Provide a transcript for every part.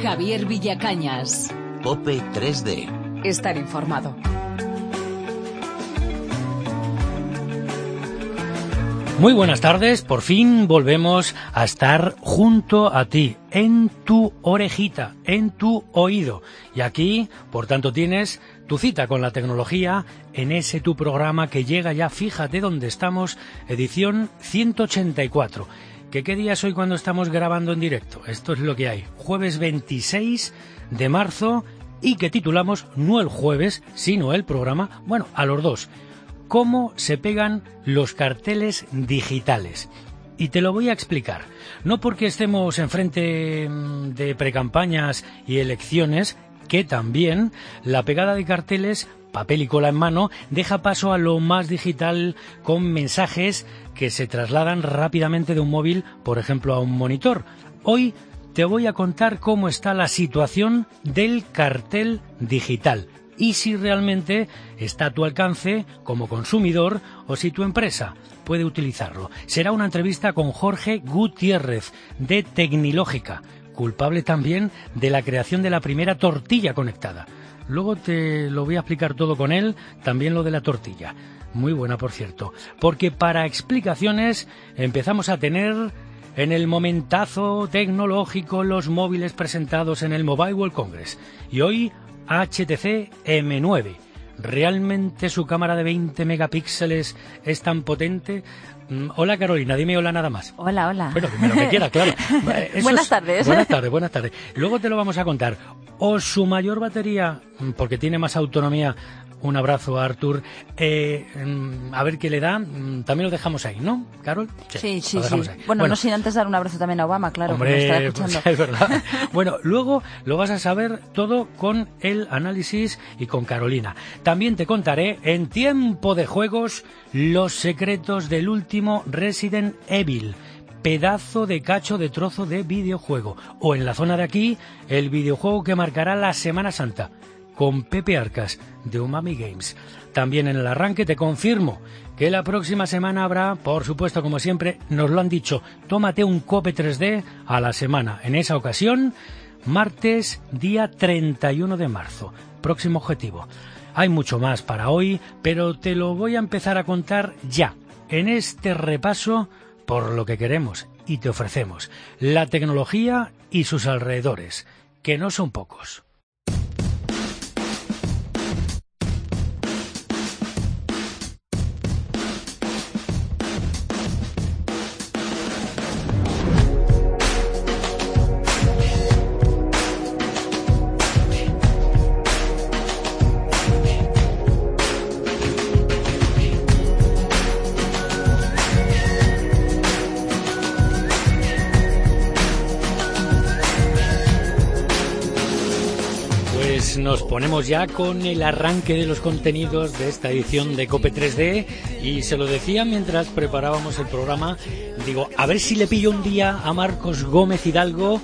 Javier Villacañas. COPE 3D. Estar informado. Muy buenas tardes, por fin volvemos a estar junto a ti, en tu orejita, en tu oído. Y aquí, por tanto, tienes tu cita con la tecnología en ese tu programa que llega ya, fíjate dónde estamos, edición 184. ¿Qué día es hoy cuando estamos grabando en directo? Esto es lo que hay, jueves 26 de marzo y que titulamos, no el jueves, sino el programa, bueno, a los dos. ¿Cómo se pegan los carteles digitales? Y te lo voy a explicar. No porque estemos enfrente de precampañas y elecciones, que también la pegada de carteles, papel y cola en mano, deja paso a lo más digital con mensajes que se trasladan rápidamente de un móvil, por ejemplo, a un monitor. Hoy te voy a contar cómo está la situación del cartel digital y si realmente está a tu alcance como consumidor o si tu empresa puede utilizarlo. Será una entrevista con Jorge Gutiérrez de Tecnilógica, culpable también de la creación de la primera tortilla conectada. Luego te lo voy a explicar todo con él, también lo de la tortilla. Muy buena, por cierto, porque para explicaciones empezamos a tener en el momentazo tecnológico los móviles presentados en el Mobile World Congress. Y hoy HTC M9. ¿Realmente su cámara de 20 megapíxeles es tan potente? Hola Carolina, dime hola nada más. Hola, hola. Bueno, dime lo que quieras, claro. Buenas tardes. Buenas tardes. Luego te lo vamos a contar. O su mayor batería, porque tiene más autonomía. Un abrazo a Artur. A ver qué le da. También lo dejamos ahí, ¿no, Carol? Sí. Ahí. Bueno, no sin antes dar un abrazo también a Obama, claro, hombre, que me estará escuchando. Pues es verdad. Bueno, luego lo vas a saber todo con el análisis y con Carolina. También te contaré en Tiempo de Juegos los secretos del último Resident Evil. Pedazo de cacho de trozo de videojuego. O en la zona de aquí, el videojuego que marcará la Semana Santa, con Pepe Arcas, de Umami Games. También en el arranque te confirmo que la próxima semana habrá, por supuesto, como siempre, nos lo han dicho, tómate un COPE 3D a la semana. En esa ocasión, martes, día 31 de marzo. Próximo objetivo. Hay mucho más para hoy, pero te lo voy a empezar a contar ya, en este repaso por lo que queremos y te ofrecemos. La tecnología y sus alrededores, que no son pocos. Nos ponemos ya con el arranque de los contenidos de esta edición de COPE 3D y se lo decía mientras preparábamos el programa, digo, a ver si le pillo un día a Marcos Gómez Hidalgo,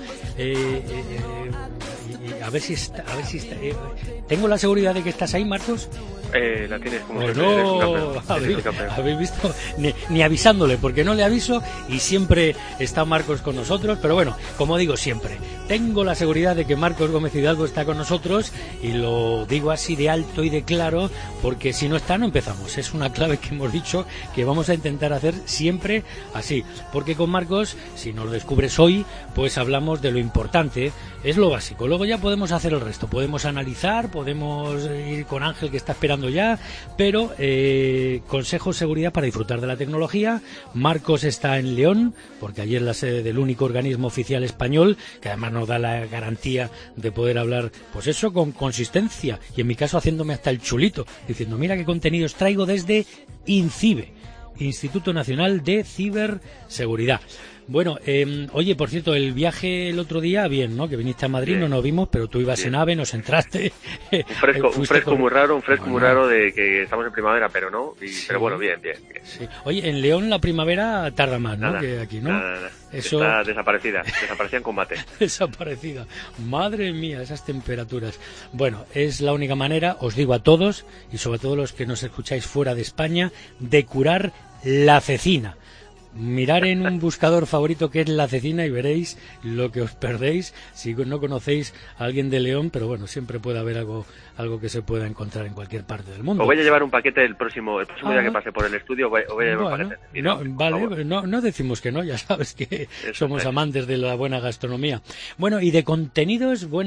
a ver si está, ¿tengo la seguridad de que estás ahí, Marcos? La tienes como pues siempre, no, habéis visto, ni avisándole, porque no le aviso y siempre está Marcos con nosotros, pero bueno, como digo siempre, tengo la seguridad de que Marcos Gómez Hidalgo está con nosotros y lo digo así de alto y de claro, porque si no está no empezamos, es una clave que hemos dicho que vamos a intentar hacer siempre así, porque con Marcos, si nos descubres hoy, pues hablamos de lo importante, es lo básico, luego ya podemos hacer el resto, podemos analizar, podemos ir con Ángel que está esperando ya, pero consejos, seguridad para disfrutar de la tecnología. Marcos está en León, porque allí es la sede del único organismo oficial español, que además nos da la garantía de poder hablar, pues eso, con consistencia, y en mi caso haciéndome hasta el chulito, diciendo, mira qué contenidos traigo desde INCIBE, Instituto Nacional de Ciberseguridad. Bueno, oye, por cierto, el viaje el otro día, bien, ¿no? Que viniste a Madrid, bien. No nos vimos, pero tú ibas en AVE, nos entraste. Un fresco muy raro, muy raro de que estamos en primavera, pero no, sí. Pero bueno, bien. Sí. Oye, en León la primavera tarda más, ¿no? Que aquí, ¿no? Nada. Eso... Está desaparecida en combate. Desaparecida. Madre mía, esas temperaturas. Bueno, es la única manera, os digo a todos, y sobre todo los que nos escucháis fuera de España, de curar la cecina. Mirar en un buscador favorito que es La Cecina y veréis lo que os perdéis si no conocéis a alguien de León, pero bueno, siempre puede haber algo que se pueda encontrar en cualquier parte del mundo. Os voy a llevar un paquete el próximo día que pase por el estudio, os voy a llevar un paquete. Mira, no decimos que no, ya sabes que somos amantes de la buena gastronomía. Bueno, y de contenidos, buen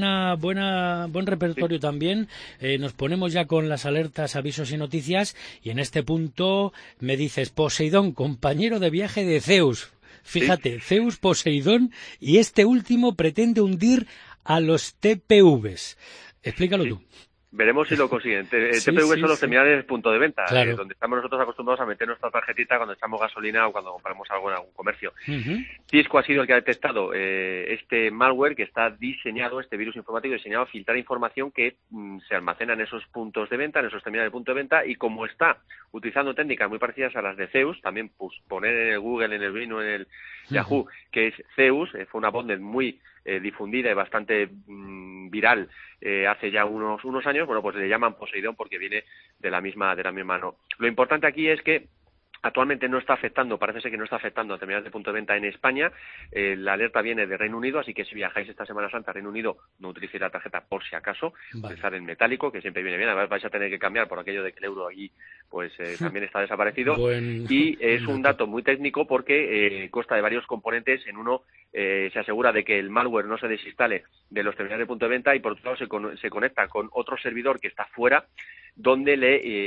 repertorio también. Nos ponemos ya con las alertas, avisos y noticias, y en este punto me dices, Poseidón, compañero de viaje de Zeus. Fíjate, ¿sí? Zeus, Poseidón, y este último pretende hundir a los TPVs. Explícalo tú. Veremos si lo consiguen. TPV son los terminales punto de venta, claro. Donde estamos nosotros acostumbrados a meter nuestra tarjetita cuando echamos gasolina o cuando compramos algo en algún comercio. Cisco ha sido el que ha detectado este malware que está diseñado, este virus informático diseñado a filtrar información que se almacena en esos puntos de venta, en esos terminales de punto de venta, y como está utilizando técnicas muy parecidas a las de Zeus, también poner en el Google, en el Bing o en el Yahoo, que es Zeus, fue una botnet muy difundida y bastante viral hace ya unos años, bueno, pues le llaman Poseidón porque viene de la misma no. Lo importante aquí es que actualmente no está afectando, parece ser que no está afectando a terminales de punto de venta en España. La alerta viene de Reino Unido, así que si viajáis esta Semana Santa a Reino Unido, no utilicéis la tarjeta por si acaso, utilizar en metálico, que siempre viene bien. Además vais a tener que cambiar por aquello de que el euro allí pues también está desaparecido. Y es un dato muy técnico porque consta de varios componentes. En uno se asegura de que el malware no se desinstale de los terminales de punto de venta, y por otro lado se conecta con otro servidor que está fuera, donde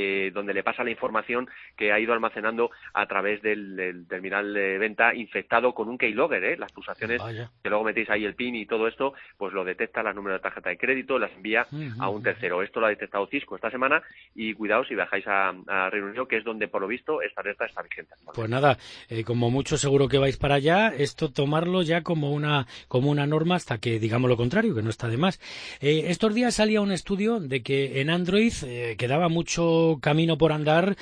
le pasa la información que ha ido almacenando a través del terminal de venta infectado con un keylogger, las pulsaciones que luego metéis ahí el PIN y todo esto, pues lo detecta, los números de tarjeta de crédito, las envía a un tercero. Esto lo ha detectado Cisco esta semana, y cuidado si viajáis a Reino Unido, que es donde por lo visto esta alerta está vigente. Pues nada, como mucho seguro que vais para allá, esto tomarlo ya como una norma hasta que digamos lo contrario, que no está de más. Estos días salía un estudio de que en Android quedaba mucho camino por andar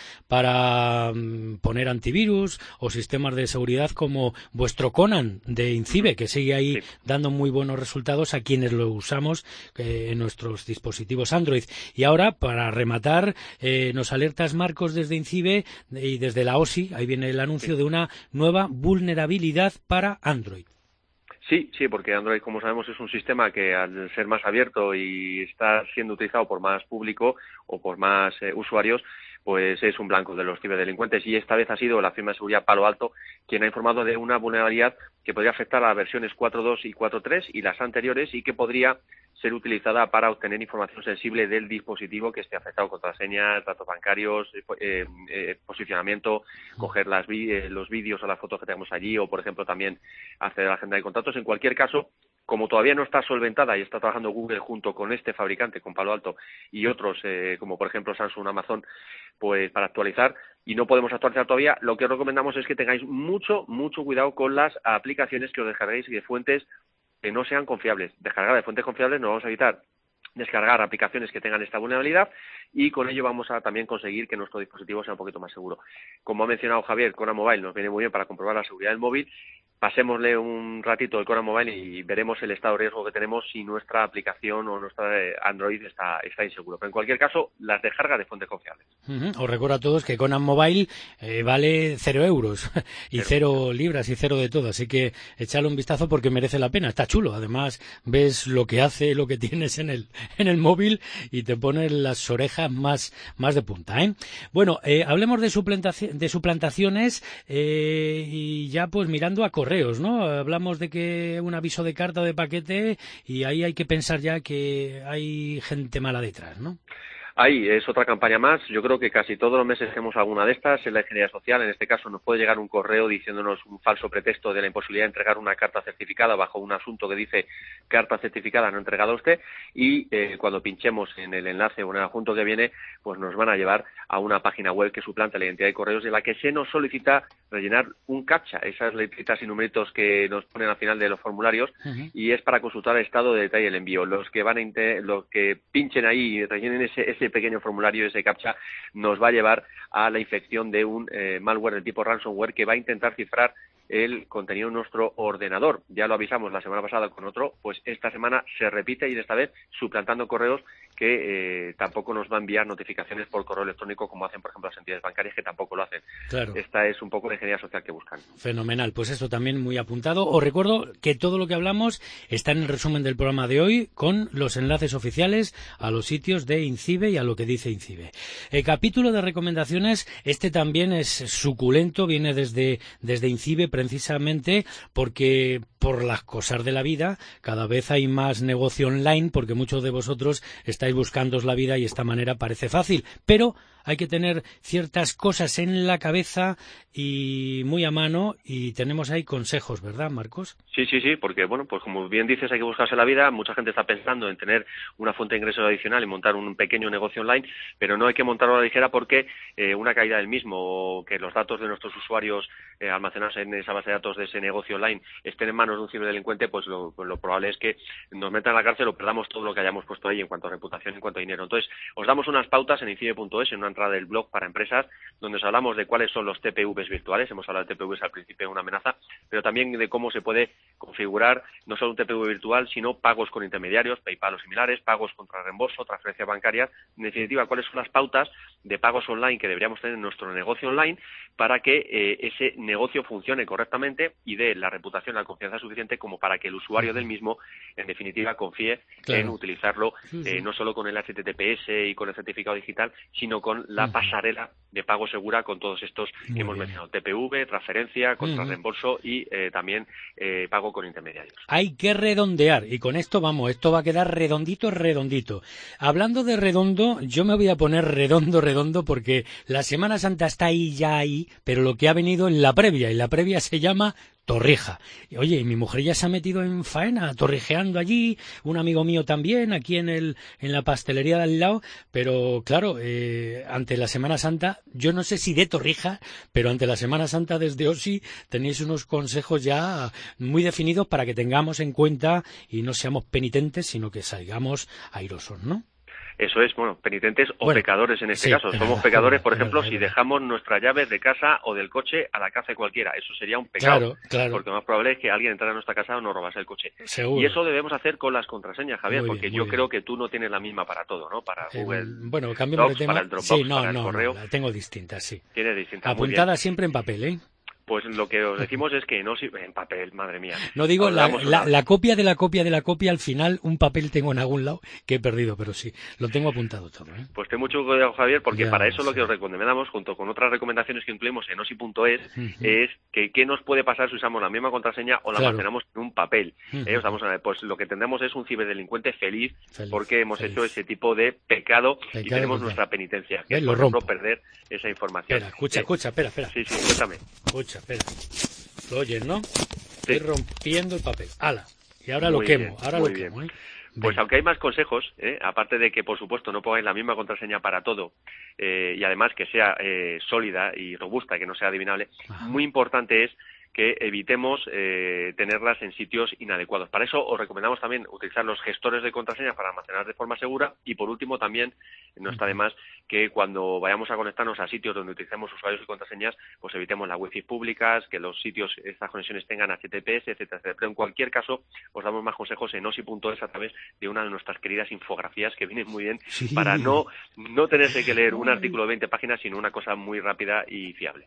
para poner antivirus o sistemas de seguridad como vuestro Conan de Incibe, que sigue ahí dando muy buenos resultados a quienes lo usamos en nuestros dispositivos Android. Y ahora, para rematar, nos alertas, Marcos, desde Incibe y desde la OSI, ahí viene el anuncio de una nueva vulnerabilidad para Android. Sí, porque Android, como sabemos, es un sistema que al ser más abierto y está siendo utilizado por más público o por más usuarios, pues es un blanco de los ciberdelincuentes, y esta vez ha sido la firma de seguridad Palo Alto quien ha informado de una vulnerabilidad que podría afectar a las versiones 4.2 y 4.3 y las anteriores, y que podría ser utilizada para obtener información sensible del dispositivo que esté afectado, contraseñas, datos bancarios, posicionamiento, coger los vídeos o las fotos que tenemos allí, o por ejemplo también acceder a la agenda de contactos. En cualquier caso, como todavía no está solventada y está trabajando Google junto con este fabricante, con Palo Alto, y otros, como por ejemplo Samsung, Amazon, pues para actualizar, y no podemos actualizar todavía, lo que os recomendamos es que tengáis mucho cuidado con las aplicaciones que os descarguéis de fuentes que no sean confiables. Descargar de fuentes confiables nos vamos a evitar descargar aplicaciones que tengan esta vulnerabilidad, y con ello vamos a también conseguir que nuestro dispositivo sea un poquito más seguro. Como ha mencionado Javier, Conan Mobile nos viene muy bien para comprobar la seguridad del móvil. Pasémosle un ratito el Conan Mobile y veremos el estado de riesgo que tenemos si nuestra aplicación o nuestra Android está inseguro. Pero en cualquier caso, las descargas de fuentes confiables. Os recuerdo a todos que Conan Mobile vale 0 euros y 0 libras y 0 de todo, así que echadle un vistazo porque merece la pena. Está chulo, además ves lo que hace, lo que tienes en el móvil, y te pones las orejas más de punta, ¿eh? Bueno, hablemos de suplantaciones y ya pues mirando a correos, ¿no? Hablamos de que un aviso de carta o de paquete, y ahí hay que pensar ya que hay gente mala detrás, ¿no? Ahí es otra campaña más. Yo creo que casi todos los meses hacemos alguna de estas. En la ingeniería social, en este caso, nos puede llegar un correo diciéndonos un falso pretexto de la imposibilidad de entregar una carta certificada bajo un asunto que dice carta certificada no entregada a usted, y cuando pinchemos en el enlace o en el adjunto que viene, pues nos van a llevar a una página web que suplanta la identidad de correos, en la que se nos solicita rellenar un captcha, esas letritas y numeritos que nos ponen al final de los formularios, y es para consultar el estado de detalle del envío. Los que pinchen ahí y rellenen ese pequeño formulario, ese captcha, nos va a llevar a la infección de un malware de tipo ransomware que va a intentar cifrar el contenido de nuestro ordenador. Ya lo avisamos la semana pasada con otro, pues esta semana se repite, y esta vez suplantando correos que tampoco nos va a enviar notificaciones por correo electrónico como hacen, por ejemplo, las entidades bancarias, que tampoco lo hacen. Claro. Esta es un poco la ingeniería social que buscan. Fenomenal, pues eso también muy apuntado. Os recuerdo que todo lo que hablamos está en el resumen del programa de hoy, con los enlaces oficiales a los sitios de INCIBE y a lo que dice INCIBE. El capítulo de recomendaciones, este también es suculento, viene desde INCIBE precisamente porque por las cosas de la vida cada vez hay más negocio online, porque muchos de vosotros estáis buscándoos la vida y esta manera parece fácil, pero hay que tener ciertas cosas en la cabeza y muy a mano, y tenemos ahí consejos, ¿verdad, Marcos? Sí, porque, bueno, pues como bien dices, hay que buscarse la vida. Mucha gente está pensando en tener una fuente de ingresos adicional y montar un pequeño negocio online, pero no hay que montarlo a la ligera porque una caída del mismo, o que los datos de nuestros usuarios almacenados en esa base de datos de ese negocio online estén en manos de un ciberdelincuente, pues lo probable es que nos metan en la cárcel o perdamos todo lo que hayamos puesto ahí en cuanto a reputación, en cuanto a dinero. Entonces, os damos unas pautas en INCIBE.es, en una entrada del blog para empresas, donde os hablamos de cuáles son los TPVs virtuales. Hemos hablado de TPVs al principio de una amenaza, pero también de cómo se puede configurar no solo un TPV virtual, sino pagos con intermediarios, PayPal o similares, pagos contra reembolso, transferencias bancarias. En definitiva, cuáles son las pautas de pagos online que deberíamos tener en nuestro negocio online para que ese negocio funcione correctamente y dé la reputación, la confianza suficiente como para que el usuario del mismo, en definitiva, confíe en utilizarlo, no solo con el HTTPS y con el certificado digital, sino con la pasarela de pago segura con todos estos que hemos mencionado: TPV, transferencia, contra reembolso y también pago con intermediarios. Hay que redondear, y con esto vamos, esto va a quedar redondito. Hablando de redondo, yo me voy a poner redondo, porque la Semana Santa está ahí, pero lo que ha venido en la previa, y la previa se llama Torrija. Oye, y mi mujer ya se ha metido en faena, torrijeando allí, un amigo mío también, aquí en la pastelería de al lado, pero claro, ante la Semana Santa, yo no sé si de Torrija, pero ante la Semana Santa desde OSI tenéis unos consejos ya muy definidos para que tengamos en cuenta y no seamos penitentes, sino que salgamos airosos, ¿no? Eso es, bueno, penitentes o pecadores en este caso. Somos pecadores, por ejemplo, si dejamos nuestras llaves de casa o del coche a la casa de cualquiera. Eso sería un pecado. Claro. Porque lo más probable es que alguien entrara a nuestra casa o nos robase el coche. Seguro. Y eso debemos hacer con las contraseñas, Javier, Muy porque bien, yo creo que tú no tienes la misma para todo, ¿no? Para Google bueno, cambiamos Docs, de tema. para el Dropbox, para el correo. No, la tengo distinta, sí. Tienes distintas. Apuntada siempre en papel, ¿eh? Pues lo que os decimos es que no sirve en papel, madre mía. No digo la copia de la copia, al final un papel tengo en algún lado que he perdido, pero sí, lo tengo apuntado todo, ¿eh? Pues ten mucho cuidado, Javier, porque Ya, para eso lo que os recomendamos, junto con otras recomendaciones que incluimos en osi.es, es que qué nos puede pasar si usamos la misma contraseña o la almacenamos en un papel. Pues lo que tendremos es un ciberdelincuente feliz porque hemos hecho ese tipo de pecado y tenemos nuestra penitencia, que es, por ejemplo, perder esa información. Escucha, espera. Sí, cuéntame. Escucha, espera. Lo oyes, ¿no? Sí. Estoy rompiendo el papel. ¡Hala! Y ahora Muy lo quemo. Bien, ahora muy lo bien. quemo, ¿eh? Pues aunque hay más consejos, aparte de que, por supuesto, no pongáis la misma contraseña para todo, y además que sea sólida y robusta, que no sea adivinable, muy importante es que evitemos tenerlas en sitios inadecuados. Para eso os recomendamos también utilizar los gestores de contraseñas para almacenar de forma segura, y por último también no está de más que cuando vayamos a conectarnos a sitios donde utilicemos usuarios y contraseñas, pues evitemos las wifi públicas, que los sitios, estas conexiones tengan HTTPS, etcétera. Pero en cualquier caso os damos más consejos en osi.es a través de una de nuestras queridas infografías que vienen muy bien para no tenerse que leer un artículo de 20 páginas, sino una cosa muy rápida y fiable.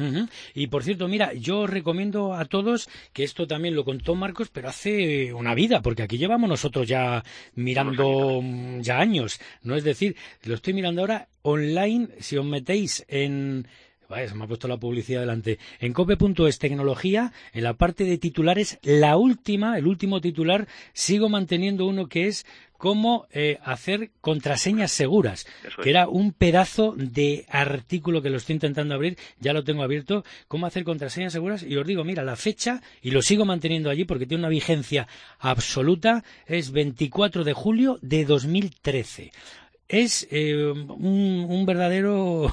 Y por cierto, mira, yo recomiendo a todos, que esto también lo contó Marcos, pero hace una vida, porque aquí llevamos nosotros ya mirando ya años, ¿no? Es decir, lo estoy mirando ahora online, si os metéis en... Vaya, se me ha puesto la publicidad delante. En cope.es tecnología, en la parte de titulares, el último titular, sigo manteniendo uno que es cómo hacer contraseñas seguras, que era un pedazo de artículo que lo estoy intentando abrir, ya lo tengo abierto, cómo hacer contraseñas seguras, y os digo, mira, la fecha, y lo sigo manteniendo allí porque tiene una vigencia absoluta, es 24 de julio de 2013. Es un verdadero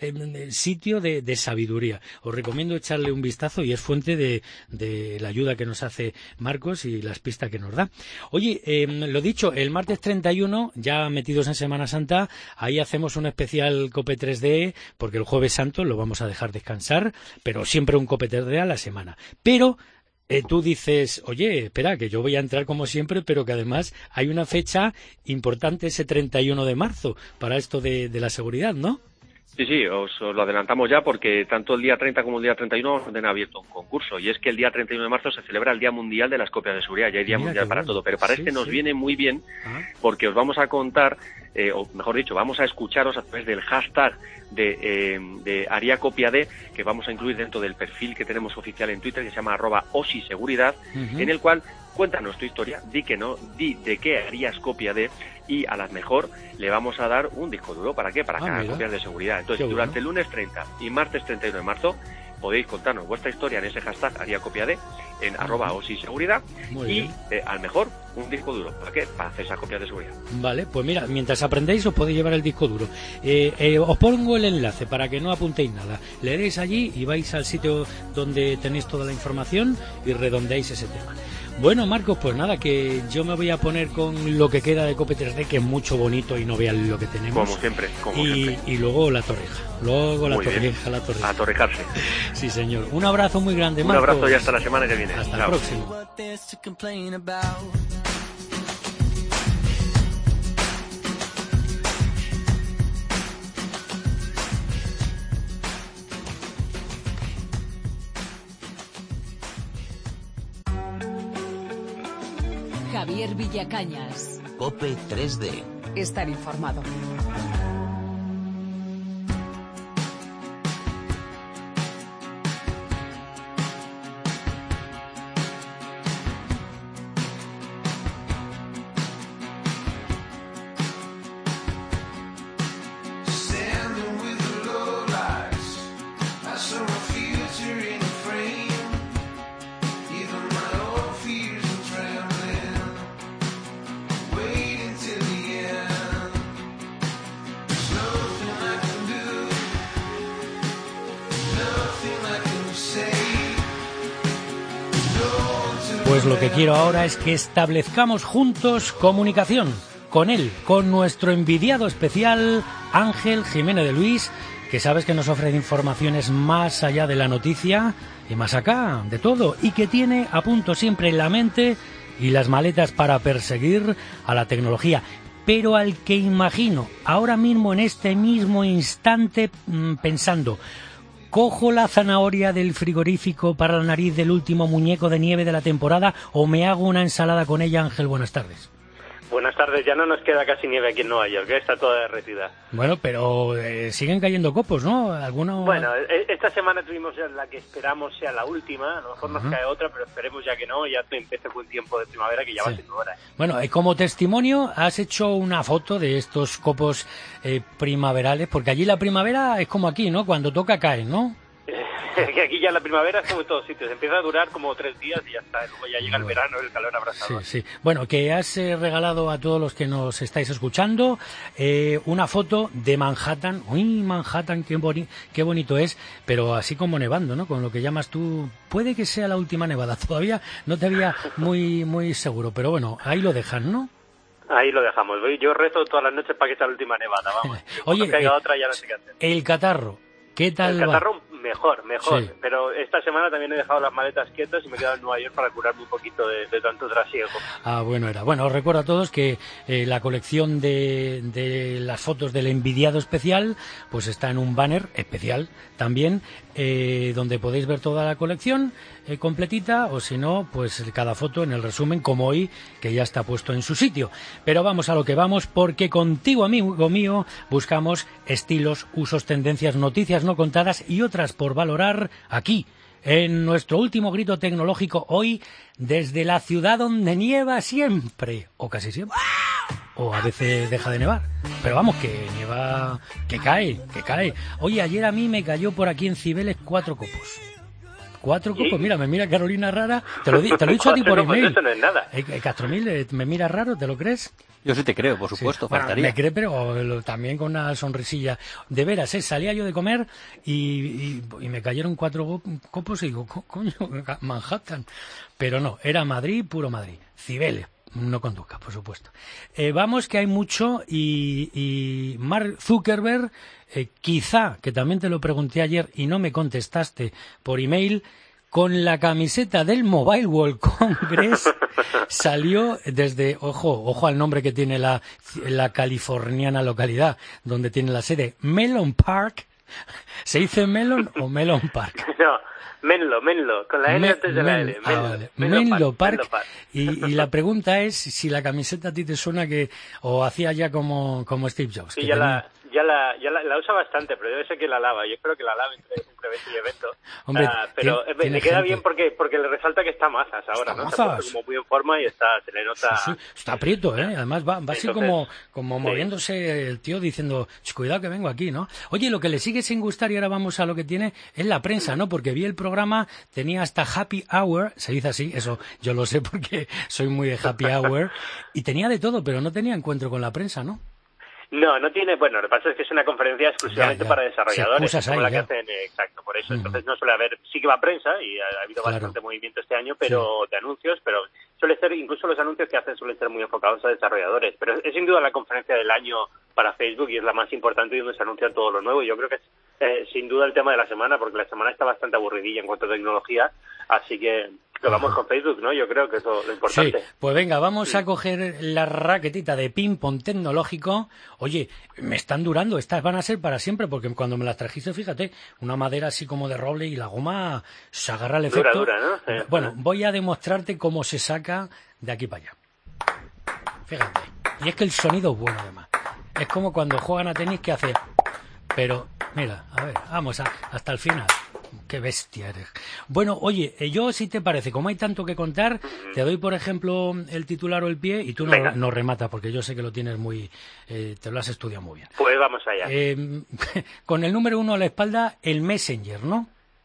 sitio de sabiduría. Os recomiendo echarle un vistazo y es fuente de la ayuda que nos hace Marcos y las pistas que nos da. Oye, lo dicho, el martes 31, ya metidos en Semana Santa, ahí hacemos un especial Cope 3D, porque el Jueves Santo lo vamos a dejar descansar, pero siempre un Cope 3D a la semana. Pero tú dices, oye, espera, que yo voy a entrar como siempre, pero que además hay una fecha importante, ese 31 de marzo, para esto de la seguridad, ¿no? Sí, os lo adelantamos ya porque tanto el día 30 como el día 31 vamos a tener abierto un concurso y es que el día 31 de marzo se celebra el Día Mundial de las Copias de Seguridad, ya hay Día Mundial para todo, pero para nos viene muy bien porque os vamos a contar, o mejor dicho, vamos a escucharos a través del hashtag de @AriaCopiaD que vamos a incluir dentro del perfil que tenemos oficial en Twitter que se llama @OSISeguridad, en el cual cuéntanos tu historia, di de qué harías copia de y a las mejor le vamos a dar un disco duro. ¿Para qué? Para que hagan copias de seguridad. Entonces, durante el lunes 30 y martes 31 de marzo podéis contarnos vuestra historia en ese hashtag @AriaCopiaD en @OSISeguridad y al mejor un disco duro. ¿Para qué? Para hacer esas copias de seguridad. Vale, pues mira, mientras aprendéis os podéis llevar el disco duro. Os pongo el enlace para que no apuntéis nada. Leeréis allí y vais al sitio donde tenéis toda la información y redondeáis ese tema. Bueno, Marcos, pues nada, que yo me voy a poner con lo que queda de Cope 3D, que es mucho bonito y no vean lo que tenemos. Como siempre. Y luego la torreja. La torreja. A torrejarse. Sí, señor. Un abrazo muy grande, Marcos. Un abrazo y hasta la semana que viene. Hasta el próximo. Javier Villacañas. Cope 3D. Estar informado. Pues lo que quiero ahora es que establezcamos juntos comunicación con él, con nuestro envidiado especial Ángel Jiménez de Luis, que sabes que nos ofrece informaciones más allá de la noticia y más acá de todo, y que tiene a punto siempre la mente y las maletas para perseguir a la tecnología, pero al que imagino ahora mismo en este mismo instante pensando: ¿cojo la zanahoria del frigorífico para la nariz del último muñeco de nieve de la temporada o me hago una ensalada con ella? Ángel, buenas tardes. Buenas tardes, ya no nos queda casi nieve aquí en Nueva York, está toda derretida. Bueno, pero siguen cayendo copos, ¿no? ¿Alguno? Bueno, esta semana tuvimos la que esperamos sea la última, a lo mejor nos cae otra, pero esperemos ya que no, ya empieza buen tiempo de primavera que ya va siendo hora. Bueno, como testimonio has hecho una foto de estos copos primaverales, porque allí la primavera es como aquí, ¿no? Cuando toca cae, ¿no? Que aquí ya la primavera es como en todos sitios, empieza a durar como 3 días y ya está, luego ya llega el verano, el calor abrasador. Sí. Bueno, que has regalado a todos los que nos estáis escuchando una foto de Manhattan. Uy, Manhattan, qué bonito es, pero así como nevando, ¿no? Con lo que llamas tú, puede que sea la última nevada, todavía no te había muy seguro, pero bueno, ahí lo dejan, ¿no? Ahí lo dejamos, yo rezo todas las noches para que sea la última nevada, vamos. Oye, caiga otra ya no sé qué hacer. El catarro, ¿qué tal El catarro mejor, sí. Pero esta semana también he dejado las maletas quietas y me he quedado en Nueva York para curarme un poquito de tanto trasiego. Bueno, os recuerdo a todos que la colección de las fotos del envidiado especial pues está en un banner especial también, donde podéis ver toda la colección completita, o si no, pues cada foto en el resumen, como hoy, que ya está puesto en su sitio. Pero vamos a lo que vamos, porque contigo, amigo mío, buscamos estilos, usos, tendencias, noticias no contadas y otras por valorar aquí, en nuestro último grito tecnológico, hoy desde la ciudad donde nieva siempre, o casi siempre, o a veces deja de nevar, pero vamos, que nieva, que cae. Oye, ayer a mí me cayó por aquí en Cibeles 4 copos. 4 copos, mira, me mira Carolina rara, te lo he dicho a ti por email. Eso no es nada. Castromil, me mira raro, ¿te lo crees? Yo sí te creo, por supuesto, sí. Bueno, faltaría. me cree, pero también con una sonrisilla. De veras, salía yo de comer y me cayeron 4 copos y digo, coño, Manhattan. Pero no, era Madrid, puro Madrid. Cibeles, no conduzca, por supuesto. Vamos, que hay mucho y Mark Zuckerberg, quizá, que también te lo pregunté ayer y no me contestaste por email, con la camiseta del Mobile World Congress salió desde, ojo al nombre que tiene la californiana localidad donde tiene la sede, Melon Park. ¿Se dice Melon o Melon Park? No, Menlo, con la N antes de la L. Vale. Menlo Park. Y la pregunta es si la camiseta a ti te suena o hacía ya como Steve Jobs. Sí, ya la usa bastante, pero debe ser que la lava. Yo espero que la lave entre evento y evento. Hombre, pero le queda bien porque le resalta que está mazas ahora, ¿no? Se ha puesto como muy en forma y se le nota... Sí, está aprieto, ¿eh? Además va así como moviéndose el tío diciendo, cuidado que vengo aquí, ¿no? Oye, lo que le sigue sin gustar, y ahora vamos a lo que tiene, es la prensa, ¿no? Porque vi el programa, tenía hasta Happy Hour, se dice así, eso yo lo sé porque soy muy de Happy Hour, y tenía de todo, pero no tenía encuentro con la prensa, ¿no? No tiene, bueno, lo que pasa es que es una conferencia exclusivamente para desarrolladores, como la que hacen, exacto, por eso. Entonces no suele haber, sí que va prensa y ha habido bastante movimiento este año, pero de anuncios, pero suele ser, incluso los anuncios que hacen suelen ser muy enfocados a desarrolladores, pero es sin duda la conferencia del año para Facebook y es la más importante y donde se anuncia todo lo nuevo. Yo creo que es sin duda el tema de la semana, porque la semana está bastante aburridilla en cuanto a tecnología, así que vamos con Facebook, ¿no? Yo creo que eso es lo importante. Sí, pues venga, vamos a coger la raquetita de ping-pong tecnológico. Oye, me están durando, estas van a ser para siempre, porque cuando me las trajiste, fíjate, una madera así como de roble y la goma se agarra al efecto. Dura, ¿no? Sí. Bueno, voy a demostrarte cómo se saca de aquí para allá. Fíjate. Y es que el sonido es bueno, además. Es como cuando juegan a tenis que hace... Pero, mira, a ver, vamos hasta el final. Qué bestia eres. Bueno, oye, yo, si te parece, como hay tanto que contar, te doy, por ejemplo, el titular o el pie y tú no rematas, porque yo sé que lo tienes te lo has estudiado muy bien. Pues vamos allá. Con el número 1 a la espalda, el Messenger, ¿no?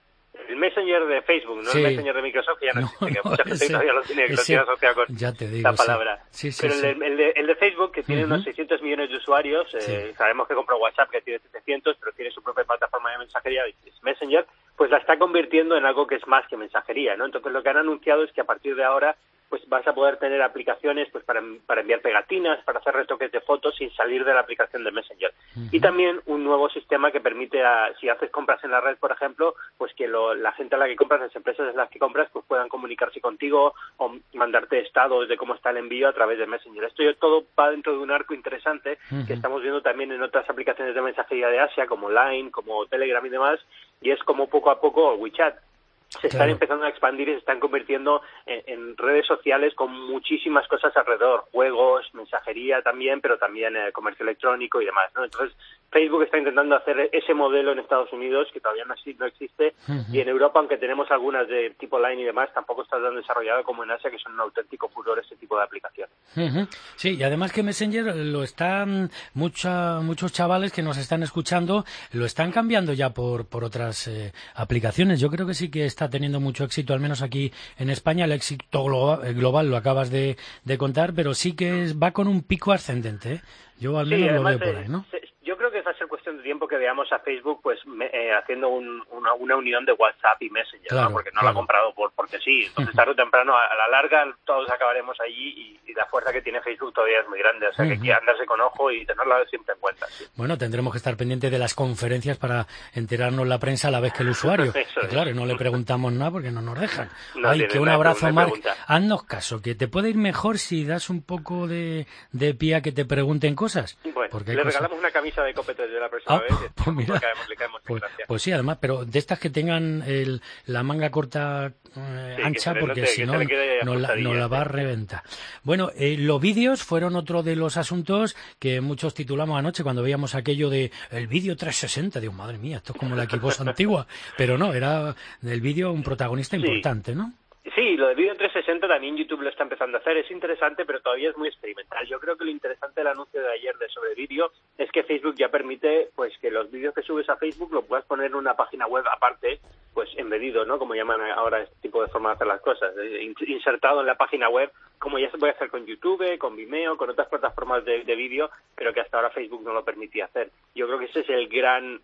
El Messenger de Facebook, no el Messenger de Microsoft, que ya no existe, que mucha gente todavía lo tiene asociado con esta palabra. Sí, pero el de Facebook, que tiene unos 600 millones de usuarios, sabemos que compró WhatsApp, que tiene 700, pero tiene su propia plataforma de mensajería, es Messenger, pues la está convirtiendo en algo que es más que mensajería, ¿no? Entonces lo que han anunciado es que a partir de ahora pues vas a poder tener aplicaciones pues para enviar pegatinas, para hacer retoques de fotos sin salir de la aplicación de Messenger. Y también un nuevo sistema que permite, si haces compras en la red, por ejemplo, pues que la gente a la que compras, las empresas en las que compras, pues puedan comunicarse contigo o mandarte estados de cómo está el envío a través de Messenger. Esto todo va dentro de un arco interesante que estamos viendo también en otras aplicaciones de mensajería de Asia, como Line, como Telegram y demás, y es como poco a poco WeChat se están empezando a expandir y se están convirtiendo en redes sociales con muchísimas cosas alrededor, juegos, mensajería también, pero también comercio electrónico y demás, ¿no? Entonces Facebook está intentando hacer ese modelo en Estados Unidos que todavía no existe y en Europa, aunque tenemos algunas de tipo Line y demás, tampoco está tan desarrollado como en Asia, que son un auténtico furor este tipo de aplicaciones. Sí, y además que Messenger lo están muchos chavales que nos están escuchando lo están cambiando ya por otras aplicaciones. Yo creo que sí que está teniendo mucho éxito, al menos aquí en España. El éxito global lo acabas de contar, pero sí que va con un pico ascendente, ¿eh? Yo al menos lo veo por ahí, ¿no? Yo creo que va a ser cuestión de tiempo que veamos a Facebook pues haciendo una unión de WhatsApp y Messenger, claro, ¿no? Porque no lo ha comprado porque sí. Entonces tarde o temprano, a la larga, todos acabaremos allí y la fuerza que tiene Facebook todavía es muy grande. O sea que hay que andarse con ojo y tenerla siempre en cuenta. Sí. Bueno, tendremos que estar pendientes de las conferencias para enterarnos la prensa a la vez que el usuario. Y claro, no le preguntamos nada porque no nos dejan. Ay, que un abrazo, Marc. Haznos caso, que te puede ir mejor si das un poco de pie a que te pregunten cosas. Bueno, porque le regalamos una camisa de Copetes de la próxima vez. Pues mira, le caemos pues sí, además, pero de estas que tengan la manga corta ancha, porque si no nos la va a reventar. Bueno, los vídeos fueron otro de los asuntos que muchos titulamos anoche cuando veíamos aquello de el vídeo 360. Digo, madre mía, esto es como la Xbox antigua. Pero no, era el vídeo un protagonista importante, ¿no? Sí, lo de vídeo en 360 también YouTube lo está empezando a hacer. Es interesante, pero todavía es muy experimental. Yo creo que lo interesante del anuncio de ayer sobre vídeo es que Facebook ya permite pues que los vídeos que subes a Facebook lo puedas poner en una página web aparte, pues embedido, ¿no? Como llaman ahora este tipo de forma de hacer las cosas. Insertado en la página web, como ya se puede hacer con YouTube, con Vimeo, con otras plataformas de vídeo, pero que hasta ahora Facebook no lo permitía hacer. Yo creo que ese es el gran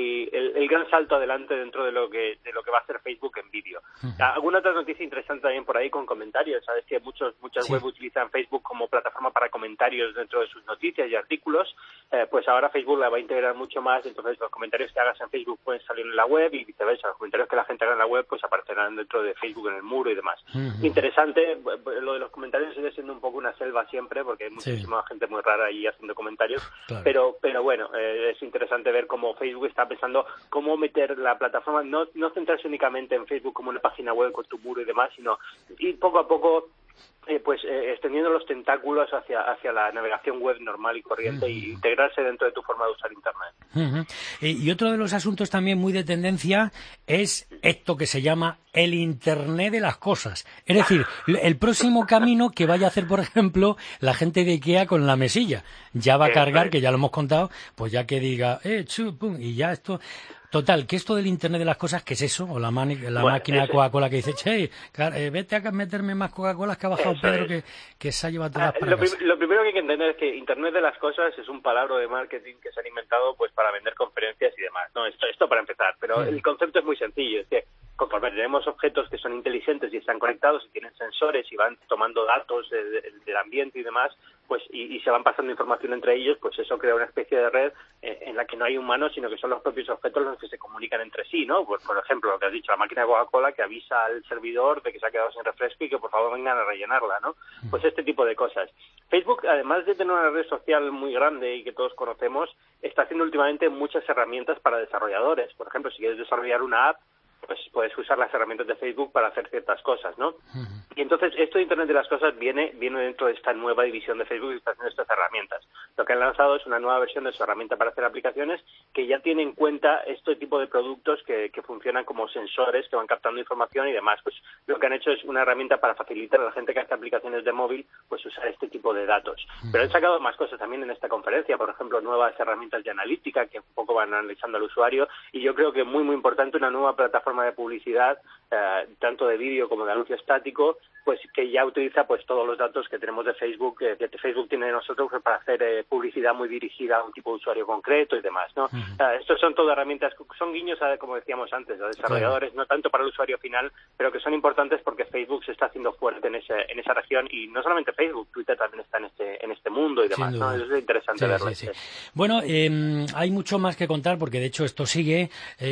salto adelante dentro de lo que va a hacer Facebook en vídeo. Alguna otra noticia interesante también por ahí con comentarios. Sabes que muchas web utilizan Facebook como plataforma para comentarios dentro de sus noticias y artículos. Pues ahora Facebook la va a integrar mucho más. Entonces los comentarios que hagas en Facebook pueden salir en la web y viceversa. Los comentarios comentarios que la gente haga en la web pues aparecerán dentro de Facebook en el muro y demás. Interesante, lo de los comentarios sigue siendo un poco una selva siempre porque hay muchísima gente muy rara ahí haciendo comentarios, pero bueno, es interesante ver cómo Facebook está pensando cómo meter la plataforma, no centrarse únicamente en Facebook como una página web con tu muro y demás, sino ir poco a poco extendiendo los tentáculos hacia la navegación web normal y corriente e integrarse dentro de tu forma de usar Internet. Y otro de los asuntos también muy de tendencia es esto que se llama el Internet de las cosas. Es decir, el próximo camino que vaya a hacer, por ejemplo, la gente de IKEA con la mesilla. Ya va a cargar, que ya lo hemos contado, pues ya que diga, pum, y ya esto... Total, que esto del Internet de las cosas, ¿qué es eso? O la máquina de Coca-Cola que dice, che, vete a meterme más Coca-Cola que ha bajado Pedro que se ha llevado todas las palabras. Lo primero que hay que entender es que Internet de las cosas es un palabra de marketing que se han inventado pues para vender conferencias y demás. No, esto para empezar, pero el concepto es muy sencillo, es que conforme tenemos objetos que son inteligentes y están conectados y tienen sensores y van tomando datos del ambiente y demás, pues y se van pasando información entre ellos, pues eso crea una especie de red en la que no hay humanos, sino que son los propios objetos los que se comunican entre sí, ¿no? Pues, por ejemplo, lo que has dicho, la máquina de Coca-Cola que avisa al servidor de que se ha quedado sin refresco y que por favor vengan a rellenarla, ¿no? Pues este tipo de cosas. Facebook, además de tener una red social muy grande y que todos conocemos, está haciendo últimamente muchas herramientas para desarrolladores. Por ejemplo, si quieres desarrollar una app, pues puedes usar las herramientas de Facebook para hacer ciertas cosas, ¿no? Y entonces esto de Internet de las cosas viene dentro de esta nueva división de Facebook que está haciendo estas herramientas. Lo que han lanzado es una nueva versión de su herramienta para hacer aplicaciones que ya tiene en cuenta este tipo de productos que funcionan como sensores que van captando información y demás. Pues lo que han hecho es una herramienta para facilitar a la gente que hace aplicaciones de móvil pues usar este tipo de datos. Pero han sacado más cosas también en esta conferencia, por ejemplo, nuevas herramientas de analítica que un poco van analizando al usuario y yo creo que muy muy importante una nueva plataforma de publicidad, tanto de vídeo como de anuncio estático, pues que ya utiliza pues todos los datos que tenemos de Facebook, que Facebook tiene de nosotros pues, para hacer publicidad muy dirigida a un tipo de usuario concreto y demás, ¿no? Estos son todas herramientas, son guiños, como decíamos antes, a desarrolladores, no tanto para el usuario final, pero que son importantes porque Facebook se está haciendo fuerte en esa región y no solamente Facebook, Twitter también está en este mundo y demás, ¿no? Eso es interesante verlo. Sí. Bueno, hay mucho más que contar porque de hecho esto sigue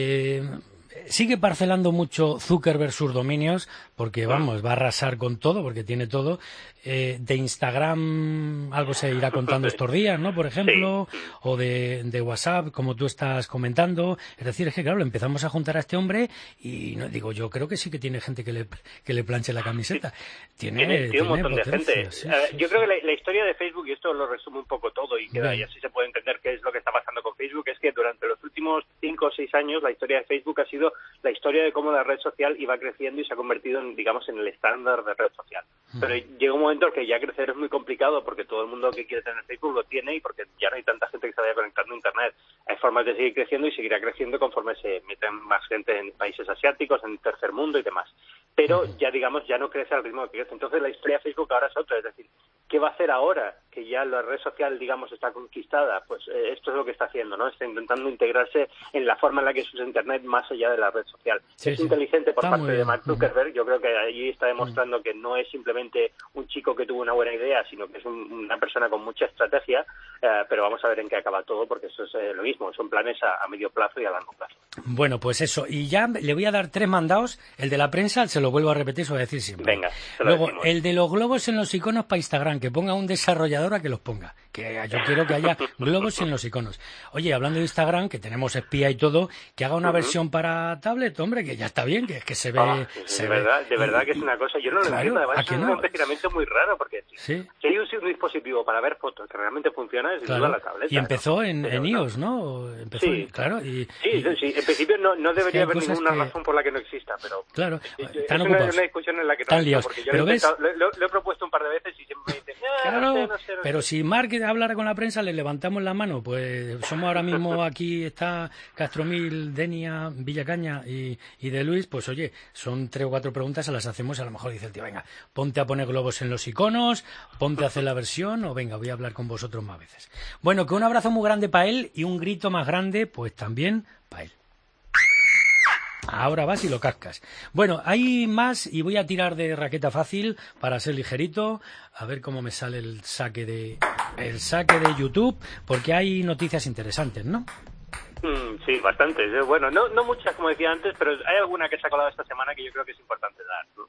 parcelando mucho Zuckerberg sus dominios, porque vamos, va a arrasar con todo, porque tiene todo. De Instagram algo se irá contando estos días, ¿no? Por ejemplo, o de WhatsApp, como tú estás comentando. Es decir, es que claro, empezamos a juntar a este hombre y no digo, yo creo que sí que tiene gente que le planche la camiseta. Tiene un montón potencia, de gente. Yo creo que la historia de Facebook, y esto lo resume un poco todo y así se puede entender qué es lo que está pasando con Facebook, es que durante los últimos 5 o 6 años la historia de Facebook ha sido la historia de cómo la red social iba creciendo y se ha convertido en el estándar de red social. Pero llega un momento que ya crecer es muy complicado porque todo el mundo que quiere tener Facebook lo tiene y porque ya no hay tanta gente que se vaya conectando a Internet. Hay formas de seguir creciendo y seguirá creciendo conforme se meten más gente en países asiáticos, en el tercer mundo y demás. Pero ya no crece al ritmo que crece. Entonces la historia de Facebook ahora es otra, es decir, ¿qué va a hacer ahora que ya la red social, está conquistada? Pues esto es lo que está haciendo, ¿no? Está intentando integrarse en la forma en la que se usa Internet más allá de la red social. Es inteligente por parte de Mark Zuckerberg. Yo creo que allí está demostrando que no es simplemente un chico que tuvo una buena idea, sino que es una persona con mucha estrategia, pero vamos a ver en qué acaba todo, porque eso es lo mismo, son planes a medio plazo y a largo plazo. Bueno, pues eso, y ya le voy a dar 3 mandados. El de la prensa, se lo vuelvo a repetir, se lo voy a decir siempre. Venga, luego, el de los globos en los iconos para Instagram, que ponga un desarrollador a que los ponga, que yo quiero que haya globos en los iconos. Oye, hablando de Instagram, que tenemos espía y todo, que haga una versión para tablet, hombre, que ya está bien, que es que se ve... De verdad que es una cosa, yo no lo entiendo, además es un empecinamiento muy raro, porque si hay un dispositivo para ver fotos que realmente funciona, es sin duda la tableta. Y empezó en iOS, ¿no? Empezó, claro. Sí, en principio no debería haber ninguna razón por la que no exista, pero claro, es una discusión en la que no estoy, porque yo lo he propuesto un par de veces y siempre me dicen, no sé. Pero si Mark hablara con la prensa, le levantamos la mano, pues somos ahora mismo aquí, está Castromil, Denia, Villacaña y de Luis, pues oye, son 3 o 4 preguntas, se las hacemos, a lo mejor dice el tío, venga, ponte a poner globos en los iconos, ponte a hacer la versión, o venga, voy a hablar con vosotros más veces. Bueno, que un abrazo muy grande para él y un grito más grande, pues también para él. Ahora vas y lo cascas. Bueno, hay más y voy a tirar de raqueta fácil para ser ligerito. A ver cómo me sale el saque de YouTube, porque hay noticias interesantes, ¿no? Sí, bastantes. Bueno, no muchas, como decía antes, pero hay alguna que se ha colado esta semana que yo creo que es importante dar, ¿no?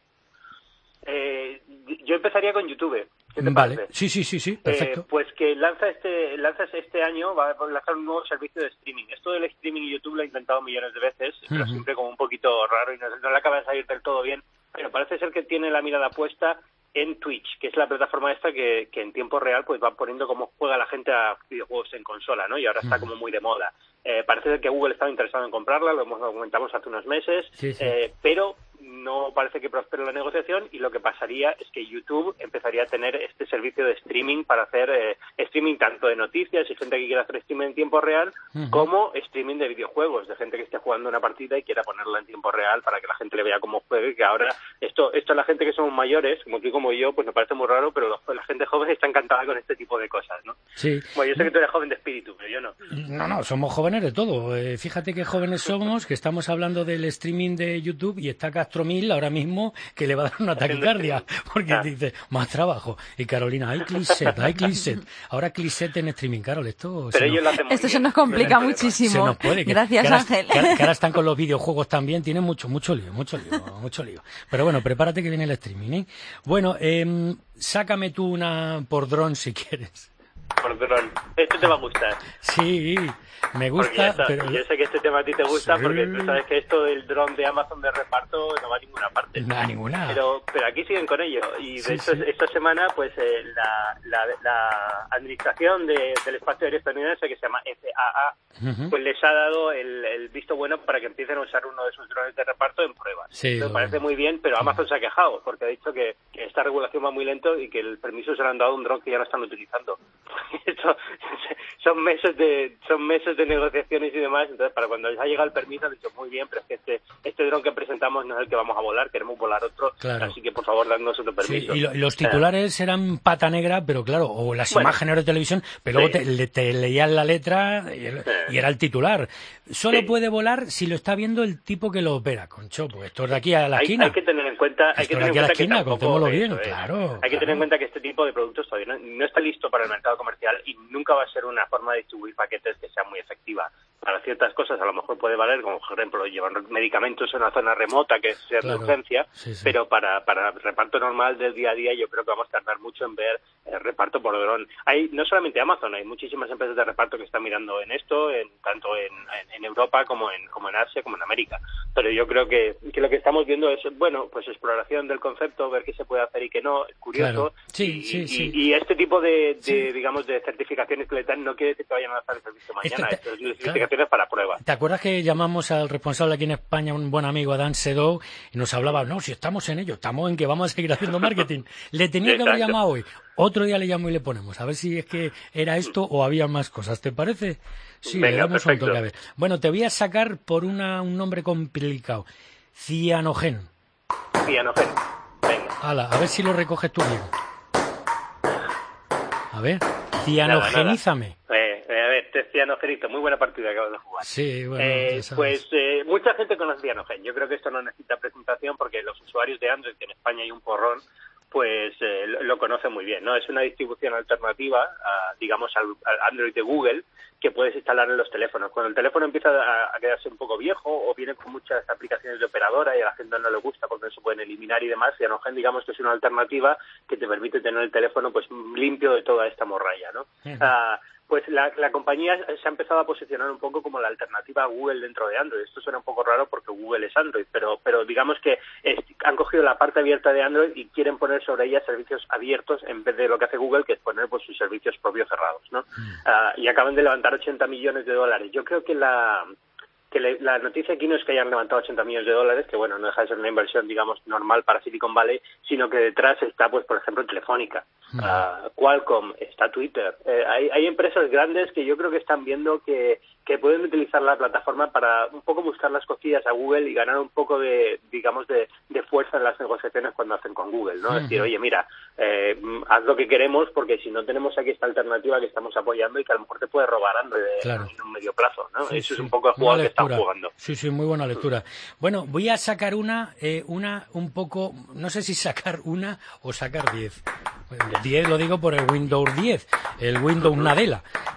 Yo empezaría con YouTube. Vale, sí, perfecto. Pues que lanza este año, va a lanzar un nuevo servicio de streaming. Esto del streaming y YouTube lo he intentado millones de veces, pero siempre como un poquito raro y no le acaba de salir del todo bien. Pero parece ser que tiene la mirada puesta en Twitch, que es la plataforma esta que en tiempo real pues va poniendo cómo juega la gente a videojuegos en consola, ¿no? Y ahora está como muy de moda. Parece ser que Google estaba interesado en comprarla, lo comentamos hace unos meses, pero no parece que prospere la negociación, y lo que pasaría es que YouTube empezaría a tener este servicio de streaming para hacer streaming tanto de noticias y gente que quiera hacer streaming en tiempo real, como streaming de videojuegos, de gente que esté jugando una partida y quiera ponerla en tiempo real para que la gente le vea cómo juegue, que ahora esto la gente que somos mayores, como tú y como yo, pues me parece muy raro, pero la gente joven está encantada con este tipo de cosas, ¿no? Sí. Bueno, yo sé que tú eres joven de espíritu, pero yo no. No, somos jóvenes de todo. Fíjate qué jóvenes somos, que estamos hablando del streaming de YouTube y está Castromil ahora mismo que le va a dar una taquicardia porque dice, más trabajo. Y Carolina, hay Clipset. Ahora Clipset en streaming, Carol, esto se nos complica muchísimo. Se nos puede. Gracias, Ángel. Que ahora están con los videojuegos también, tienen mucho lío. Pero bueno, prepárate que viene el streaming, ¿eh? Bueno, sácame tú una por dron si quieres. Por dron. Este te va a gustar. Sí, me gusta. Pero yo sé que este tema a ti te gusta porque tú sabes que esto del dron de Amazon de reparto no va a ninguna parte. No a ninguna. Pero aquí siguen con ello. Y de hecho, esta semana, pues la administración del espacio aéreo estadounidense, que se llama FAA, pues les ha dado el visto bueno para que empiecen a usar uno de sus drones de reparto en pruebas. Me parece muy bien, pero Amazon se ha quejado porque ha dicho que esta regulación va muy lento y que el permiso se lo han dado a un dron que ya no están utilizando. Esto, son meses de negociaciones y demás, entonces para cuando les ha llegado el permiso han dicho muy bien, pero es que este dron que presentamos no es el que vamos a volar, queremos volar otro, así que por favor dadnos otro permiso. Sí, y los titulares eran pata negra, pero claro, o las imágenes de televisión, pero luego te leían la letra y era el titular. Solo puede volar si lo está viendo el tipo que lo opera, concho, pues esto es de aquí a la esquina. Hay que tener en cuenta, Hay que tener en cuenta que este tipo de productos todavía no está listo para el mercado comercial y nunca va a ser una forma de distribuir paquetes que sea muy efectiva. Para ciertas cosas a lo mejor puede valer, como por ejemplo llevar medicamentos en una zona remota que es de urgencia, pero para reparto normal del día a día yo creo que vamos a tardar mucho en ver reparto por dron. Hay no solamente Amazon, hay muchísimas empresas de reparto que están mirando en esto, tanto en Europa como en Asia, como en América. Pero yo creo que lo que estamos viendo es, bueno, pues exploración del concepto, ver qué se puede hacer y qué no, es curioso. Y este tipo de digamos, de certificaciones que le dan no quiere decir que vayan a lanzar el servicio mañana. Esto es certificaciones para prueba. ¿Te acuerdas que llamamos al responsable aquí en España, un buen amigo, Adán Sedou, y nos hablaba, no, si estamos en ello, estamos en que vamos a seguir haciendo marketing? Le tenía que haber llamado hoy. Otro día le llamo y le ponemos, a ver si es que era esto o había más cosas, ¿te parece? Sí, venga, le damos un toque a ver. Bueno, te voy a sacar por un nombre complicado. Cianogen. Cianogen, venga. Hala, a ver si lo recoges tú bien. A ver, cianogenízame. A ver, te cianogenizo, muy buena partida que acabas de jugar. Sí, bueno, pues mucha gente conoce Cianogen. Yo creo que esto no necesita presentación porque los usuarios de Android, que en España hay un porrón, pues lo conocen muy bien, ¿no? Es una distribución alternativa, digamos, al Android de Google, que puedes instalar en los teléfonos. Cuando el teléfono empieza a quedarse un poco viejo o viene con muchas aplicaciones de operadora y a la gente no le gusta porque no se pueden eliminar y demás, Cianogen, digamos que es una alternativa que te permite tener el teléfono pues limpio de toda esta morralla, ¿no? Pues la compañía se ha empezado a posicionar un poco como la alternativa a Google dentro de Android. Esto suena un poco raro porque Google es Android, pero digamos que han cogido la parte abierta de Android y quieren poner sobre ella servicios abiertos en vez de lo que hace Google, que es poner pues sus servicios propios cerrados, ¿no? Y acaban de levantar $80 millones. Yo creo que la noticia aquí no es que hayan levantado $80 millones, que bueno, no deja de ser una inversión, digamos, normal para Silicon Valley, sino que detrás está, pues, por ejemplo, Telefónica, Qualcomm, está Twitter. Hay empresas grandes que yo creo que están viendo que pueden utilizar la plataforma para un poco buscar las cosquillas a Google y ganar un poco de, digamos, de fuerza en las negociaciones cuando hacen con Google, ¿no? Es decir, oye, mira, haz lo que queremos porque si no tenemos aquí esta alternativa que estamos apoyando y que a lo mejor te puede robar Android en un medio plazo, ¿no? Eso es un poco el juego que están jugando. Sí, muy buena lectura. Bueno, voy a sacar una un poco, no sé si sacar una o sacar 10. 10 lo digo por el Windows 10, el Windows Nadella,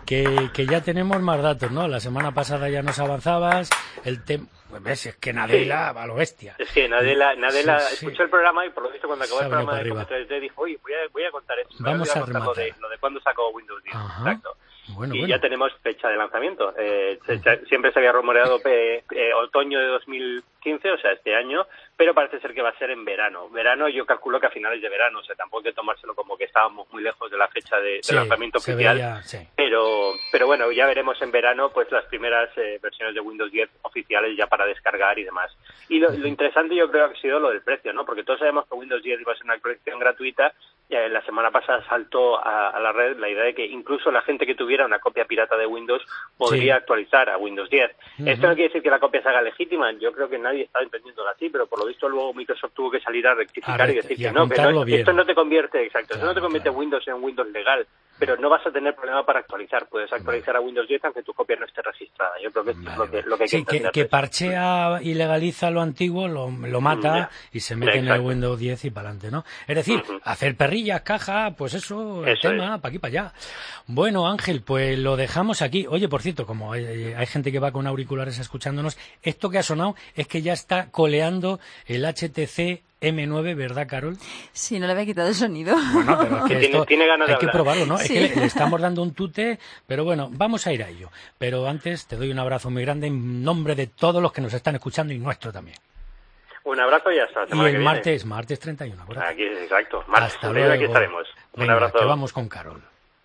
que ya tenemos más datos, ¿no? La semana pasada ya nos avanzabas el tema. Pues ves, es que Nadella va a lo bestia. Es que Nadella escuchó el programa y por lo visto cuando acabó el programa de 3D dijo, oye, voy a contar esto. Vamos a contar lo de cuándo sacó Windows 10. Ajá. Exacto. Bueno. Ya tenemos fecha de lanzamiento. Siempre se había rumoreado otoño de 2015, o sea, este año, pero parece ser que va a ser en verano. Verano, yo calculo que a finales de verano, o sea, tampoco hay que tomárselo como que estábamos muy lejos de la fecha de lanzamiento oficial. Pero bueno, ya veremos en verano pues las primeras versiones de Windows 10 oficiales ya para descargar y demás. Y lo interesante yo creo que ha sido lo del precio, ¿no? Porque todos sabemos que Windows 10 iba a ser una actualización gratuita. La semana pasada saltó a la red la idea de que incluso la gente que tuviera una copia pirata de Windows podría actualizar a Windows 10. Esto no quiere decir que la copia se haga legítima, yo creo que nadie está entendiéndolo así, pero por lo visto luego Microsoft tuvo que salir a rectificar y decir que no, esto no te convierte, esto no te convierte Windows en Windows legal, pero no vas a tener problema para actualizar, puedes actualizar a Windows 10 aunque tu copia no esté registrada. Yo creo que esto es lo que hay que entender. Que parchea y legaliza lo antiguo, lo mata y se mete en el Windows 10 y para adelante, ¿no? Es decir, hacer perrillas, caja, pues eso el tema, para aquí, para allá. Bueno, Ángel, pues lo dejamos aquí. Oye, por cierto, como hay gente que va con auriculares escuchándonos, esto que ha sonado es que ya está coleando el HTC M9, ¿verdad, Carol? Sí, no le había quitado el sonido. Bueno, pero es que esto tiene ganas de hay que hablar. probarlo, ¿no? Sí. Es que le estamos dando un tute, pero bueno, vamos a ir a ello. Pero antes te doy un abrazo muy grande en nombre de todos los que nos están escuchando y nuestro también. Un abrazo y hasta la Y semana el que martes 31, acuérdate. Aquí, exacto. Martes Hasta 31 luego. aquí estaremos. Venga, Un abrazo. que vamos con Carol.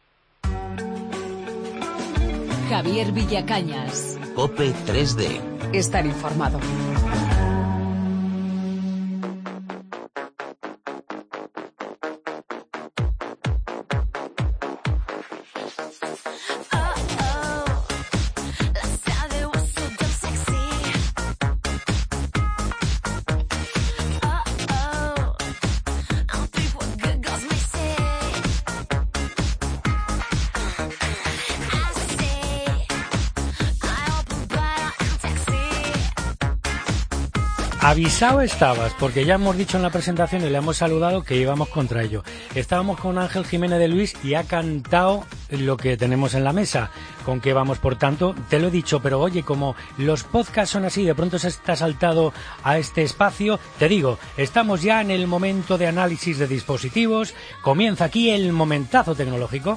Javier Villacañas. COPE 3D. Estar informado. Avisado estabas, porque ya hemos dicho en la presentación y le hemos saludado que íbamos contra ello. Estábamos con Ángel Jiménez de Luis y ha cantado lo que tenemos en la mesa. ¿Con qué vamos? Por tanto, te lo he dicho, pero oye, como los podcasts son así, de pronto se está saltado a este espacio, te digo, estamos ya en el momento de análisis de dispositivos. Comienza aquí el momentazo tecnológico.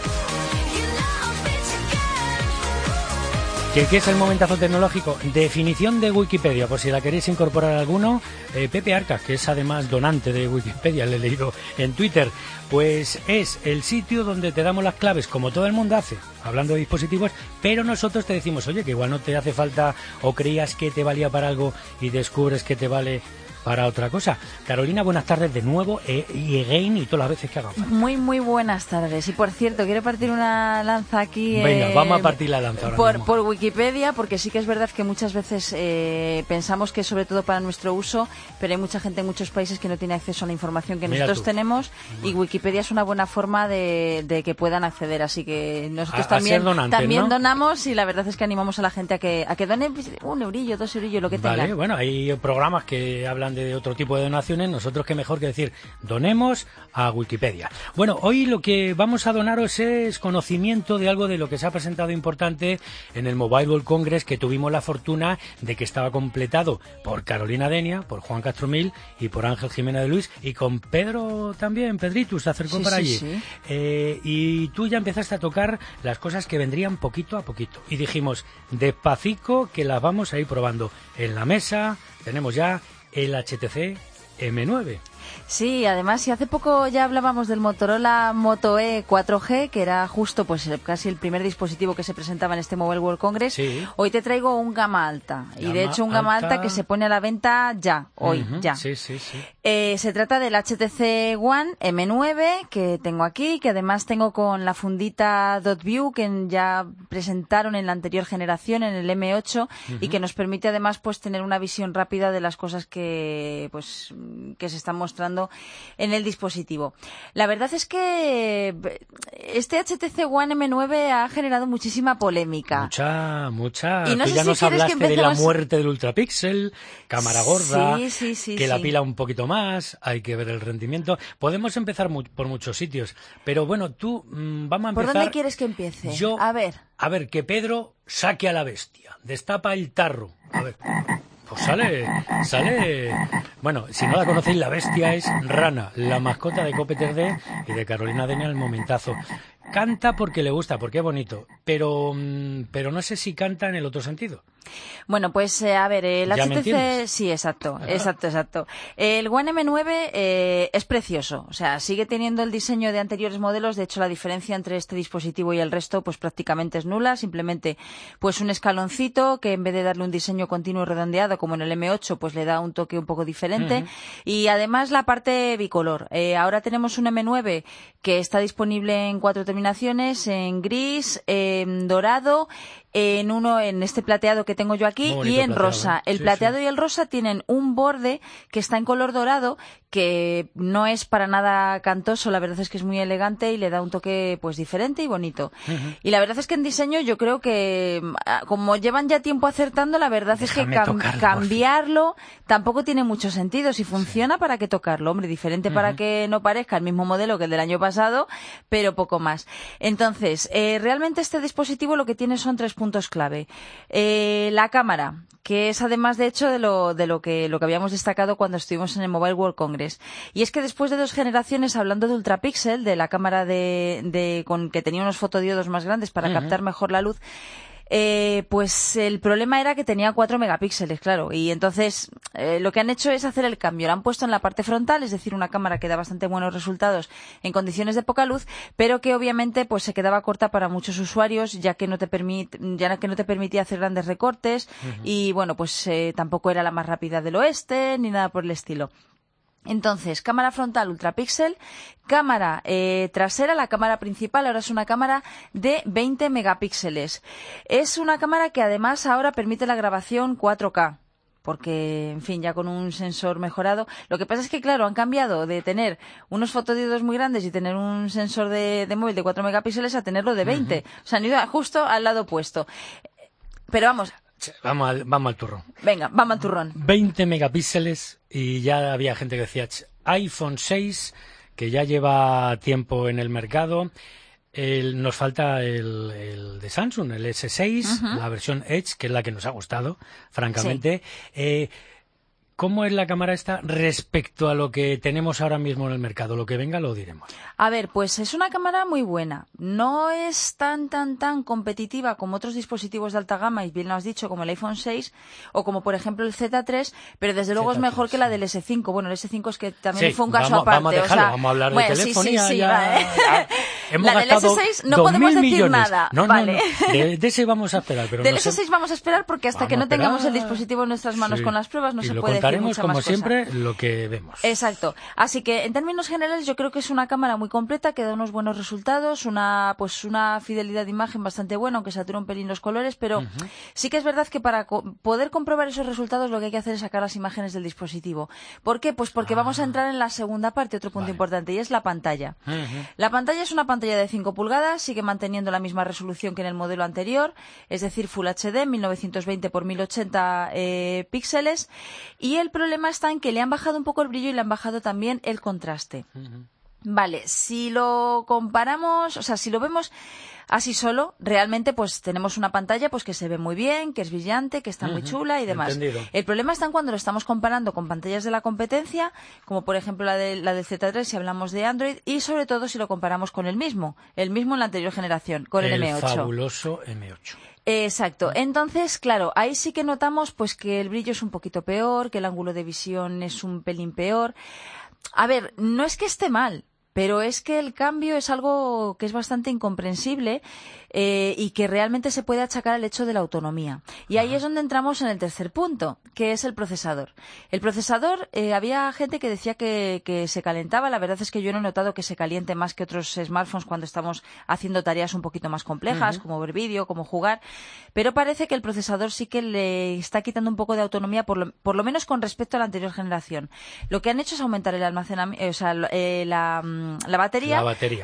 ¿Qué es el momentazo tecnológico? Definición de Wikipedia, por si la queréis incorporar alguno. Pepe Arcas, que es además donante de Wikipedia, le he leído en Twitter, pues es el sitio donde te damos las claves, como todo el mundo hace, hablando de dispositivos, pero nosotros te decimos, oye, que igual no te hace falta o creías que te valía para algo y descubres que te vale para otra cosa. Carolina, buenas tardes de nuevo y again y todas las veces que haga falta. Muy, muy buenas tardes. Y por cierto, quiero partir una lanza aquí. Venga, vamos a partir la lanza ahora mismo. Por Wikipedia, porque sí que es verdad que muchas veces pensamos que es sobre todo para nuestro uso, pero hay mucha gente en muchos países que no tiene acceso a la información que nosotros tenemos y Wikipedia es una buena forma de que puedan acceder. Así que nosotros también donamos y la verdad es que animamos a la gente a que done un eurillo, 2 eurillos, lo que tengan. Vale, bueno, hay programas que hablan de otro tipo de donaciones, nosotros qué mejor que decir, donemos a Wikipedia. Bueno, hoy lo que vamos a donaros es conocimiento de algo de lo que se ha presentado importante en el Mobile World Congress, que tuvimos la fortuna de que estaba completado por Carolina Denia, por Juan Castromil y por Ángel Jiménez de Luis, y con Pedro también, Pedritus se acercó por allí. Sí. Y tú ya empezaste a tocar las cosas que vendrían poquito a poquito. Y dijimos, despacito que las vamos a ir probando. En la mesa tenemos ya el HTC M9. Sí, además, si hace poco ya hablábamos del Motorola Moto E 4G, que era justo pues casi el primer dispositivo que se presentaba en este Mobile World Congress, sí. Hoy te traigo un gama alta. Y de hecho un gama alta que se pone a la venta ya, hoy, ya. Sí. Se trata del HTC One M9 que tengo aquí, que además tengo con la fundita .view que ya presentaron en la anterior generación, en el M8, y que nos permite además pues tener una visión rápida de las cosas que se están mostrando en el dispositivo. La verdad es que este HTC One M9 ha generado muchísima polémica. Mucha. Y no Tú sé ya si nos quieres hablaste que de la muerte del ultrapíxel, cámara gorda, sí, que la pila un poquito más. más, hay que ver el rendimiento. Podemos empezar por muchos sitios, pero bueno, vamos a empezar... ¿Por dónde quieres que empiece? A ver, que Pedro saque a la bestia, destapa el tarro. A ver, pues sale... Bueno, si no la conocéis, la bestia es Rana, la mascota de Cope 3D y de Carolina Denia, el momentazo. Canta porque le gusta, porque es bonito, pero no sé si canta en el otro sentido. Bueno, pues a ver, el HTC... Sí, exacto. El One M9 es precioso, o sea, sigue teniendo el diseño de anteriores modelos. De hecho, la diferencia entre este dispositivo y el resto pues prácticamente es nula, simplemente pues un escaloncito que en vez de darle un diseño continuo y redondeado como en el M8 pues le da un toque un poco diferente. Y además la parte bicolor. Ahora tenemos un M9 que está disponible en 4 terminaciones, en gris, en dorado, en este plateado que tengo yo aquí y en rosa. El plateado y el rosa tienen un borde que está en color dorado, que no es para nada cantoso, la verdad es que es muy elegante y le da un toque pues diferente y bonito. Y la verdad es que en diseño yo creo que, como llevan ya tiempo acertando, la verdad es que cambiarlo tampoco tiene mucho sentido. Si funciona, ¿para qué tocarlo? Hombre, diferente para que no parezca el mismo modelo que el del año pasado, pero poco más. Entonces, realmente este dispositivo lo que tiene son 3 puntos clave. La cámara, que es además de hecho de lo que habíamos destacado cuando estuvimos en el Mobile World Congress. Y es que después de 2 generaciones hablando de ultrapíxel, de la cámara con que tenía unos fotodiodos más grandes para captar mejor la luz, pues el problema era que tenía 4 megapíxeles, claro, y entonces lo que han hecho es hacer el cambio. La han puesto en la parte frontal, es decir, una cámara que da bastante buenos resultados en condiciones de poca luz, pero que obviamente pues se quedaba corta para muchos usuarios, ya que no te permitía hacer grandes recortes y bueno, pues tampoco era la más rápida del oeste ni nada por el estilo. Entonces, cámara frontal ultrapíxel, cámara trasera, la cámara principal ahora es una cámara de 20 megapíxeles. Es una cámara que además ahora permite la grabación 4K. Porque, en fin, ya con un sensor mejorado. Lo que pasa es que, claro, han cambiado de tener unos fotodiodos muy grandes y tener un sensor de móvil de 4 megapíxeles a tenerlo de 20. O sea, han ido justo al lado opuesto. Pero vamos... Vamos al turrón. Venga, vamos al turrón. 20 megapíxeles y ya había gente que decía iPhone 6, que ya lleva tiempo en el mercado. Nos falta el de Samsung, el S6, la versión Edge, que es la que nos ha gustado, francamente. Sí. ¿Cómo es la cámara esta respecto a lo que tenemos ahora mismo en el mercado? Lo que venga lo diremos. A ver, pues es una cámara muy buena. No es tan competitiva como otros dispositivos de alta gama, y bien lo has dicho, como el iPhone 6 o como, por ejemplo, el Z3, pero desde luego es mejor que la del S5. Bueno, el S5 es que también fue un caso aparte. Vamos a dejarlo, vamos a hablar de telefonía. Sí, ya, vale. Hemos la del gastado S6 no podemos decir millones. nada. No, vale. De ese vamos a esperar. Pero del S6 vamos a esperar porque hasta que no tengamos el dispositivo en nuestras manos con las pruebas no se puede decir mucha como más siempre, cosa. Lo que vemos. Exacto. Así que, en términos generales, yo creo que es una cámara muy completa, que da unos buenos resultados, una fidelidad de imagen bastante buena, aunque satura un pelín los colores, pero sí que es verdad que para poder comprobar esos resultados lo que hay que hacer es sacar las imágenes del dispositivo. ¿Por qué? Pues porque vamos a entrar en la segunda parte, otro punto importante, y es la pantalla. La pantalla es una pantalla de 5 pulgadas, sigue manteniendo la misma resolución que en el modelo anterior, es decir, Full HD, 1920 x 1080 píxeles, y el problema está en que le han bajado un poco el brillo y le han bajado también el contraste. Vale, si lo comparamos, o sea, si lo vemos así solo, realmente pues tenemos una pantalla pues que se ve muy bien, que es brillante, que está muy chula y demás. Entendido. El problema está en cuando lo estamos comparando con pantallas de la competencia, como por ejemplo la del Z3 si hablamos de Android, y sobre todo si lo comparamos con el mismo en la anterior generación, con el M8. El fabuloso M8. Exacto. Entonces, claro, ahí sí que notamos pues que el brillo es un poquito peor, que el ángulo de visión es un pelín peor. A ver, no es que esté mal, pero es que el cambio es algo que es bastante incomprensible y que realmente se puede achacar al hecho de la autonomía. Y ahí es donde entramos en el tercer punto, que es el procesador. El procesador, había gente que decía que se calentaba. La verdad es que yo no he notado que se caliente más que otros smartphones cuando estamos haciendo tareas un poquito más complejas, como ver vídeo, como jugar. Pero parece que el procesador sí que le está quitando un poco de autonomía, por lo menos con respecto a la anterior generación. Lo que han hecho es aumentar el almacenamiento, o sea, la batería,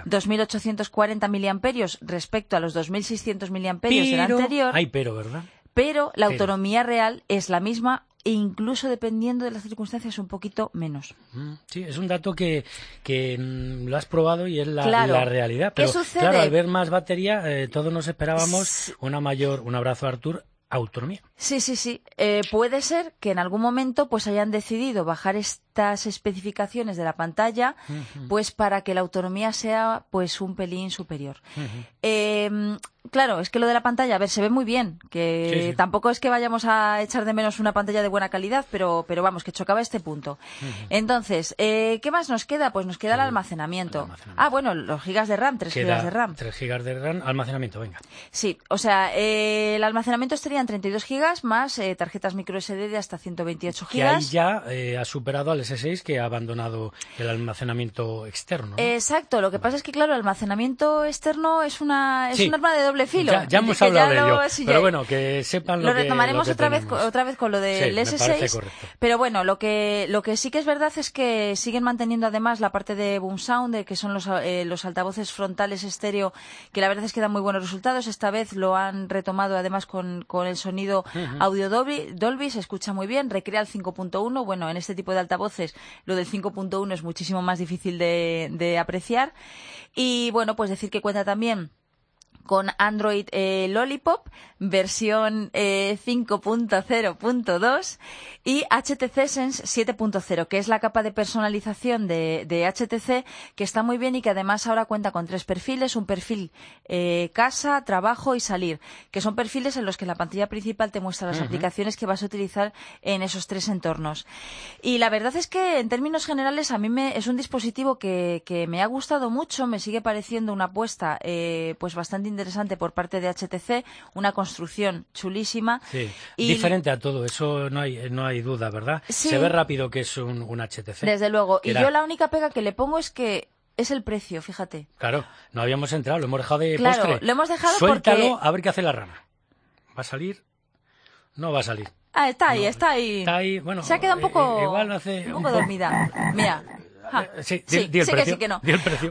2.840 miliamperios respecto a los 2.600 miliamperios del anterior. Pero, ¿verdad? Pero la autonomía real es la misma e incluso dependiendo de las circunstancias un poquito menos. Sí, es un dato que lo has probado y es la realidad. Pero ¿qué sucede? Claro, al ver más batería, todos nos esperábamos un abrazo a Artur, autonomía. Sí. Puede ser que en algún momento pues hayan decidido bajar estas especificaciones de la pantalla pues para que la autonomía sea pues un pelín superior. Claro, es que lo de la pantalla, a ver, se ve muy bien, que sí. Tampoco es que vayamos a echar de menos una pantalla de buena calidad, pero vamos, que chocaba este punto. Entonces, ¿qué más nos queda? Pues nos queda el almacenamiento. Bueno, los gigas de RAM, 3 gigas de RAM. 3 gigas de RAM, almacenamiento, venga. Sí, o sea, el almacenamiento estarían 32 gigas más tarjetas micro SD de hasta 128 gigas. Que ahí ya ha superado al S6, que ha abandonado el almacenamiento externo, ¿no? Exacto, lo que pasa es que, claro, el almacenamiento externo es un arma de doble filo. Ya hemos hablado de ello, pero bueno, que sepan lo que retomaremos otra vez con lo del S6. Pero bueno, lo que sí que es verdad es que siguen manteniendo además la parte de Boom Sound, que son los altavoces frontales estéreo, que la verdad es que dan muy buenos resultados. Esta vez lo han retomado además con el sonido audio Dolby, se escucha muy bien, recrea el 5.1. Bueno, en este tipo de altavoces lo del 5.1 es muchísimo más difícil de apreciar. Y bueno, pues decir que cuenta también con Android Lollipop, versión 5.0.2 y HTC Sense 7.0, que es la capa de personalización de HTC, que está muy bien y que además ahora cuenta con 3 perfiles, un perfil casa, trabajo y salir, que son perfiles en los que la pantalla principal te muestra las aplicaciones que vas a utilizar en esos 3 entornos. Y la verdad es que en términos generales a mí es un dispositivo que me ha gustado mucho, me sigue pareciendo una apuesta pues bastante interesante por parte de HTC, una construcción chulísima. Sí, diferente a todo, eso no hay duda, ¿verdad? Sí. Se ve rápido que es un HTC. Desde luego. Y yo la única pega que le pongo es que es el precio, fíjate. Claro, no habíamos entrado, lo hemos dejado de postre. Claro, lo hemos dejado Suéltalo, porque... a ver qué hace la rana. ¿Va a salir? No va a salir. Está ahí. Está ahí, bueno... Se ha quedado un poco... igual hace... Un poco dormida. Mira... Di el precio. Que no. Di el precio.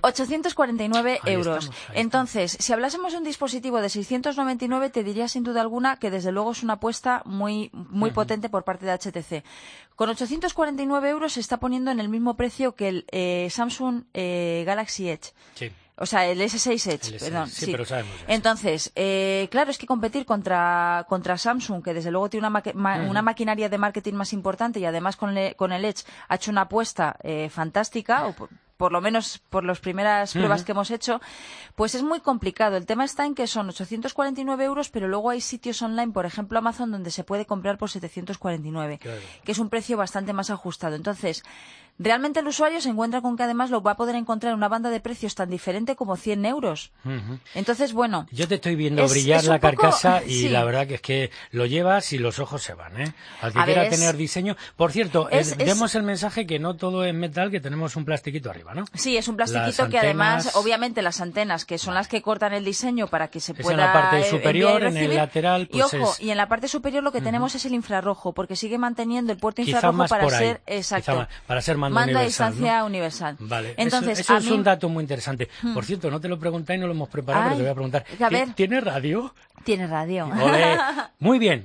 849 ahí euros. Ahí Entonces, si hablásemos de un dispositivo de 699, te diría sin duda alguna que desde luego es una apuesta muy potente por parte de HTC. Con 849 euros se está poniendo en el mismo precio que el Samsung Galaxy Edge. Sí. O sea, el S6 Edge, perdón. Sí, pero sabemos ya. Entonces, claro, es que competir contra Samsung, que desde luego tiene una maquinaria de marketing más importante y además con el Edge ha hecho una apuesta fantástica, o por lo menos por las primeras pruebas que hemos hecho, pues es muy complicado. El tema está en que son 849 euros, pero luego hay sitios online, por ejemplo Amazon, donde se puede comprar por 749, claro, que es un precio bastante más ajustado. Entonces, realmente el usuario se encuentra con que además lo va a poder encontrar en una banda de precios tan diferente como 100 euros. Entonces, bueno... Yo te estoy viendo brillar la carcasa y sí. La verdad que es que lo llevas y los ojos se van, ¿eh? Al que quiera tener diseño... Por cierto, demos el mensaje que no todo es metal, que tenemos un plastiquito arriba, ¿no? Sí, es un plastiquito que además, obviamente, las antenas, que son las que cortan el diseño para que se pueda... en la parte superior, en el lateral... Pues y ojo, y en la parte superior lo que tenemos es el infrarrojo, porque sigue manteniendo el puerto infrarrojo para ser... Exacto. Para ser mando a universal, distancia, ¿no? Universal. Vale, entonces eso es un dato muy interesante. Por cierto, no te lo pregunté y no lo hemos preparado, pero te voy a preguntar. ¿Tiene radio? Tiene radio. Olé. Muy bien.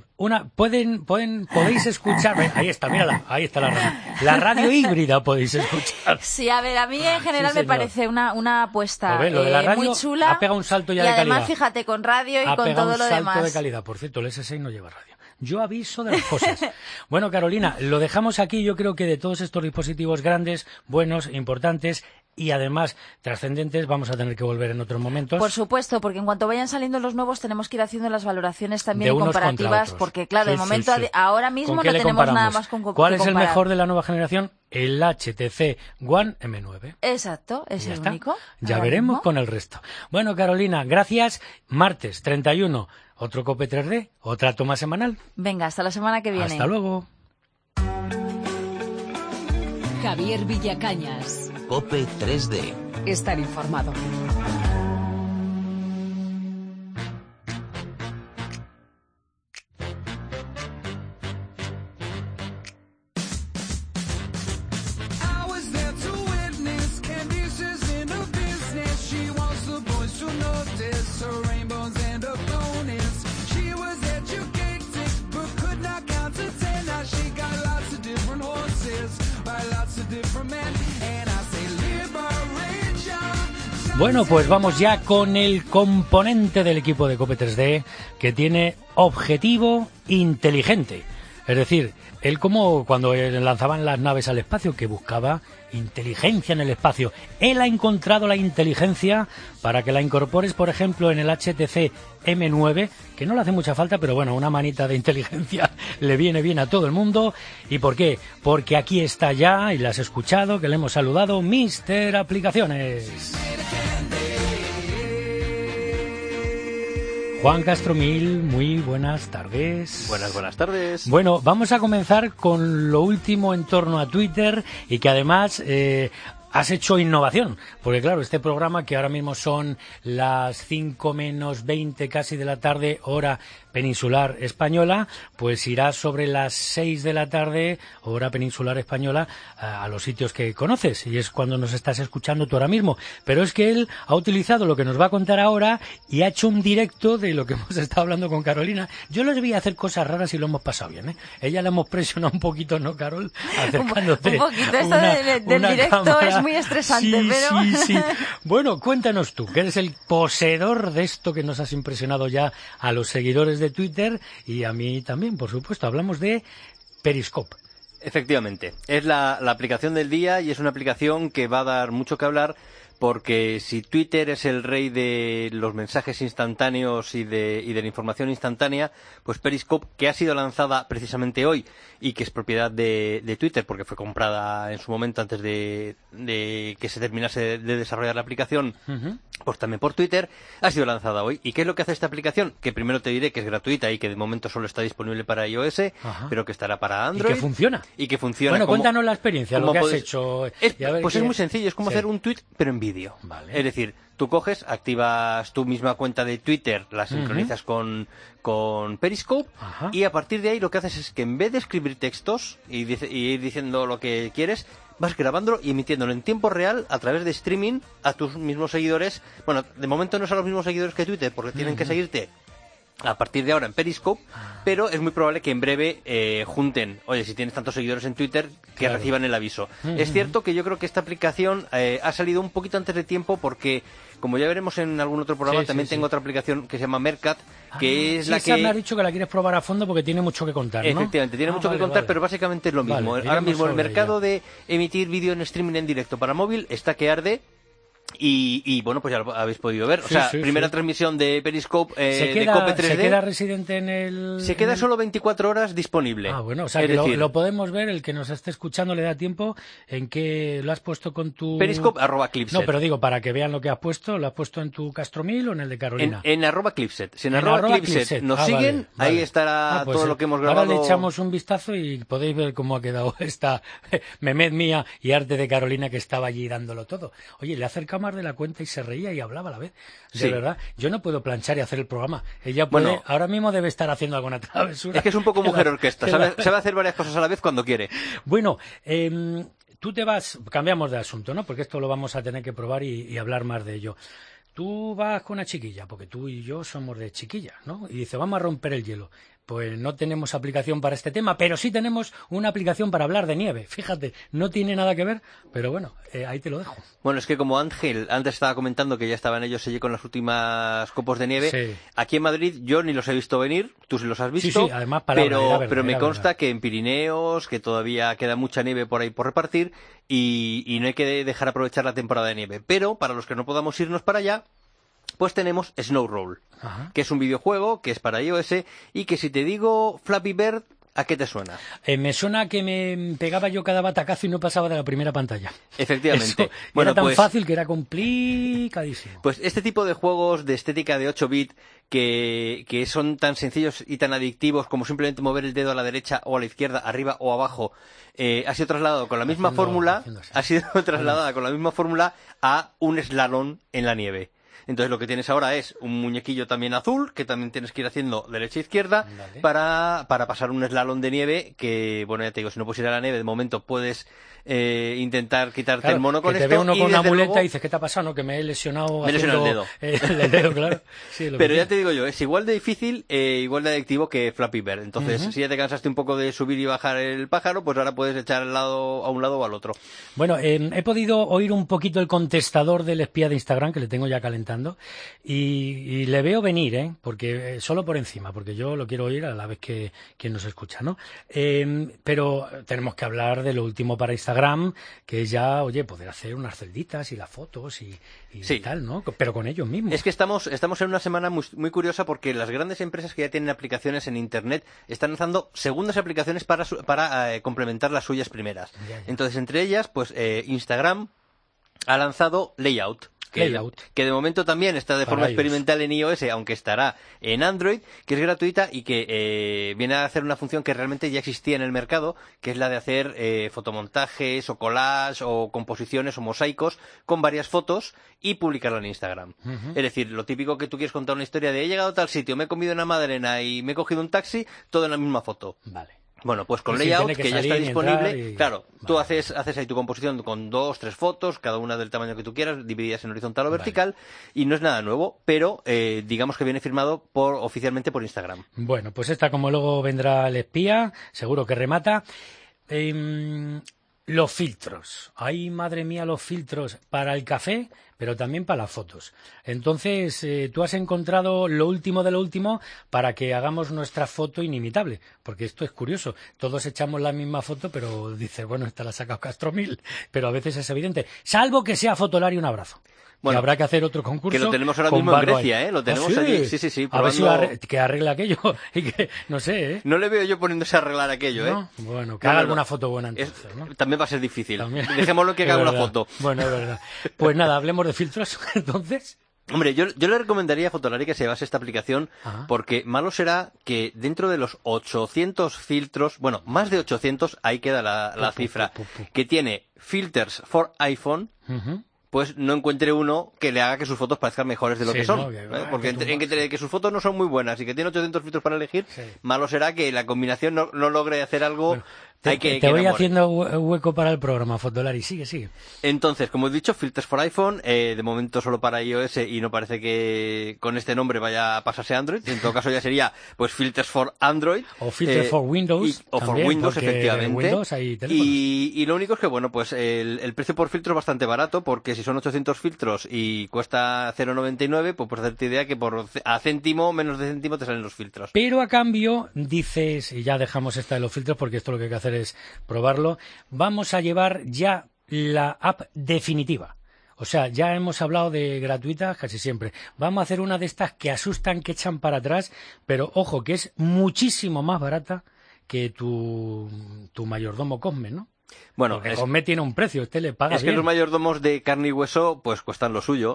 Podéis escuchar... Ahí está, mírala. Ahí está la radio. La radio híbrida podéis escuchar. Sí, a ver, a mí en general me parece una apuesta lo de la radio muy chula. Ha pegado un salto ya de calidad. Y además, fíjate, con radio y con todo lo demás. Ha pegado un salto de calidad. Por cierto, el S6 no lleva radio. Yo aviso de las cosas. Bueno, Carolina, lo dejamos aquí. Yo creo que de todos estos dispositivos grandes, buenos, importantes y además trascendentes, vamos a tener que volver en otros momentos. Por supuesto, porque en cuanto vayan saliendo los nuevos tenemos que ir haciendo las valoraciones también y comparativas, porque claro, de momento ahora mismo no tenemos nada más con ¿Cuál es el mejor de la nueva generación? El HTC One M9. Exacto, es el único. Ya veremos con el resto. Bueno, Carolina, gracias. Martes 31, otro COPE 3D, otra toma semanal. Venga, hasta la semana que viene. Hasta luego. Javier Villacañas. COPE 3D. Estar informado. She got Bueno, pues vamos ya con el componente del equipo de Cope 3D que tiene objetivo inteligente. Es decir, él como cuando lanzaban las naves al espacio, que buscaba inteligencia en el espacio. Él ha encontrado la inteligencia para que la incorpores, por ejemplo, en el HTC M9, que no le hace mucha falta, pero bueno, una manita de inteligencia le viene bien a todo el mundo. ¿Y por qué? Porque aquí está ya, y la has escuchado, que le hemos saludado, Mr. Aplicaciones. Juan Castromil, muy buenas tardes. Buenas tardes. Bueno, vamos a comenzar con lo último en torno a Twitter y que además has hecho innovación, porque claro, este programa que ahora mismo son las 5 menos 20 casi de la tarde, hora peninsular española, pues irá sobre las 6 de la tarde, hora peninsular española, a los sitios que conoces, y es cuando nos estás escuchando tú ahora mismo. Pero es que él ha utilizado lo que nos va a contar ahora y ha hecho un directo de lo que hemos estado hablando con Carolina. Yo les vi hacer cosas raras y lo hemos pasado bien, ¿eh? Ella la hemos presionado un poquito, ¿no, Carol? Acercándote un poquito, esto del directo cámara. Es muy estresante, sí, pero... Sí. Bueno, cuéntanos tú, que eres el poseedor de esto que nos has impresionado ya a los seguidores de Twitter y a mí también, por supuesto. Hablamos de Periscope. Efectivamente, es la aplicación del día y es una aplicación que va a dar mucho que hablar, porque si Twitter es el rey de los mensajes instantáneos y de la información instantánea, pues Periscope, que ha sido lanzada precisamente hoy y que es propiedad de Twitter porque fue comprada en su momento antes de que se terminase de desarrollar la aplicación, pues también por Twitter, ha sido lanzada hoy. ¿Y qué es lo que hace esta aplicación? Que primero te diré que es gratuita y que de momento solo está disponible para iOS, pero que estará para Android. Y que funciona. Bueno, cuéntanos la experiencia, lo que has hecho. Pues es muy sencillo, es como hacer un tweet, pero en vídeo. Vale. Es decir, tú coges, activas tu misma cuenta de Twitter, la sincronizas con Periscope, y a partir de ahí lo que haces es que en vez de escribir textos y ir diciendo lo que quieres, vas grabándolo y emitiéndolo en tiempo real a través de streaming a tus mismos seguidores. Bueno, de momento no son los mismos seguidores que Twitter, porque tienen que seguirte a partir de ahora en Periscope, pero es muy probable que en breve junten, oye, si tienes tantos seguidores en Twitter, que reciban el aviso. Es cierto que yo creo que esta aplicación ha salido un poquito antes de tiempo porque, como ya veremos en algún otro programa, también tengo otra aplicación que se llama Mercat, que es la que... me has dicho que la quieres probar a fondo porque tiene mucho que contar, ¿no? Efectivamente, tiene mucho que contar, pero básicamente es lo mismo. Ahora mismo el mercado de emitir vídeo en streaming en directo para móvil está que arde. Y bueno, pues ya lo habéis podido ver. O sea, primera transmisión de Periscope de Cope 3D. ¿Se queda residente en el...? Se queda solo 24 horas disponible. Ah, bueno, o sea, que lo podemos ver, el que nos esté escuchando le da tiempo en que lo has puesto con tu... Periscope @Clipset. No, pero digo, para que vean lo que has puesto, ¿lo has puesto en tu Castromil o en el de Carolina? En @Clipset. Si en @Clipset nos siguen, vale. Ahí estará pues todo lo que hemos grabado. Ahora le echamos un vistazo y podéis ver cómo ha quedado esta Mehmet mía y arte de Carolina, que estaba allí dándolo todo. Oye, le acerca más de la cuenta y se reía y hablaba a la vez. De verdad, yo no puedo planchar y hacer el programa. Ella puede, ahora mismo debe estar haciendo alguna travesura. Es que es un poco mujer orquesta, sabe hacer varias cosas a la vez cuando quiere. Bueno, tú te vas, cambiamos de asunto, ¿no? Porque esto lo vamos a tener que probar y hablar más de ello. Tú vas con una chiquilla, porque tú y yo somos de chiquilla, ¿no? Y dice, vamos a romper el hielo. Pues no tenemos aplicación para este tema, pero sí tenemos una aplicación para hablar de nieve. Fíjate, no tiene nada que ver, pero bueno, ahí te lo dejo. Bueno, es que como Ángel antes estaba comentando que ya estaban ellos allí con las últimas copos de nieve, aquí en Madrid yo ni los he visto venir, tú sí los has visto, sí, además, pero me consta que en Pirineos, que todavía queda mucha nieve por ahí por repartir, y no hay que dejar aprovechar la temporada de nieve. Pero para los que no podamos irnos para allá, pues tenemos Snow Roll, que es un videojuego que es para iOS y que si te digo Flappy Bird, ¿a qué te suena? Me suena que me pegaba yo cada batacazo y no pasaba de la primera pantalla. Efectivamente. Eso, bueno, era tan fácil que era complicadísimo. Pues este tipo de juegos de estética de 8 bits que son tan sencillos y tan adictivos como simplemente mover el dedo a la derecha o a la izquierda, arriba o abajo, ha sido trasladado con la misma fórmula, a un slalom en la nieve. Entonces lo que tienes ahora es un muñequillo también azul, que también tienes que ir haciendo derecha e izquierda, para pasar un slalom de nieve, que, bueno, ya te digo, si no puedes ir a la nieve, de momento puedes intentar quitarte el mono con esto. Te ve uno con una muleta luego... y dices, ¿qué te ha pasado? No, que me he lesionado el dedo. El dedo, claro. Sí, pero ya te digo yo, es igual de difícil, igual de adictivo que Flappy Bird. Entonces, si ya te cansaste un poco de subir y bajar el pájaro, pues ahora puedes echar a un lado o al otro. Bueno, he podido oír un poquito el contestador del espía de Instagram, que le tengo ya calentando, y le veo venir, porque solo por encima, porque yo lo quiero oír a la vez que quien nos escucha, ¿no? Pero tenemos que hablar de lo último para Instagram, que es ya, oye, poder hacer unas celditas y las fotos y tal, ¿no? Pero con ellos mismos. Es que estamos en una semana muy, muy curiosa, porque las grandes empresas que ya tienen aplicaciones en Internet están lanzando segundas aplicaciones para complementar las suyas primeras. Ya. Entonces, entre ellas, pues Instagram ha lanzado Layout. Que de momento también está de forma experimental en iOS, aunque estará en Android, que es gratuita y que viene a hacer una función que realmente ya existía en el mercado, que es la de hacer fotomontajes o collage o composiciones o mosaicos con varias fotos y publicarla en Instagram. Es decir, lo típico que tú quieres contar una historia de he llegado a tal sitio, me he comido una magdalena y me he cogido un taxi, todo en la misma foto. Vale. Bueno, pues con Layout, que ya está disponible, claro, tú haces ahí tu composición con 2, 3 fotos, cada una del tamaño que tú quieras, divididas en horizontal o vertical, y no es nada nuevo, pero digamos que viene firmado oficialmente por Instagram. Bueno, pues esta, como luego vendrá el espía, seguro que remata. Los filtros. Ay, madre mía, los filtros para el café, pero también para las fotos. Entonces, tú has encontrado lo último de lo último para que hagamos nuestra foto inimitable. Porque esto es curioso. Todos echamos la misma foto, pero dices, bueno, esta la ha sacado Castromil. Pero a veces es evidente. Salvo que sea Fotolar y un abrazo. Bueno, y habrá que hacer otro concurso. Que lo tenemos ahora mismo en Grecia, ¿eh? Lo tenemos allí. Sí. A ver si que arregle aquello. Y que, no sé, ¿eh? No le veo yo poniéndose a arreglar aquello, ¿eh? No, bueno, que haga alguna foto buena entonces, ¿no? También va a ser difícil. Dejémoslo que haga una foto. Bueno, es verdad. Pues nada, hablemos de filtros, entonces. Hombre, yo le recomendaría a Fotolari que se base esta aplicación, porque malo será que dentro de los 800 filtros, bueno, más de 800, ahí queda la cifra, que tiene filters for iPhone, pues no encuentre uno que le haga que sus fotos parezcan mejores de lo que son. ¿No? Porque que sus fotos no son muy buenas y que tiene 800 filtros para elegir, malo será que la combinación no logre hacer algo... Bueno, te voy haciendo hueco para el programa, Fotolari. Sigue. Entonces, como he dicho, filters for iPhone, de momento solo para iOS, y no parece que con este nombre vaya a pasarse a Android. En todo caso ya sería pues filters for Android. O filters for Windows. O for Windows, efectivamente. Windows hay y lo único es que, bueno, pues el precio por filtro es bastante barato, porque si son 800 filtros y cuesta 0,99, pues por hacerte idea que a céntimo, menos de céntimo, te salen los filtros. Pero a cambio, dices, y ya dejamos esta de los filtros, porque esto lo que hay que hacer es probarlo, vamos a llevar ya la app definitiva. O sea, ya hemos hablado de gratuitas casi siempre. Vamos a hacer una de estas que asustan, que echan para atrás, pero ojo, que es muchísimo más barata que tu mayordomo Cosme, ¿no? Bueno, Cosme tiene un precio, usted le paga bien. Que los mayordomos de carne y hueso pues cuestan lo suyo,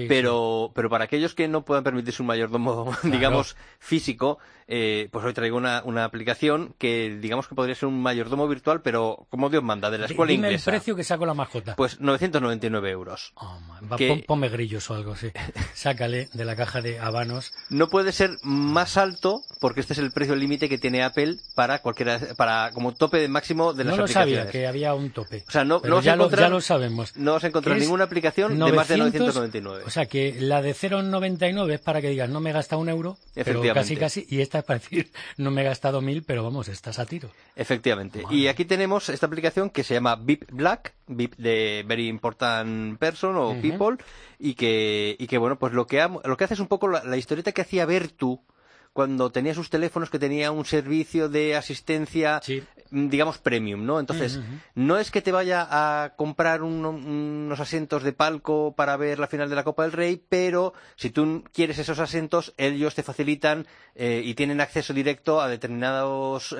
pero para aquellos que no puedan permitirse un mayordomo, digamos, físico, pues hoy traigo una aplicación que digamos que podría ser un mayordomo virtual, pero como Dios manda, de la escuela inglesa. Dime el precio que saco la mascota. Pues 999 euros. Ponme grillos o algo, sí. Sácale de la caja de habanos. No puede ser más alto, porque este es el precio límite que tiene Apple para como tope máximo de las aplicaciones. No lo sabía, que había un tope. O sea, ya lo sabemos. No vas a encontrar ninguna aplicación de más de 999. O sea, que la de 0,99 es para que digas, no me he gastado un euro, pero casi, y esta es para decir, no me he gastado 1.000, pero vamos, estás a tiro. Efectivamente. Y aquí tenemos esta aplicación que se llama VIP Black, VIP de Very Important Person o People, y que bueno, pues lo que hace es un poco la historieta que hacía Vertu cuando tenía sus teléfonos, que tenía un servicio de asistencia, digamos, premium, ¿no? Entonces, no es que te vaya a comprar unos asientos de palco para ver la final de la Copa del Rey, pero si tú quieres esos asientos, ellos te facilitan y tienen acceso directo a determinados,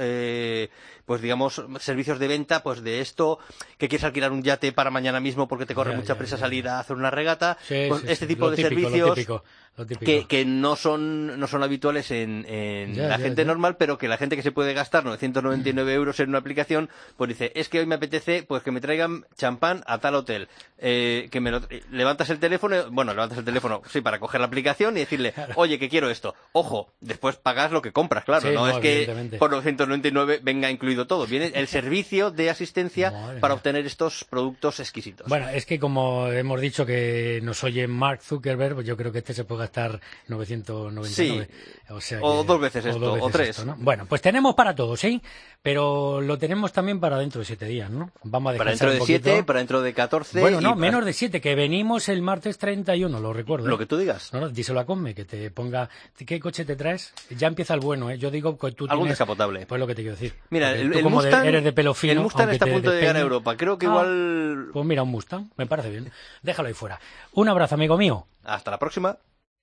pues digamos, servicios de venta, pues de esto, que quieres alquilar un yate para mañana mismo porque te corre mucha prisa salir a hacer una regata, pues este tipo de servicios lo típico. Que no son habituales en la gente normal, pero que la gente que se puede gastar 999 euros en una aplicación, pues dice, es que hoy me apetece pues que me traigan champán a tal hotel. Levantas el teléfono, sí, para coger la aplicación y decirle, oye, que quiero esto. Ojo, después pagas lo que compras, claro, sí, no es que por 999 venga incluido todo. Viene el servicio de asistencia para obtener estos productos exquisitos. Bueno, es que como hemos dicho que nos oye Mark Zuckerberg, pues yo creo que este se puede gastar 999. Sí, o sea que, o dos veces esto, o tres. Esto, ¿no? Bueno, pues tenemos para todos, ¿sí? Pero lo tenemos también para dentro de 7 días, ¿no? Vamos a descansar para dentro de 7, para dentro de 14. Bueno, no, menos de 7, que venimos el martes 31, lo recuerdo. Lo que tú digas. No, díselo a Conme, que te ponga... ¿Qué coche te traes? Ya empieza el bueno, ¿eh? Yo digo que tú algún tienes... descapotable. Pues lo que te quiero decir. Mira, el Mustang... eres de pelo fino, el Mustang está a punto de llegar a Europa. Creo que igual... Pues mira, un Mustang, me parece bien. Déjalo ahí fuera. Un abrazo, amigo mío. Hasta la próxima.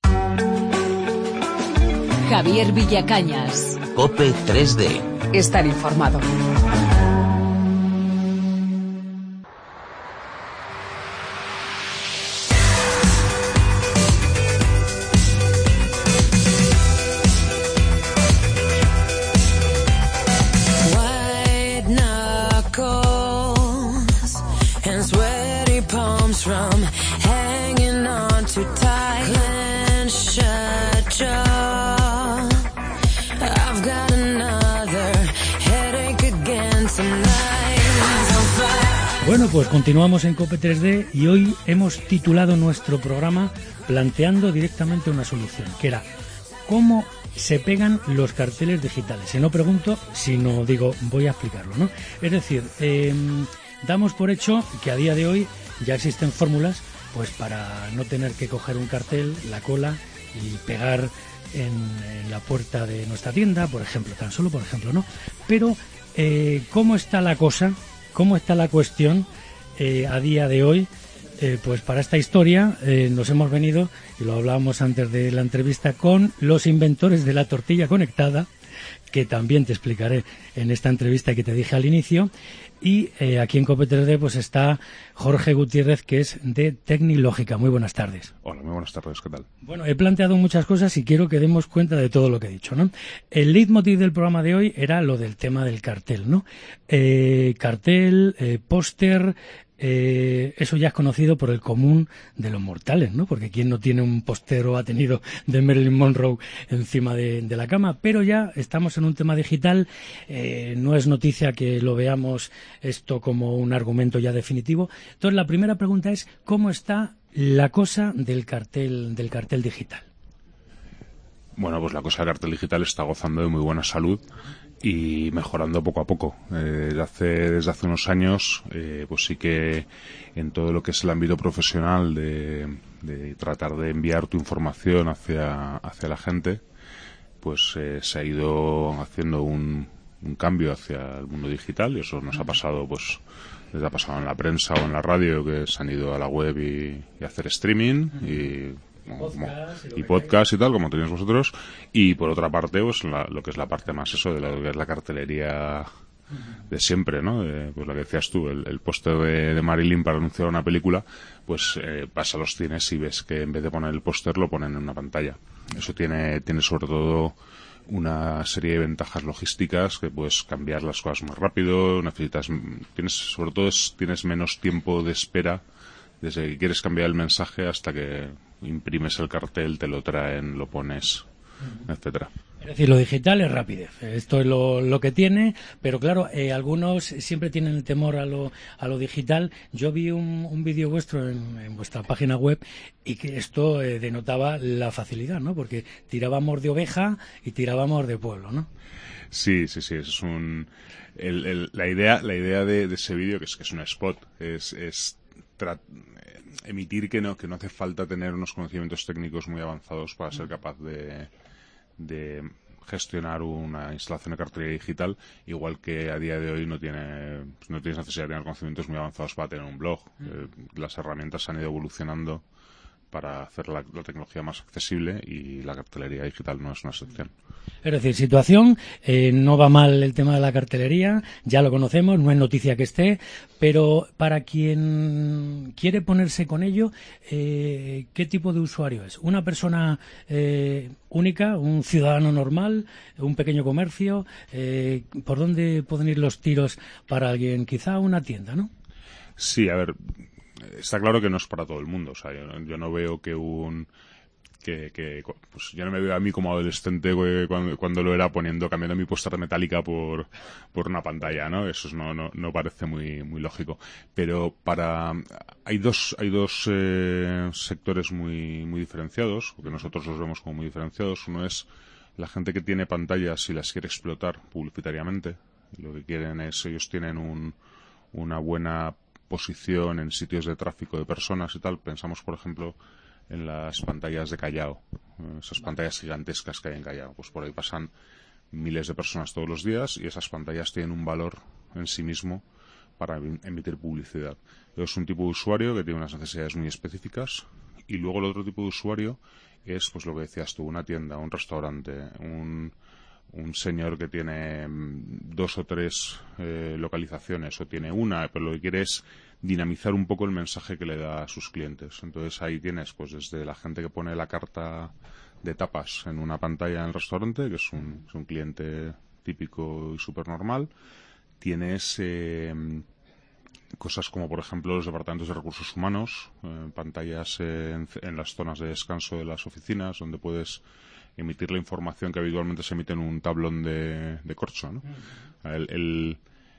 Javier Villacañas. COPE 3D. Estar informado. From hanging on too tight, clench shut jaw. I've got another headache again tonight. Bueno, pues continuamos en COPE 3D y hoy hemos titulado nuestro programa planteando directamente una solución, que era cómo se pegan los carteles digitales. Y no pregunto, sino digo, voy a explicarlo, ¿no? Es decir, damos por hecho que a día de hoy ya existen fórmulas pues para no tener que coger un cartel, la cola y pegar en la puerta de nuestra tienda, por ejemplo, tan solo por ejemplo, ¿no? Pero ¿cómo está la cosa? ¿Cómo está la cuestión a día de hoy? Pues para esta historia nos hemos venido, y lo hablábamos antes de la entrevista, con los inventores de la tortilla conectada, que también te explicaré en esta entrevista que te dije al inicio. Y aquí en COPE 3D pues está Jorge Gutiérrez, que es de Tecnilógica. Muy buenas tardes. Hola, muy buenas tardes, ¿qué tal? Bueno, he planteado muchas cosas y quiero que demos cuenta de todo lo que he dicho, ¿no? El leitmotiv del programa de hoy era lo del tema del cartel, ¿no? Cartel, póster... eso ya es conocido por el común de los mortales, ¿no? Porque quién no tiene un póster o ha tenido de Marilyn Monroe encima de la cama, pero ya estamos en un tema digital, no es noticia que lo veamos esto como un argumento ya definitivo. Entonces la primera pregunta es ¿cómo está la cosa del cartel digital? Bueno, pues la cosa del cartel digital está gozando de muy buena salud y mejorando poco a poco. Desde hace unos años, pues sí que en todo lo que es el ámbito profesional de tratar de enviar tu información hacia la gente, pues se ha ido haciendo un cambio hacia el mundo digital, y eso nos ha pasado, pues les ha pasado en la prensa o en la radio, que se han ido a la web y hacer streaming y podcast y tal, como tenéis vosotros. Y por otra parte, pues lo que es la parte más eso de lo que es la cartelería de siempre, ¿no? Pues lo que decías tú, el póster de Marilyn para anunciar una película, pues vas a los cines y ves que en vez de poner el póster lo ponen en una pantalla. Eso tiene sobre todo una serie de ventajas logísticas, que puedes cambiar las cosas más rápido, tienes menos tiempo de espera desde que quieres cambiar el mensaje hasta que imprimes el cartel, te lo traen, lo pones, etcétera. Es decir, lo digital es rapidez. Esto es lo que tiene, pero claro, algunos siempre tienen el temor a lo digital. Yo vi un vídeo vuestro en vuestra página web y que esto denotaba la facilidad, ¿no? Porque tirábamos de oveja y tirábamos de pueblo, ¿no? Sí, eso es la idea de ese vídeo, que es un spot, es emitir que no hace falta tener unos conocimientos técnicos muy avanzados para ser capaz de gestionar una instalación de cartelería digital, igual que a día de hoy no tienes necesidad de tener conocimientos muy avanzados para tener un blog. Las herramientas han ido evolucionando para hacer la tecnología más accesible, y la cartelería digital no es una excepción. Es decir, situación, no va mal el tema de la cartelería, ya lo conocemos, no es noticia que esté, pero para quien quiere ponerse con ello, ¿qué tipo de usuario es? ¿Una persona única, un ciudadano normal, un pequeño comercio? ¿Por dónde pueden ir los tiros para alguien? Quizá una tienda, ¿no? Sí, a ver, está claro que no es para todo el mundo. O sea, yo no veo que pues yo no me veo a mí como adolescente cuando lo era cambiando mi póster metálica por una pantalla, ¿no? Eso no parece muy lógico. Pero hay dos sectores muy diferenciados, que nosotros los vemos como muy diferenciados. Uno es la gente que tiene pantallas y las quiere explotar publicitariamente. Lo que quieren es, ellos tienen una buena posición en sitios de tráfico de personas y tal. Pensamos, por ejemplo, en las pantallas de Callao, esas pantallas gigantescas que hay en Callao. Pues por ahí pasan miles de personas todos los días, y esas pantallas tienen un valor en sí mismo para emitir publicidad. Es un tipo de usuario que tiene unas necesidades muy específicas, y luego el otro tipo de usuario es, pues lo que decías tú, una tienda, un restaurante, un señor que tiene 2 o 3 localizaciones, o tiene una, pero lo que quiere es dinamizar un poco el mensaje que le da a sus clientes. Entonces ahí tienes, pues desde la gente que pone la carta de tapas en una pantalla en el restaurante, que es un cliente típico y súper normal. Tienes cosas como, por ejemplo, los departamentos de recursos humanos, pantallas en las zonas de descanso de las oficinas, donde puedes emitir la información que habitualmente se emite en un tablón de corcho, ¿no? El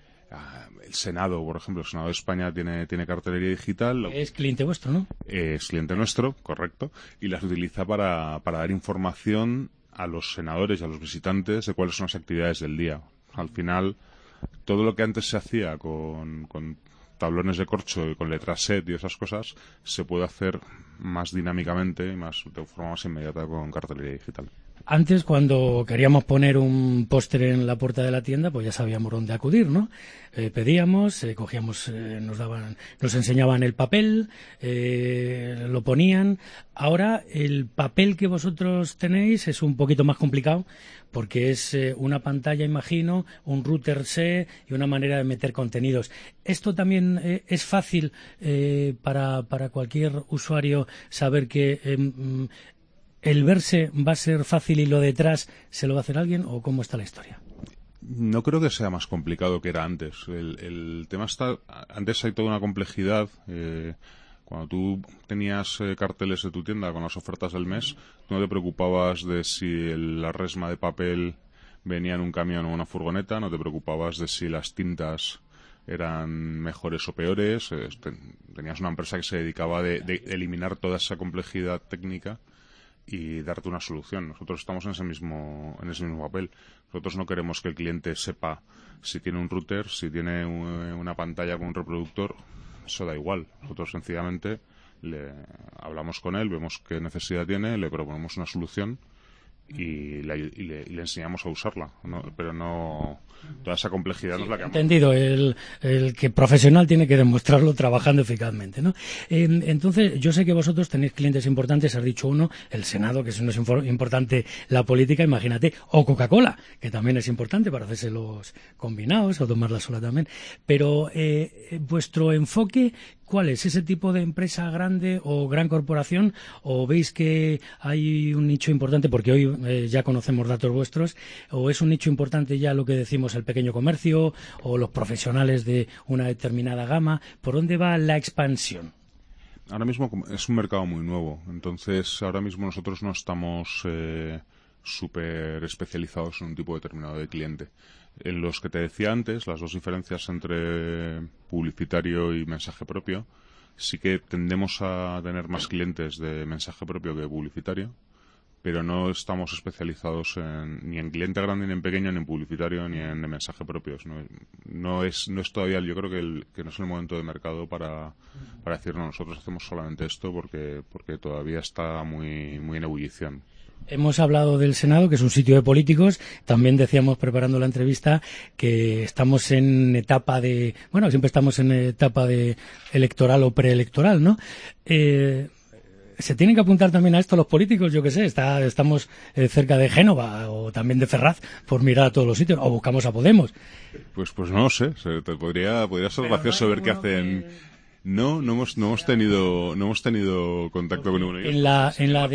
Senado, por ejemplo, el Senado de España tiene cartelería digital. Es cliente vuestro, ¿no? Es cliente nuestro, correcto, y las utiliza para dar información a los senadores y a los visitantes de cuáles son las actividades del día. Al final, todo lo que antes se hacía con tablones de corcho y con letras SET y esas cosas, se puede hacer más dinámicamente y de forma más inmediata con cartelería digital. Antes, cuando queríamos poner un póster en la puerta de la tienda, pues ya sabíamos dónde acudir, ¿no? Pedíamos, cogíamos, nos enseñaban el papel, lo ponían. Ahora, el papel que vosotros tenéis es un poquito más complicado, porque es una pantalla, imagino, un router C y una manera de meter contenidos. ¿Esto también es fácil para cualquier usuario saber que el verse va a ser fácil y lo detrás se lo va a hacer alguien, o cómo está la historia? No creo que sea más complicado que era antes. El tema está... Antes hay toda una complejidad. Cuando tú tenías carteles de tu tienda con las ofertas del mes, tú no te preocupabas de si la resma de papel venía en un camión o una furgoneta, no te preocupabas de si las tintas eran mejores o peores. Tenías una empresa que se dedicaba de eliminar toda esa complejidad técnica y darte una solución. Nosotros estamos en ese mismo papel. Nosotros no queremos que el cliente sepa si tiene un router, si tiene una pantalla con un reproductor. Eso da igual. Nosotros sencillamente hablamos con él, vemos qué necesidad tiene, le proponemos una solución y le enseñamos a usarla, ¿no? Pero no, toda esa complejidad no es la que... Entendido, el que profesional tiene que demostrarlo trabajando eficazmente, ¿no? Entonces, yo sé que vosotros tenéis clientes importantes, has dicho uno, el Senado, que no es importante la política, imagínate, o Coca-Cola, que también es importante para hacerse los combinados o tomarla sola también. Pero vuestro enfoque, ¿cuál es? ¿Ese tipo de empresa grande o gran corporación? ¿O veis que hay un nicho importante, porque hoy ya conocemos datos vuestros, o es un nicho importante ya lo que decimos el pequeño comercio o los profesionales de una determinada gama? ¿Por dónde va la expansión? Ahora mismo es un mercado muy nuevo, entonces ahora mismo nosotros no estamos súper especializados en un tipo determinado de cliente. En los que te decía antes, las dos diferencias entre publicitario y mensaje propio, sí que tendemos a tener más clientes de mensaje propio que de publicitario, pero no estamos especializados ni en cliente grande, ni en pequeño, ni en publicitario, ni en mensaje propio. No es todavía, yo creo que no es el momento de mercado para decirnos nosotros hacemos solamente esto, porque todavía está muy en ebullición. Hemos hablado del Senado, que es un sitio de políticos. También decíamos, preparando la entrevista, que estamos en etapa de... Bueno, siempre estamos en etapa de electoral o preelectoral, ¿no? ¿Se tienen que apuntar también a esto los políticos? Yo qué sé, estamos cerca de Génova o también de Ferraz por mirar a todos los sitios, o buscamos a Podemos. Pues no lo sé, podría ser gracioso ver qué hacen. No hemos tenido contacto con ninguno de ellos.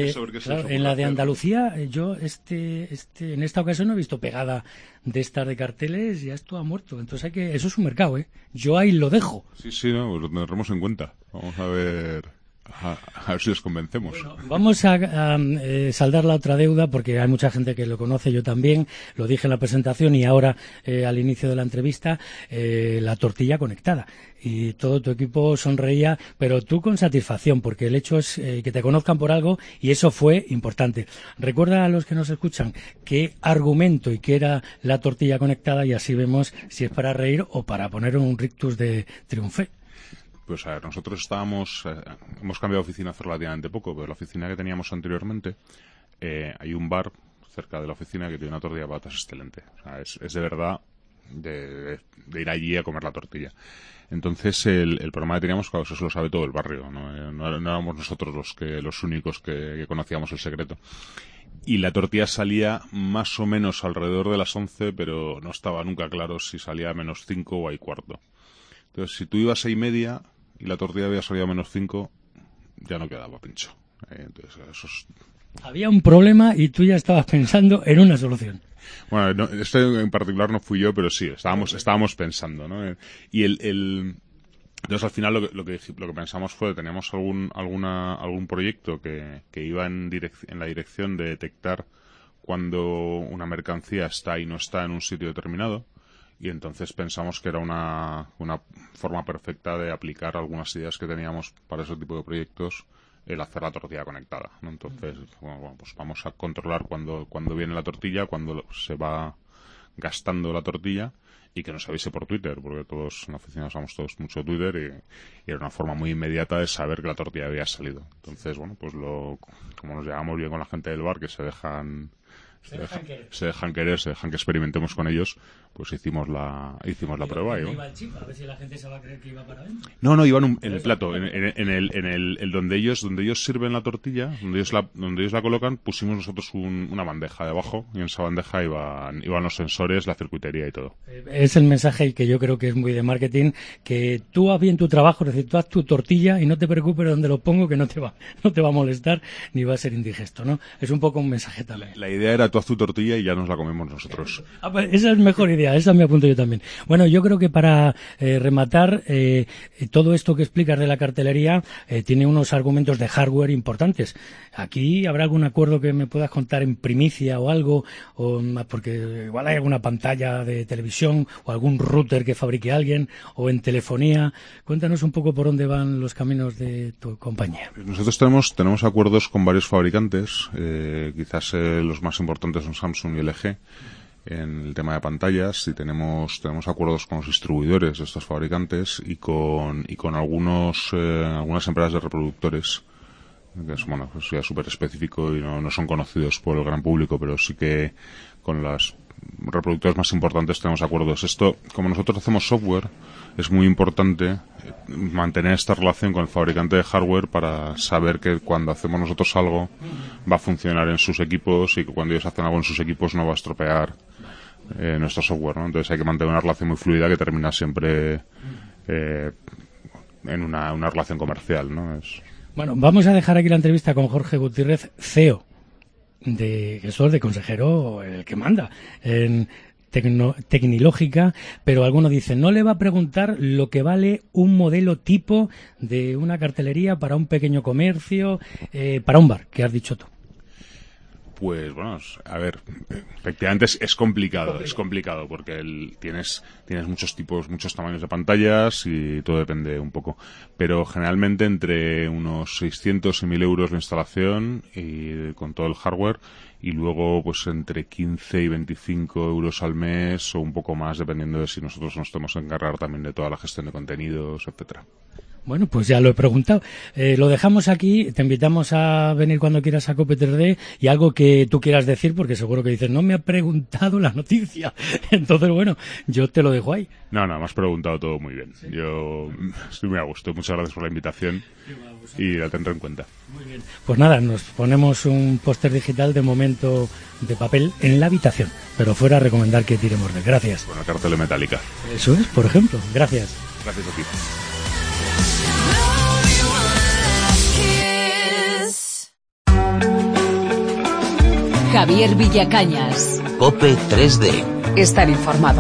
En la de Andalucía, yo en esta ocasión no he visto pegada de estas de carteles, ya esto ha muerto. Entonces eso es un mercado, ¿eh? Yo ahí lo dejo. Sí, no, pues lo tendremos en cuenta. Vamos a ver si les convencemos. Bueno, vamos a saldar la otra deuda, porque hay mucha gente que lo conoce, yo también, lo dije en la presentación y ahora al inicio de la entrevista, la tortilla conectada. Y todo tu equipo sonreía, pero tú con satisfacción, porque el hecho es que te conozcan por algo y eso fue importante. Recuerda a los que nos escuchan qué argumento y qué era la tortilla conectada y así vemos si es para reír o para poner un rictus de triunfe. Pues a ver, nosotros hemos cambiado de oficina hace relativamente poco, pero la oficina que teníamos anteriormente, hay un bar cerca de la oficina que tiene una tortilla de patatas excelente. O sea, es de verdad de ir allí a comer la tortilla. Entonces el problema que teníamos, claro, eso se lo sabe todo el barrio, no éramos nosotros los únicos que conocíamos el secreto. Y la tortilla salía más o menos alrededor de las 11, pero no estaba nunca claro si salía a menos 5 o a cuarto. Entonces, si tú ibas a 6:30 y la tortilla había salido a menos 5, ya no quedaba pincho. Entonces, Había un problema y tú ya estabas pensando en una solución. Bueno, este en particular no fui yo, pero sí, estábamos pensando, ¿no? Y entonces al final lo que pensamos fue que teníamos algún proyecto que iba en la dirección de detectar cuando una mercancía está y no está en un sitio determinado. Y entonces pensamos que era una forma perfecta de aplicar algunas ideas que teníamos para ese tipo de proyectos, el hacer la tortilla conectada, ¿no? Entonces, bueno, pues vamos a controlar cuando viene la tortilla, cuando se va gastando la tortilla, y que nos avise por Twitter, porque todos en la oficina usamos todos mucho Twitter y era una forma muy inmediata de saber que la tortilla había salido. Entonces, bueno, pues como nos llevamos bien con la gente del bar, que se dejan querer, se dejan que experimentemos con ellos, pues hicimos la prueba. ¿Iba el chip? A ver si la gente se va a creer que iba para adentro. No, iban en el plato, en el donde ellos sirven la tortilla, donde ellos la colocan, pusimos nosotros una bandeja debajo, y en esa bandeja iban los sensores, la circuitería y todo. Es el mensaje que yo creo que es muy de marketing, que tú haz bien tu trabajo, es decir, tú haz tu tortilla y no te preocupes donde lo pongo, que no te va a molestar ni va a ser indigesto, ¿no? Es un poco un mensaje también. La idea era tú haz tu tortilla y ya nos la comemos nosotros. Pues esa es mejor idea, esa me apunto yo también. Bueno, yo creo que para rematar, todo esto que explicas de la cartelería tiene unos argumentos de hardware importantes. Aquí habrá algún acuerdo que me puedas contar en primicia o algo, porque igual hay alguna pantalla de televisión o algún router que fabrique alguien, o en telefonía. Cuéntanos un poco por dónde van los caminos de tu compañía. Nosotros tenemos acuerdos con varios fabricantes, quizás los más importantes son Samsung y LG en el tema de pantallas, y tenemos acuerdos con los distribuidores de estos fabricantes y con algunas empresas de reproductores, que es, bueno, pues ya súper específico y no son conocidos por el gran público, pero sí que con las reproductores más importantes tenemos acuerdos. Esto, como nosotros hacemos software, es muy importante mantener esta relación con el fabricante de hardware para saber que cuando hacemos nosotros algo va a funcionar en sus equipos, y que cuando ellos hacen algo en sus equipos no va a estropear nuestro software, ¿no? Entonces hay que mantener una relación muy fluida que termina siempre en una relación comercial, ¿no? Bueno, vamos a dejar aquí la entrevista con Jorge Gutiérrez, CEO de consejero, el que manda en Tecnológica, pero alguno dice, no le va a preguntar lo que vale un modelo tipo de una cartelería para un pequeño comercio, para un bar, que has dicho tú. Pues bueno, a ver, efectivamente es complicado porque tienes muchos tipos, muchos tamaños de pantallas y todo depende un poco. Pero generalmente entre unos 600 y 1.000 euros la instalación y con todo el hardware, y luego pues entre 15 y 25 euros al mes o un poco más, dependiendo de si nosotros nos tenemos que encargar también de toda la gestión de contenidos, etcétera. Bueno, pues ya lo he preguntado. Lo dejamos aquí, te invitamos a venir cuando quieras a Cope 3D y algo que tú quieras decir, porque seguro que dices, no me ha preguntado la noticia. Entonces, bueno, yo te lo dejo ahí. No, me has preguntado todo muy bien. ¿Sí? Yo estoy muy a gusto. Muchas gracias por la invitación y la tendré en cuenta. Muy bien. Pues nada, nos ponemos un póster digital de momento de papel en la habitación, pero fuera a recomendar que tiremos de. Gracias. Bueno, cartela metálica. Eso es, por ejemplo. Gracias. Gracias a ti. Javier Villacañas. COPE 3D. Estar informado.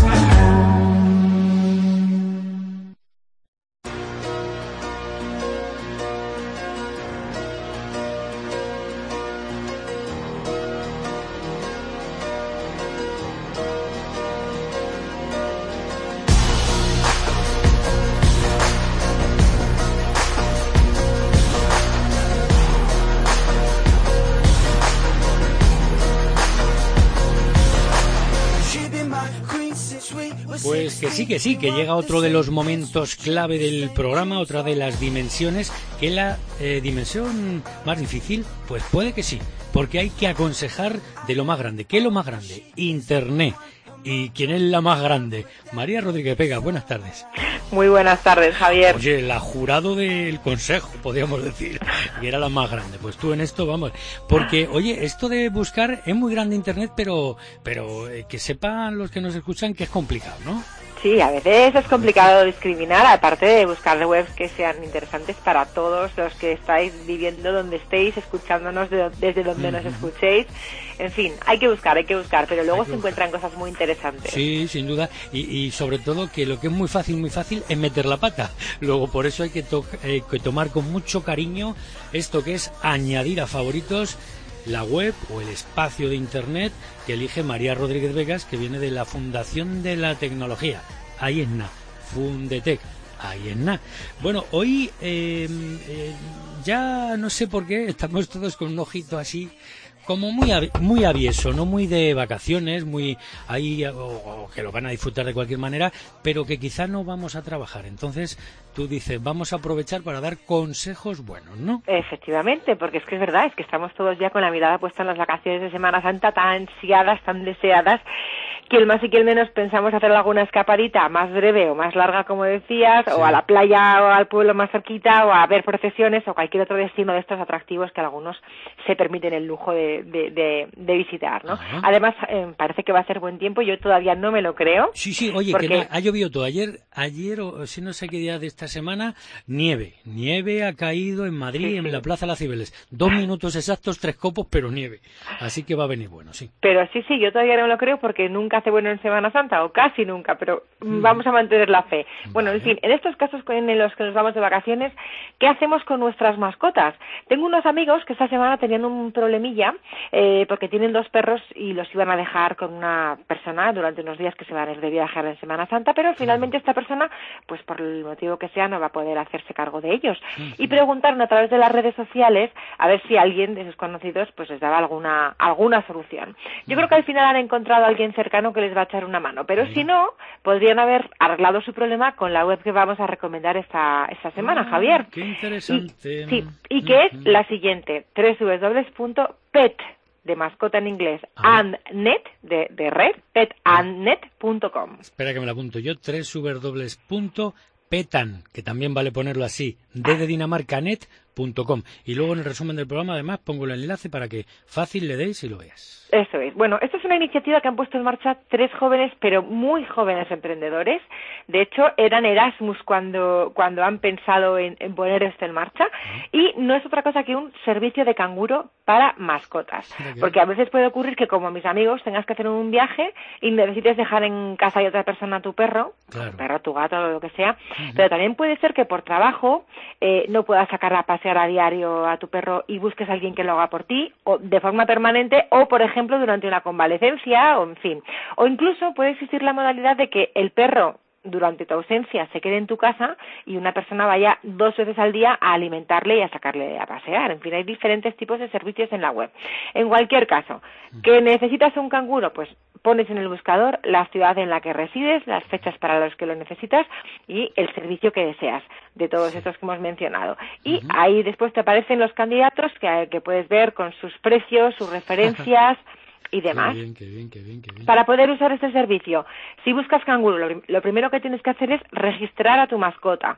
Pues que sí, que llega otro de los momentos clave del programa, otra de las dimensiones, que la dimensión más difícil, pues puede que sí, porque hay que aconsejar de lo más grande. ¿Qué es lo más grande? Internet. ¿Y quién es la más grande? María Rodríguez Vega, buenas tardes. Muy buenas tardes, Javier. Oye, la jurado del consejo, podríamos decir, que era la más grande. Pues tú en esto, vamos, porque, oye, esto de buscar es muy grande Internet, pero que sepan los que nos escuchan que es complicado, ¿no? Sí, a veces es complicado discriminar, aparte de buscar webs que sean interesantes para todos los que estáis viviendo donde estéis, escuchándonos desde donde nos escuchéis. En fin, hay que buscar, pero luego se encuentran cosas muy interesantes. Sí, sin duda, y sobre todo que lo que es muy fácil es meter la pata. Luego por eso hay que tomar con mucho cariño esto que es añadir a favoritos la web o el espacio de Internet que elige María Rodríguez Vegas, que viene de la Fundación de la Tecnología. Ahí es nada, Fundetec, ahí es nada. Bueno, hoy ya no sé por qué estamos todos con un ojito así como muy avieso, no muy de vacaciones, muy ahí, o que lo van a disfrutar de cualquier manera, pero que quizá no vamos a trabajar. Entonces tú dices, vamos a aprovechar para dar consejos buenos, ¿no? Efectivamente, porque es que es verdad, es que estamos todos ya con la mirada puesta en las vacaciones de Semana Santa tan ansiadas, tan deseadas, que el más y que el menos pensamos hacer alguna escapadita más breve o más larga, como decías, sí, o a la playa o al pueblo más cerquita, o a ver procesiones o cualquier otro destino de estos atractivos que algunos se permiten el lujo de visitar, ¿no? Ajá. Además, parece que va a ser buen tiempo, yo todavía no me lo creo. Sí, oye, porque que ha llovido todo. Ayer o si no sé qué día de esta semana, nieve ha caído en Madrid, sí, en la Plaza de las Cibeles. 2 minutos exactos, 3 copos, pero nieve. Así que va a venir bueno, sí. Pero sí, yo todavía no me lo creo porque nunca hace bueno en Semana Santa, o casi nunca, pero vamos a mantener la fe. Bueno, vale. En fin, en estos casos en los que nos vamos de vacaciones, ¿qué hacemos con nuestras mascotas? Tengo unos amigos que esta semana tenían un problemilla, porque tienen 2 perros y los iban a dejar con una persona durante unos días que se van a ir de viaje en Semana Santa, pero finalmente esta persona, pues por el motivo que sea, no va a poder hacerse cargo de ellos. Y preguntaron a través de las redes sociales a ver si alguien de sus conocidos pues les daba alguna solución. Yo creo que al final han encontrado a alguien cercano que les va a echar una mano, pero si no, podrían haber arreglado su problema con la web que vamos a recomendar esta semana, Javier. ¡Qué interesante! Y que es la siguiente, www.pet, de mascota en inglés, andnet, de red, petandnet.com. Espera que me la apunto yo, www.petan, que también vale ponerlo así, de Dinamarca, net.com. Y luego en el resumen del programa, además, pongo el enlace para que fácil le deis y lo veas. Eso es. Bueno, esta es una iniciativa que han puesto en marcha 3 jóvenes, pero muy jóvenes emprendedores. De hecho, eran Erasmus cuando han pensado en poner esto en marcha. Y no es otra cosa que un servicio de canguro para mascotas. Porque a veces puede ocurrir que, como mis amigos, tengas que hacer un viaje y necesites dejar en casa de otra persona a tu perro, claro, tu perro, tu gato, o lo que sea. Pero también puede ser que por trabajo no puedas sacar a pasear a diario a tu perro y busques a alguien que lo haga por ti, o de forma permanente, o por ejemplo durante una convalecencia, o en fin. O incluso puede existir la modalidad de que el perro durante tu ausencia se quede en tu casa y una persona vaya 2 veces al día a alimentarle y a sacarle a pasear. En fin, hay diferentes tipos de servicios en la web. En cualquier caso, ¿que necesitas un canguro? Pues pones en el buscador la ciudad en la que resides, las fechas para los que lo necesitas y el servicio que deseas de todos estos que hemos mencionado. Y ahí después te aparecen los candidatos que puedes ver con sus precios, sus referencias y demás. Qué bien. Para poder usar este servicio, si buscas canguro, lo primero que tienes que hacer es registrar a tu mascota.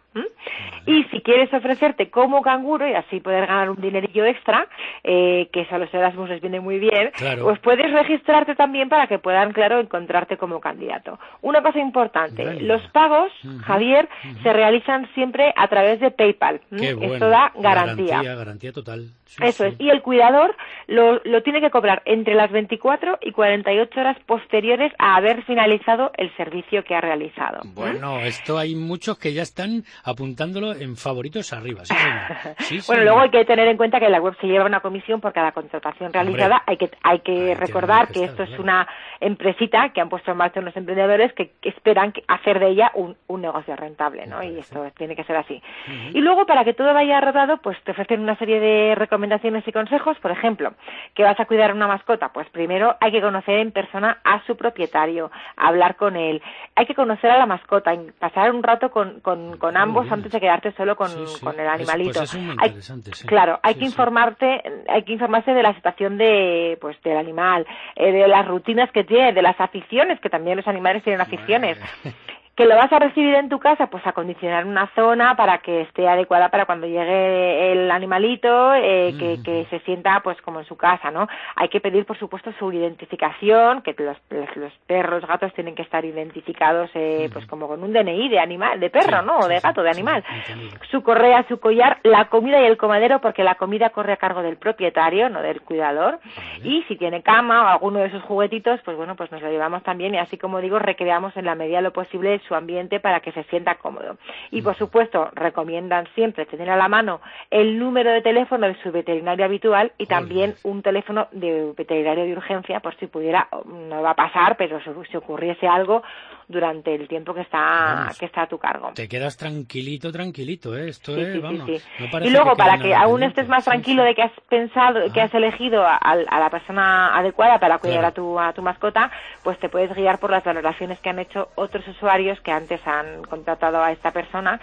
Y si quieres ofrecerte como canguro y así poder ganar un dinerillo extra, que eso a los Erasmus les viene muy bien, pues puedes registrarte también para que puedan, claro, encontrarte como candidato. Una cosa importante, los pagos, Javier, se realizan siempre a través de PayPal. Esto da garantía. Garantía total. Eso es. Y el cuidador lo tiene que cobrar entre las 24 y 48 horas posteriores a haber finalizado el servicio que ha realizado. Bueno, esto hay muchos que ya están apuntándolo en favoritos arriba. Bueno, luego hay que tener en cuenta que la web se lleva una comisión por cada contratación realizada. Hay que recordar que esto es una empresita que han puesto en marcha unos emprendedores que esperan hacer de ella un negocio rentable, ¿no? Y esto tiene que ser así. Y luego, para que todo vaya rodado, pues te ofrecen una serie de recomendaciones y consejos. Por ejemplo, que vas a cuidar una mascota, pues primero hay que conocer en persona a su propietario, hablar con él, hay que conocer a la mascota, pasar un rato con ambos antes de quedarte solo con el animalito. Pues es muy interesante, Claro, hay que informarse de la situación del animal, de las rutinas que tiene, de las aficiones, que también los animales tienen aficiones. Que lo vas a recibir en tu casa, pues acondicionar una zona para que esté adecuada para cuando llegue el animalito, que se sienta pues como en su casa, ¿no? Hay que pedir, por supuesto, su identificación, que los perros, los gatos tienen que estar identificados pues como con un DNI de animal, de perro, ¿no? O de gato, de animal. Su correa, su collar, la comida y el comadero, porque la comida corre a cargo del propietario, no del cuidador. Y si tiene cama o alguno de sus juguetitos, pues bueno, pues nos lo llevamos también y así, como digo, recreamos en la medida de lo posible su ambiente para que se sienta cómodo. Y por supuesto, recomiendan siempre tener a la mano el número de teléfono de su veterinario habitual y también un teléfono de veterinario de urgencia, por si pudiera, no va a pasar, pero si ocurriese algo durante el tiempo que está a tu cargo. Te quedas tranquilito, esto sí, vamos. Sí. No parece y luego, para que aún pendiente. estés más tranquilo de que has pensado, que has elegido a la persona adecuada para cuidar a tu mascota, pues te puedes guiar por las valoraciones que han hecho otros usuarios que antes han contratado a esta persona,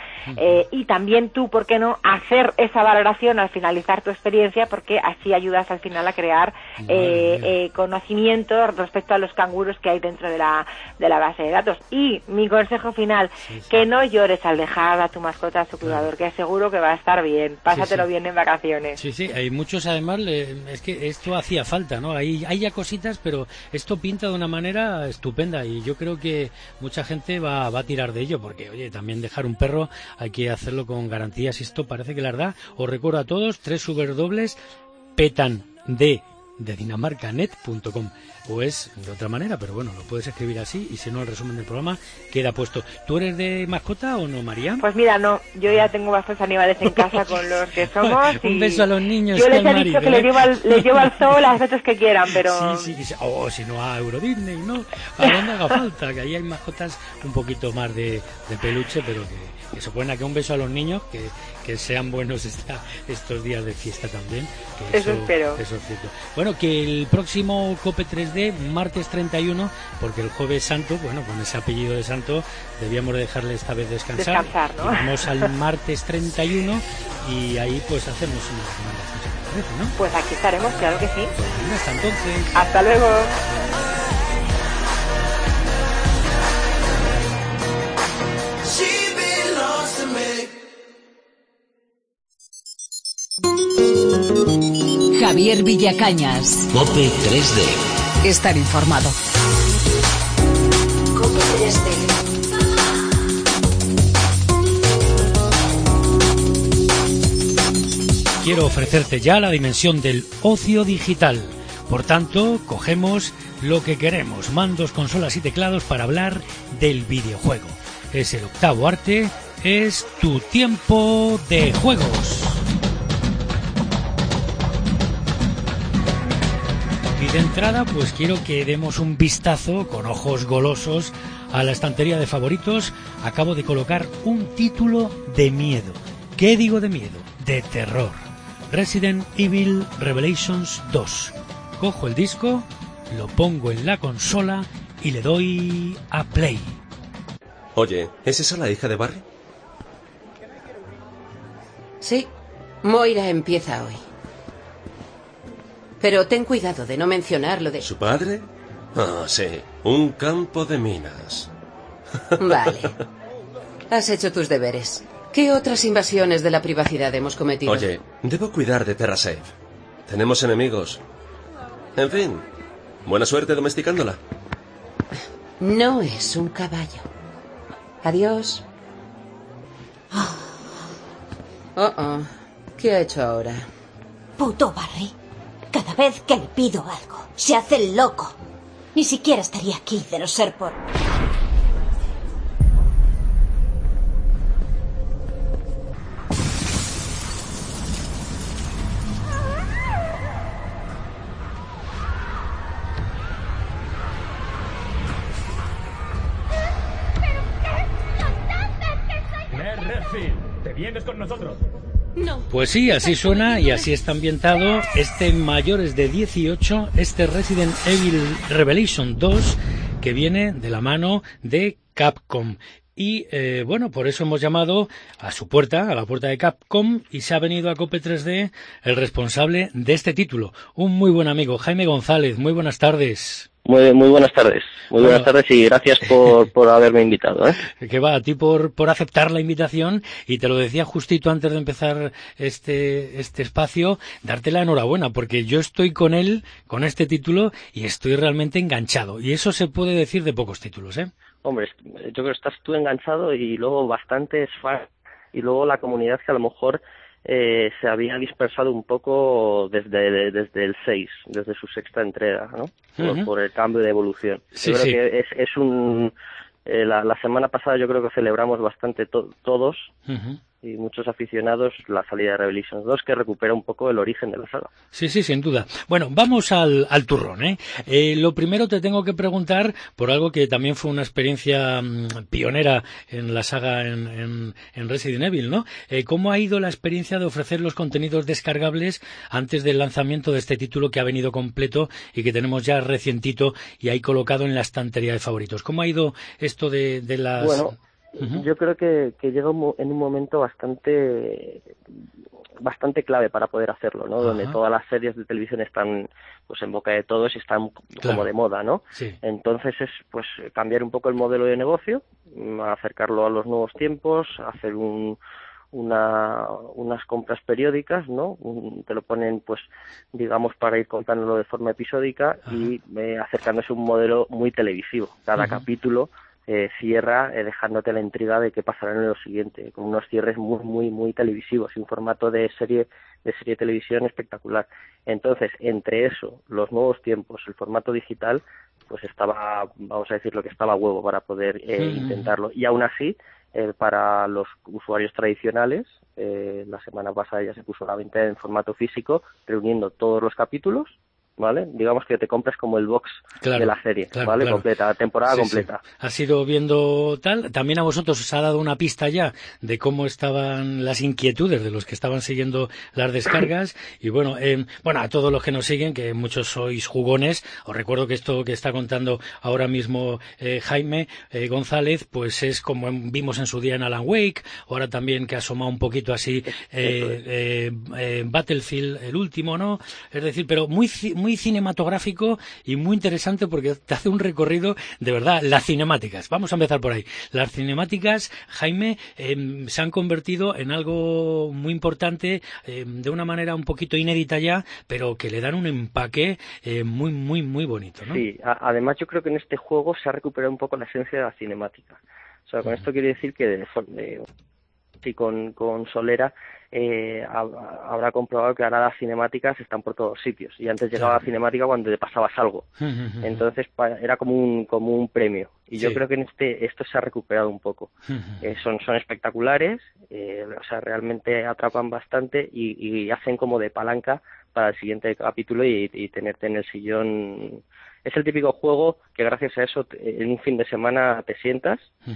y también tú, ¿por qué no?, hacer esa valoración al finalizar tu experiencia, porque así ayudas al final a crear conocimiento respecto a los canguros que hay dentro de la base de datos. Y mi consejo final, que no llores al dejar a tu mascota a su cuidador, que seguro que va a estar bien, pásatelo bien en vacaciones. Sí, hay muchos además, es que esto hacía falta, ¿no? Hay ya cositas, pero esto pinta de una manera estupenda y yo creo que mucha gente va a tirar de ello, porque oye, también dejar un perro hay que hacerlo con garantías y esto parece que la verdad. Os recuerdo a todos www.petande.dinamarcanet.com, o es de otra manera, pero bueno, lo puedes escribir así y si no, el resumen del programa queda puesto. ¿Tú eres de mascota o no, María? Pues mira, no, yo ya tengo bastantes animales en casa con los que somos. Un beso a los niños. Yo les he dicho que les llevo al zoo las veces que quieran, pero... Sí, o si no a Euro Disney, ¿no? A donde haga falta, que ahí hay mascotas un poquito más de peluche, pero que se pueden aquí. Un beso a los niños, que sean buenos estos días de fiesta también. Que eso espero. Eso es cierto. Bueno, que el próximo COPE 3D, martes 31, porque el jueves santo, bueno, con ese apellido de santo, debíamos dejarle esta vez descansar, ¿no? Y vamos al martes 31 y ahí pues hacemos una recomendación, ¿te parece, no? Pues aquí estaremos, claro que sí. Pues hasta entonces. Hasta luego. Javier Villacañas. COPE 3D. Estar informado. COPE 3D. Quiero ofrecerte ya la dimensión del ocio digital. Por tanto, cogemos lo que queremos, mandos, consolas y teclados para hablar del videojuego. Es el octavo arte, es tu tiempo de juegos. Y de entrada, pues quiero que demos un vistazo con ojos golosos a la estantería de favoritos. Acabo de colocar un título de miedo. ¿Qué digo de miedo? De terror. Resident Evil Revelations 2. Cojo el disco lo pongo en la consola y le doy a play. Oye, ¿es esa la hija de Barry? Sí, Moira empieza hoy. Pero ten cuidado de no mencionar lo de... ¿Su padre? Ah, sí, un campo de minas. Vale. Has hecho tus deberes. ¿Qué otras invasiones de la privacidad hemos cometido? Oye, debo cuidar de TerraSafe. Tenemos enemigos. En fin, buena suerte domesticándola. No es un caballo. Adiós. ¿Qué ha hecho ahora? Puto Barry. Cada vez que le pido algo, se hace el loco. Ni siquiera estaría aquí de no ser por... ¿Te vienes con nosotros? No. Pues sí, así suena y así está ambientado este mayores de 18, este Resident Evil Revelation 2, que viene de la mano de Capcom. Y bueno, por eso hemos llamado a su puerta, a la puerta de Capcom, y se ha venido a Cope 3D el responsable de este título, un muy buen amigo, Jaime González. Muy buenas tardes. Muy buenas tardes. Muy buenas tardes y gracias por haberme invitado, ¿eh? Que va, a ti por aceptar la invitación, y te lo decía justito antes de empezar este espacio, darte la enhorabuena, porque yo estoy con él, con este título, y estoy realmente enganchado. Y eso se puede decir de pocos títulos, ¿eh? Hombre, yo creo que estás tú enganchado y luego bastantes fans, y luego la comunidad que a lo mejor se había dispersado un poco desde el 6, desde su sexta entrega, ¿no? Por el cambio de evolución. Sí, yo creo sí. que es un... la semana pasada yo creo que celebramos bastante todos y muchos aficionados la salida de Revelations 2, que recupera un poco el origen de la saga. Sí, sin duda. Bueno, vamos al turrón, ¿eh? Lo primero te tengo que preguntar por algo que también fue una experiencia pionera en la saga en Resident Evil, ¿no? ¿Cómo ha ido la experiencia de ofrecer los contenidos descargables antes del lanzamiento de este título que ha venido completo y que tenemos ya recientito y ahí colocado en la estantería de favoritos? ¿Cómo ha ido esto de las...? Bueno, yo creo que llega en un momento bastante clave para poder hacerlo, ¿no? Donde todas las series de televisión están pues en boca de todos y están como de moda, ¿no? Sí. Entonces es pues cambiar un poco el modelo de negocio, acercarlo a los nuevos tiempos, hacer unas compras periódicas, ¿no? Te lo ponen, pues, digamos, para ir contándolo de forma episódica y acercándose a un modelo muy televisivo. Cada capítulo cierra dejándote la intriga de qué pasará en lo siguiente, con unos cierres muy televisivos y un formato de serie de televisión espectacular. Entonces, entre eso, los nuevos tiempos, el formato digital, pues estaba, vamos a decir, lo que estaba a huevo para poder intentarlo. Y aún así, para los usuarios tradicionales, la semana pasada ya se puso a la venta en formato físico, reuniendo todos los capítulos, ¿vale? Digamos que te compras como el box de la serie, ¿vale? Claro. Completa, temporada completa. Sí. Has ido viendo tal. También a vosotros os ha dado una pista ya de cómo estaban las inquietudes de los que estaban siguiendo las descargas. Y bueno, a todos los que nos siguen, que muchos sois jugones, os recuerdo que esto que está contando ahora mismo Jaime González, pues es como vimos en su día en Alan Wake, ahora también que ha asomado un poquito así Battlefield, el último, ¿no? Es decir, pero muy cinematográfico y muy interesante porque te hace un recorrido de verdad. Las cinemáticas, vamos a empezar por ahí. Las cinemáticas, Jaime, se han convertido en algo muy importante, de una manera un poquito inédita ya, pero que le dan un empaque muy bonito, ¿no? Sí, además yo creo que en este juego se ha recuperado un poco la esencia de la cinemática. O sea, con esto quiero decir que con Solera habrá comprobado que ahora las cinemáticas están por todos sitios y antes llegaba la cinemática cuando te pasabas algo, entonces era como un premio y yo creo que en esto se ha recuperado un poco. Son espectaculares, o sea, realmente atrapan bastante y hacen como de palanca para el siguiente capítulo y tenerte en el sillón. Es el típico juego que gracias a eso en un fin de semana te sientas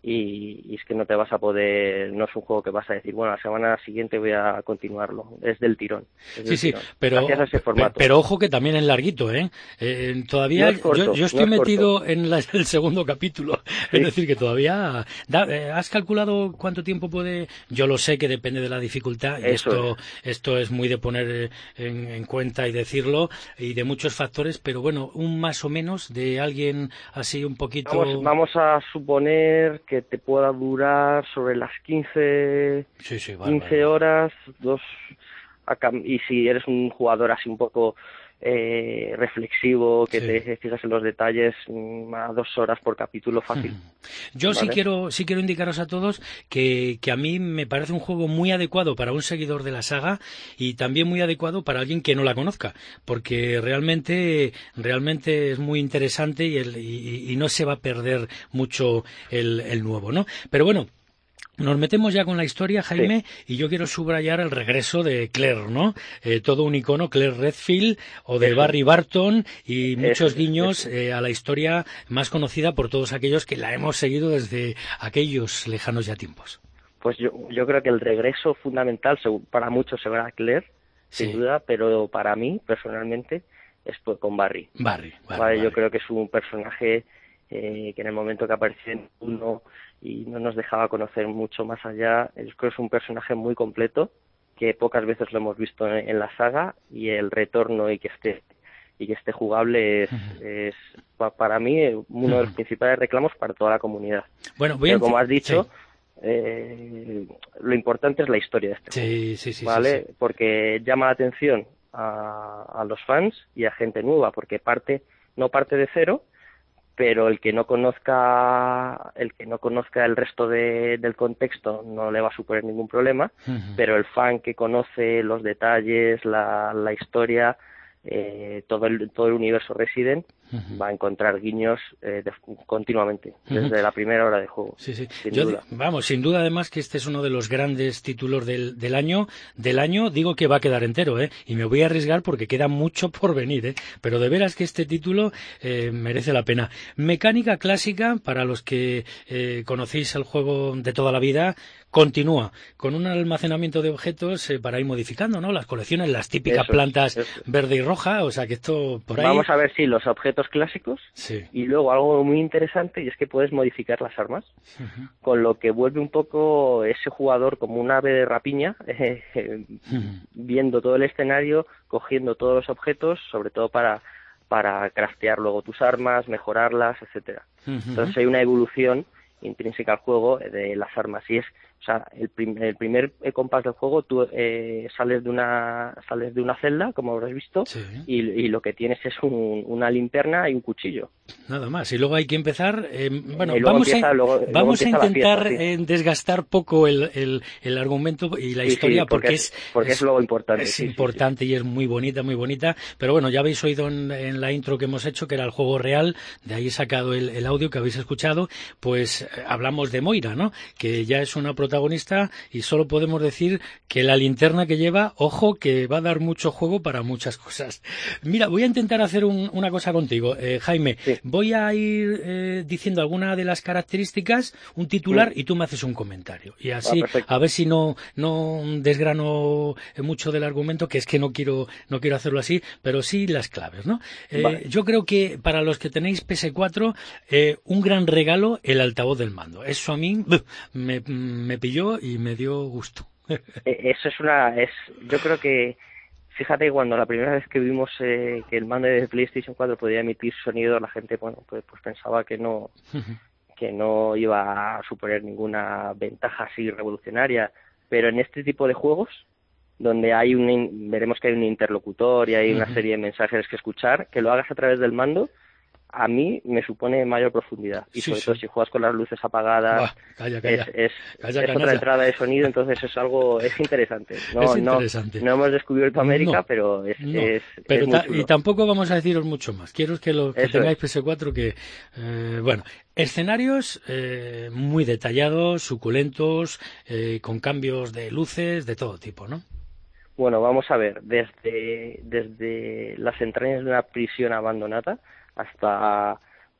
y es que no te vas a poder, no es un juego que vas a decir, bueno, la semana siguiente voy a continuarlo, es del tirón. Sí, pero ojo que también es larguito, todavía no es corto, yo estoy metido en el segundo capítulo, sí. Es decir, que todavía ¿has calculado cuánto tiempo puede? Yo lo sé que depende de la dificultad y esto es muy de poner en cuenta y decirlo, y de muchos factores, pero bueno, un más o menos de alguien así un poquito. Vamos a suponer que te pueda durar sobre las 15 horas, y si eres un jugador así un poco reflexivo, que te fijas en los detalles, a 2 horas por capítulo fácil. Yo ¿vale? sí quiero indicaros a todos que a mí me parece un juego muy adecuado para un seguidor de la saga y también muy adecuado para alguien que no la conozca, porque realmente es muy interesante y no se va a perder mucho el nuevo, ¿no? Pero bueno, nos metemos ya con la historia, Jaime, y yo quiero subrayar el regreso de Claire, ¿no? Todo un icono, Claire Redfield, o de Barry Barton, y muchos guiños a la historia más conocida por todos aquellos que la hemos seguido desde aquellos lejanos ya tiempos. Pues yo creo que el regreso fundamental, para muchos será Claire, sin duda, pero para mí, personalmente, es con Barry. Barry. Yo creo que es un personaje que en el momento que apareció en uno y no nos dejaba conocer mucho más allá, creo que es un personaje muy completo, que pocas veces lo hemos visto en la saga, y el retorno y que esté jugable es para mí uno de los principales reclamos para toda la comunidad. Bueno, pero como has dicho, lo importante es la historia de este juego, ¿vale? Sí. Porque llama la atención a los fans y a gente nueva, porque no parte de cero, pero el que no conozca el resto del contexto no le va a suponer ningún problema, pero el fan que conoce los detalles, la historia, todo el universo Resident, va a encontrar guiños continuamente, desde la primera hora de juego. Sí. Sin duda además que este es uno de los grandes títulos del año. Digo que va a quedar entero, y me voy a arriesgar porque queda mucho por venir, pero de veras que este título merece la pena. Mecánica clásica, para los que conocéis el juego de toda la vida, continúa con un almacenamiento de objetos para ir modificando, ¿no? Las colecciones, las típicas plantas verde y roja, o sea que esto por ahí. Vamos a ver si los objetos clásicos, y luego algo muy interesante, y es que puedes modificar las armas, con lo que vuelve un poco ese jugador como un ave de rapiña, viendo todo el escenario, cogiendo todos los objetos, sobre todo para craftear luego tus armas, mejorarlas, etcétera. Entonces hay una evolución intrínseca al juego de las armas, y el primer compás del juego, tú sales de una celda, como habrás visto, y lo que tienes es una linterna y un cuchillo. Nada más, y luego hay que empezar, vamos a intentar desgastar poco el argumento y la historia, porque es luego importante. Es importante y es muy bonita, pero bueno, ya habéis oído en la intro que hemos hecho, que era el juego real, de ahí he sacado el audio que habéis escuchado, pues hablamos de Moira, ¿no? Que ya es una protagonista, y solo podemos decir que la linterna que lleva, ojo, que va a dar mucho juego para muchas cosas. Mira, voy a intentar hacer una cosa contigo, Jaime. Voy a ir diciendo alguna de las características, un titular, y tú me haces un comentario. Y así, a ver si no desgrano mucho del argumento, que es que no quiero hacerlo así, pero sí las claves, ¿no? Yo creo que para los que tenéis PS4, un gran regalo, el altavoz del mando. Eso a mí me pilló y me dio gusto. Eso yo creo que, fíjate, cuando la primera vez que vimos que el mando de PlayStation 4 podía emitir sonido, la gente, pues pensaba que no iba a suponer ninguna ventaja así revolucionaria, pero en este tipo de juegos, donde veremos que hay un interlocutor y hay una serie de mensajes que escuchar, que lo hagas a través del mando, a mí me supone mayor profundidad, y sobre todo si juegas con las luces apagadas. Es otra entrada de sonido, entonces es interesante. No hemos descubierto América, pero es muy chulo. Y tampoco vamos a deciros mucho más. Quiero que tengáis PS4, que escenarios muy detallados, suculentos, con cambios de luces de todo tipo, ¿no? Bueno, vamos a ver, desde las entrañas de una prisión abandonada hasta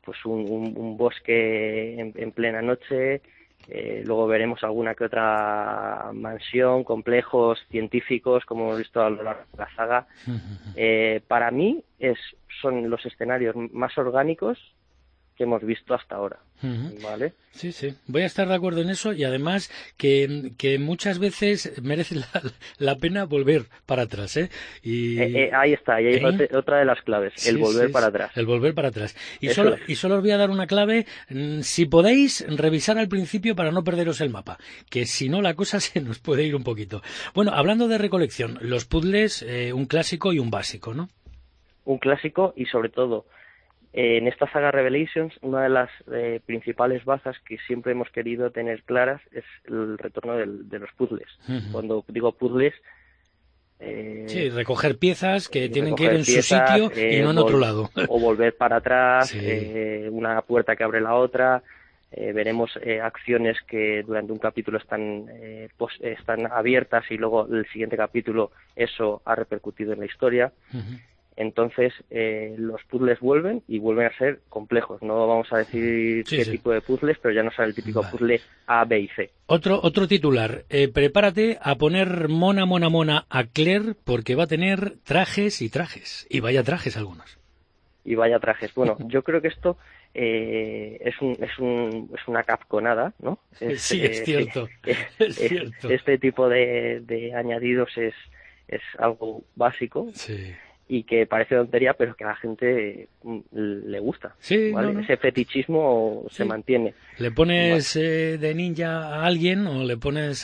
pues un bosque en plena noche. Luego veremos alguna que otra mansión, complejos científicos, como hemos visto a lo largo de la saga. Para mí son los escenarios más orgánicos que hemos visto hasta ahora, ¿vale? Sí, voy a estar de acuerdo en eso, y además que muchas veces merece la pena volver para atrás, ¿eh? Ahí está, y hay otra de las claves, el volver para atrás. El volver para atrás. Y solo os voy a dar una clave, si podéis, revisar al principio para no perderos el mapa, que si no la cosa se nos puede ir un poquito. Bueno, hablando de recolección, los puzzles, un clásico y un básico, ¿no? Un clásico, y sobre todo, en esta saga Revelations, una de las principales bazas que siempre hemos querido tener claras es el retorno de los puzzles. Cuando digo puzzles... sí, recoger piezas que tienen que ir en su sitio y no en otro lado. O volver para atrás, una puerta que abre la otra. Veremos acciones que durante un capítulo están abiertas y luego el siguiente capítulo eso ha repercutido en la historia. Entonces, los puzzles vuelven a ser complejos. No vamos a decir qué tipo de puzzles, pero ya no será el típico puzzle A, B y C. Otro titular. Prepárate a poner mona a Claire, porque va a tener trajes y trajes. Y vaya trajes algunos. Y vaya trajes. Bueno, yo creo que esto es una capconada, ¿no? Es cierto. Es cierto. Este tipo de añadidos es algo básico. Sí. Y que parece tontería, pero que a la gente le gusta. Sí, ¿vale? Ese fetichismo se mantiene. Le pones de ninja a alguien, o le pones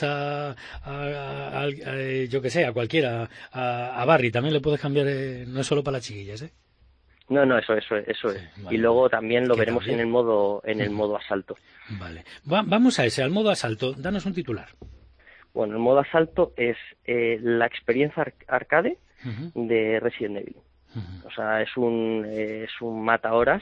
yo que sé, a cualquiera, a Barry, también le puedes cambiar, no es solo para las chiquillas, ¿eh? No, eso es. Vale. Y luego también lo veremos también en el modo asalto. Vale. Vamos a al modo asalto. Danos un titular. Bueno, el modo asalto es la experiencia arcade de Resident Evil. O sea, es un mata-horas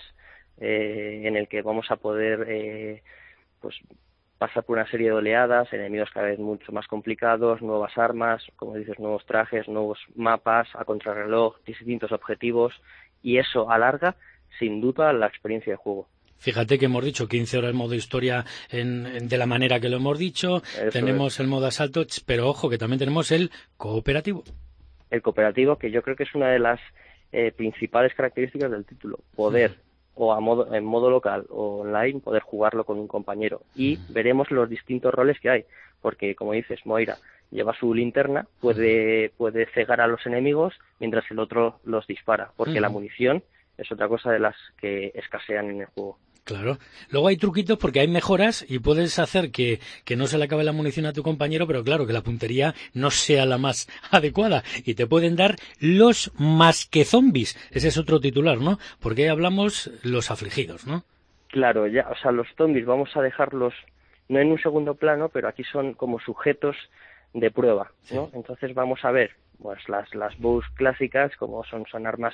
en el que vamos a poder pues pasar por una serie de oleadas, enemigos cada vez mucho más complicados, nuevas armas, como dices, nuevos trajes, nuevos mapas a contrarreloj, distintos objetivos, y eso alarga sin duda la experiencia de juego. Fíjate que hemos dicho 15 horas modo historia de la manera que lo hemos dicho. Tenemos el modo asalto, pero ojo que también tenemos el cooperativo. El cooperativo, que yo creo que es una de las principales características del título. Poder, en modo local o online, poder jugarlo con un compañero. Y veremos los distintos roles que hay. Porque, como dices, Moira lleva su linterna, puede cegar a los enemigos mientras el otro los dispara. Porque la munición es otra cosa de las que escasean en el juego. Claro. Luego hay truquitos porque hay mejoras y puedes hacer que no se le acabe la munición a tu compañero, pero claro, que la puntería no sea la más adecuada. Y te pueden dar los más que zombies. Ese es otro titular, ¿no? Porque hablamos los afligidos, ¿no? Claro, ya, o sea, los zombies vamos a dejarlos no en un segundo plano, pero aquí son como sujetos de prueba, ¿no? Sí. Entonces vamos a ver pues las bows clásicas, como son armas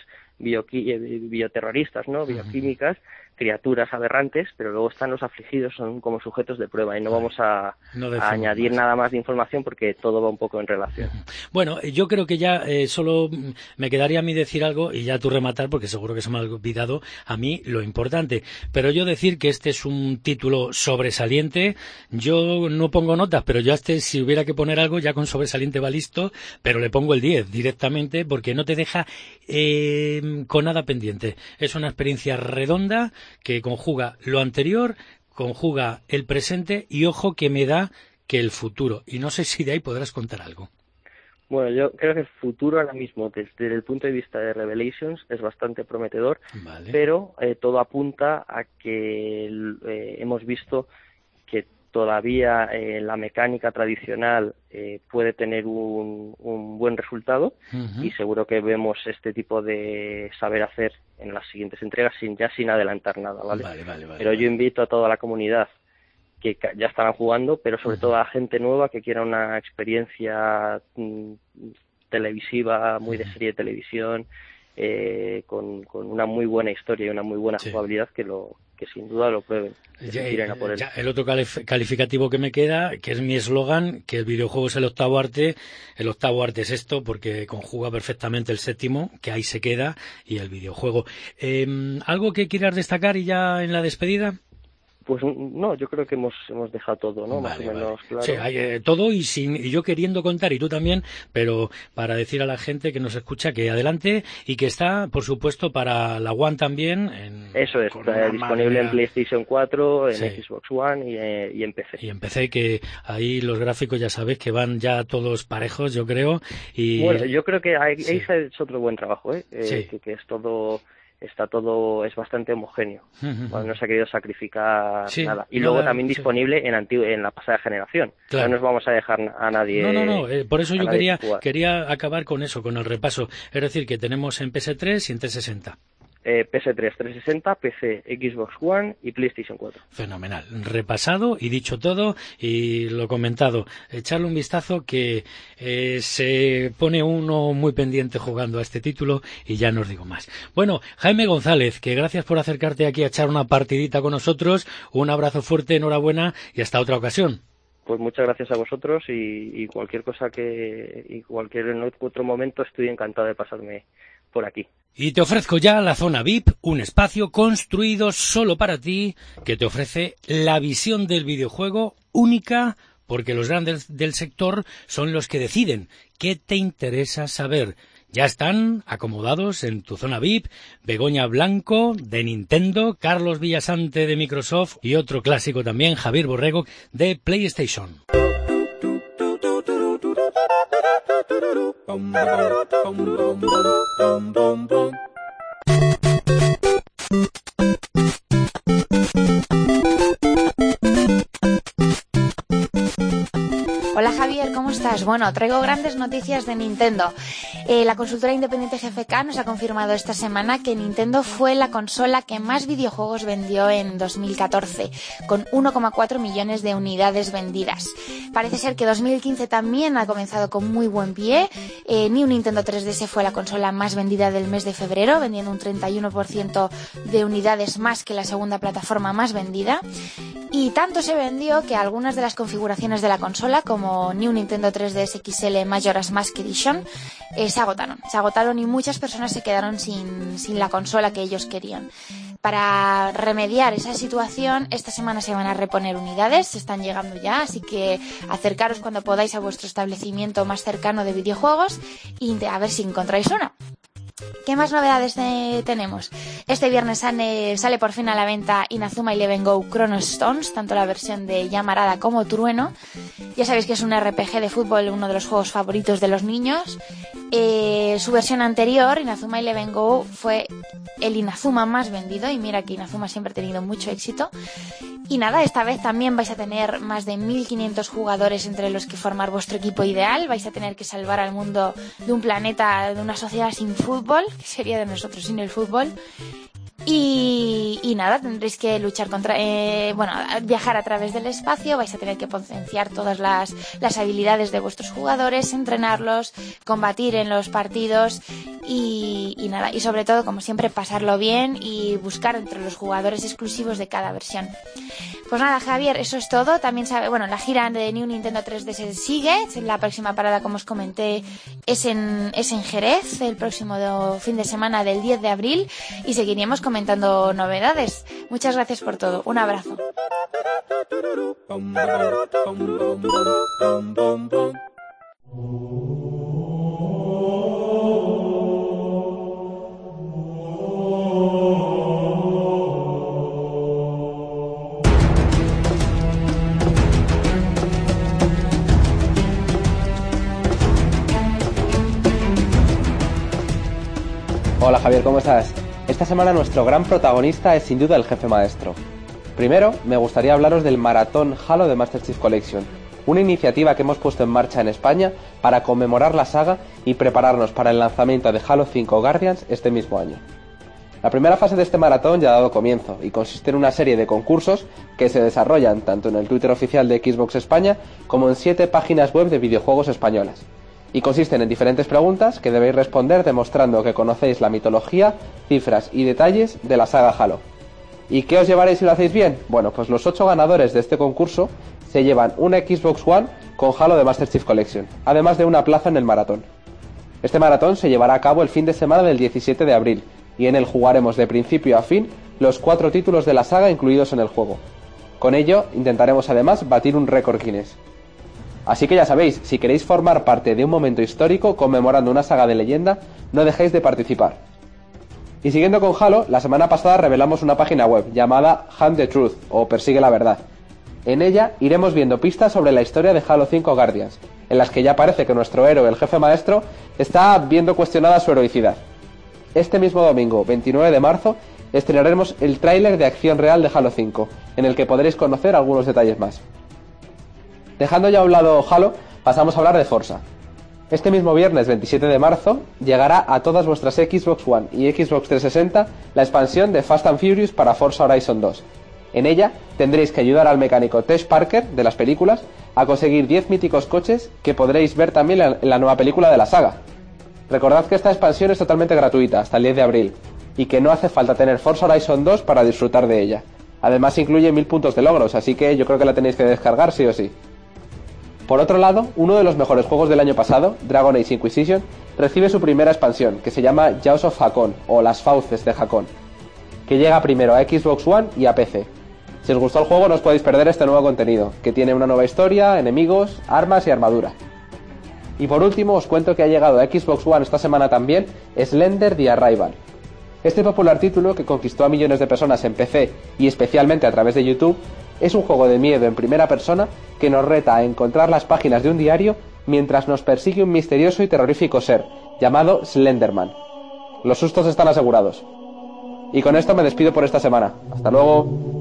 bioterroristas, ¿no? Bioquímicas, criaturas aberrantes, pero luego están los afligidos, son como sujetos de prueba, y no vamos a añadir nada más de información porque todo va un poco en relación. Bueno, yo creo que ya solo me quedaría a mí decir algo y ya tú rematar, porque seguro que se me ha olvidado a mí lo importante, pero yo decir que este es un título sobresaliente. Yo no pongo notas, pero yo si hubiera que poner algo, ya con sobresaliente va listo, pero le pongo el 10 directamente porque no te deja con nada pendiente. Es una experiencia redonda que conjuga lo anterior, conjuga el presente y ojo que me da que el futuro. Y no sé si de ahí podrás contar algo. Bueno, yo creo que el futuro ahora mismo, desde el punto de vista de Revelations, es bastante prometedor, vale. Pero todo apunta a que hemos visto que todavía la mecánica tradicional puede tener un buen resultado, y seguro que vemos este tipo de saber hacer en las siguientes entregas sin adelantar nada, ¿vale? Vale. Pero yo invito a toda la comunidad que ya estarán jugando, pero sobre todo a gente nueva que quiera una experiencia televisiva, muy de serie de televisión, con una muy buena historia y una muy buena jugabilidad, que lo sin duda lo prueben. El otro calificativo que me queda, que es mi eslogan, que el videojuego es el octavo arte es esto, porque conjuga perfectamente el séptimo, que ahí se queda, y el videojuego. ¿Algo que quieras destacar y ya en la despedida? Pues no, yo creo que hemos dejado todo, ¿no? Más o menos claro. Sí, hay todo y yo queriendo contar, y tú también, pero para decir a la gente que nos escucha que adelante y que está, por supuesto, para la One también. Eso es, está disponible en PlayStation 4, en Xbox One y en PC. Y en PC, que ahí los gráficos ya sabéis que van ya todos parejos, yo creo. Y bueno, yo creo que ahí se ha hecho otro buen trabajo, que es todo... es bastante homogéneo. Bueno, no se ha querido sacrificar nada. Y luego también disponible en la pasada generación. Claro. No nos vamos a dejar a nadie. No. Por eso yo quería acabar con eso, con el repaso. Es decir, que tenemos en PS3 y en 360. PS3, 360, PC, Xbox One y PlayStation 4. Fenomenal. Repasado y dicho todo y lo comentado. Echarle un vistazo que se pone uno muy pendiente jugando a este título y ya no os digo más. Bueno, Jaime González, que gracias por acercarte aquí a echar una partidita con nosotros. Un abrazo fuerte, enhorabuena y hasta otra ocasión. Pues muchas gracias a vosotros y cualquier cosa en otro momento estoy encantado de pasarme por aquí. Y te ofrezco ya la zona VIP, un espacio construido solo para ti, que te ofrece la visión del videojuego única, porque los grandes del sector son los que deciden qué te interesa saber. Ya están acomodados en tu zona VIP Begoña Blanco de Nintendo, Carlos Villasante de Microsoft y otro clásico también, Javier Borrego de PlayStation. Hola Javier, ¿cómo estás? Bueno, traigo grandes noticias de Nintendo. La consultora independiente GfK nos ha confirmado esta semana que Nintendo fue la consola que más videojuegos vendió en 2014, con 1,4 millones de unidades vendidas. Parece ser que 2015 también ha comenzado con muy buen pie. New Nintendo 3DS fue la consola más vendida del mes de febrero, vendiendo un 31% de unidades más que la segunda plataforma más vendida. Y tanto se vendió que algunas de las configuraciones de la consola, como New Nintendo 3DS XL Majora's Mask Edition, se agotaron y muchas personas se quedaron sin la consola que ellos querían. Para remediar esa situación, esta semana se van a reponer unidades, se están llegando ya, así que acercaros cuando podáis a vuestro establecimiento más cercano de videojuegos y a ver si encontráis una. ¿Qué más novedades tenemos? Este viernes sale por fin a la venta Inazuma Eleven Go Chrono Stones, tanto la versión de Llamarada como Trueno. Ya sabéis que es un RPG de fútbol, uno de los juegos favoritos de los niños. Su versión anterior, Inazuma Eleven Go, fue el Inazuma más vendido, y mira que Inazuma siempre ha tenido mucho éxito. Y nada, esta vez también vais a tener más de 1.500 jugadores entre los que formar vuestro equipo ideal. Vais a tener que salvar al mundo de un planeta, de una sociedad sin fútbol, que sería de nosotros sin el fútbol. Y nada, tendréis que luchar viajar a través del espacio, vais a tener que potenciar todas las habilidades de vuestros jugadores, entrenarlos, combatir en los partidos y nada, y sobre todo, como siempre, pasarlo bien y buscar entre los jugadores exclusivos de cada versión. Pues nada, Javier, eso es todo. También la gira de New Nintendo 3DS sigue. La próxima parada, como os comenté, es en Jerez, el próximo fin de semana del 10 de abril, y seguiremos comentando novedades. Muchas gracias por todo. Un abrazo. Hola Javier, ¿cómo estás? Esta semana nuestro gran protagonista es sin duda el jefe maestro. Primero, me gustaría hablaros del Maratón Halo de Master Chief Collection, una iniciativa que hemos puesto en marcha en España para conmemorar la saga y prepararnos para el lanzamiento de Halo 5 Guardians este mismo año. La primera fase de este maratón ya ha dado comienzo y consiste en una serie de concursos que se desarrollan tanto en el Twitter oficial de Xbox España como en 7 páginas web de videojuegos españolas. Y consisten en diferentes preguntas que debéis responder demostrando que conocéis la mitología, cifras y detalles de la saga Halo. ¿Y qué os llevaréis si lo hacéis bien? Bueno, pues los 8 ganadores de este concurso se llevan una Xbox One con Halo de Master Chief Collection, además de una plaza en el maratón. Este maratón se llevará a cabo el fin de semana del 17 de abril, y en él jugaremos de principio a fin los 4 títulos de la saga incluidos en el juego. Con ello, intentaremos además batir un récord Guinness. Así que ya sabéis, si queréis formar parte de un momento histórico conmemorando una saga de leyenda, no dejéis de participar. Y siguiendo con Halo, la semana pasada revelamos una página web llamada Hunt the Truth, o Persigue la Verdad. En ella iremos viendo pistas sobre la historia de Halo 5 Guardians, en las que ya parece que nuestro héroe, el jefe maestro, está viendo cuestionada su heroicidad. Este mismo domingo, 29 de marzo, estrenaremos el tráiler de acción real de Halo 5, en el que podréis conocer algunos detalles más. Dejando ya a un lado Halo, pasamos a hablar de Forza. Este mismo viernes 27 de marzo llegará a todas vuestras Xbox One y Xbox 360 la expansión de Fast and Furious para Forza Horizon 2. En ella tendréis que ayudar al mecánico Tesh Parker de las películas a conseguir 10 míticos coches que podréis ver también en la nueva película de la saga. Recordad que esta expansión es totalmente gratuita hasta el 10 de abril y que no hace falta tener Forza Horizon 2 para disfrutar de ella. Además incluye 1000 puntos de logros, así que yo creo que la tenéis que descargar sí o sí. Por otro lado, uno de los mejores juegos del año pasado, Dragon Age Inquisition, recibe su primera expansión, que se llama Jaws of Hakkon, o Las Fauces de Hakkon, que llega primero a Xbox One y a PC. Si os gustó el juego no os podéis perder este nuevo contenido, que tiene una nueva historia, enemigos, armas y armadura. Y por último os cuento que ha llegado a Xbox One esta semana también Slender The Arrival. Este popular título, que conquistó a millones de personas en PC y especialmente a través de YouTube, es un juego de miedo en primera persona que nos reta a encontrar las páginas de un diario mientras nos persigue un misterioso y terrorífico ser, llamado Slenderman. Los sustos están asegurados. Y con esto me despido por esta semana. Hasta luego.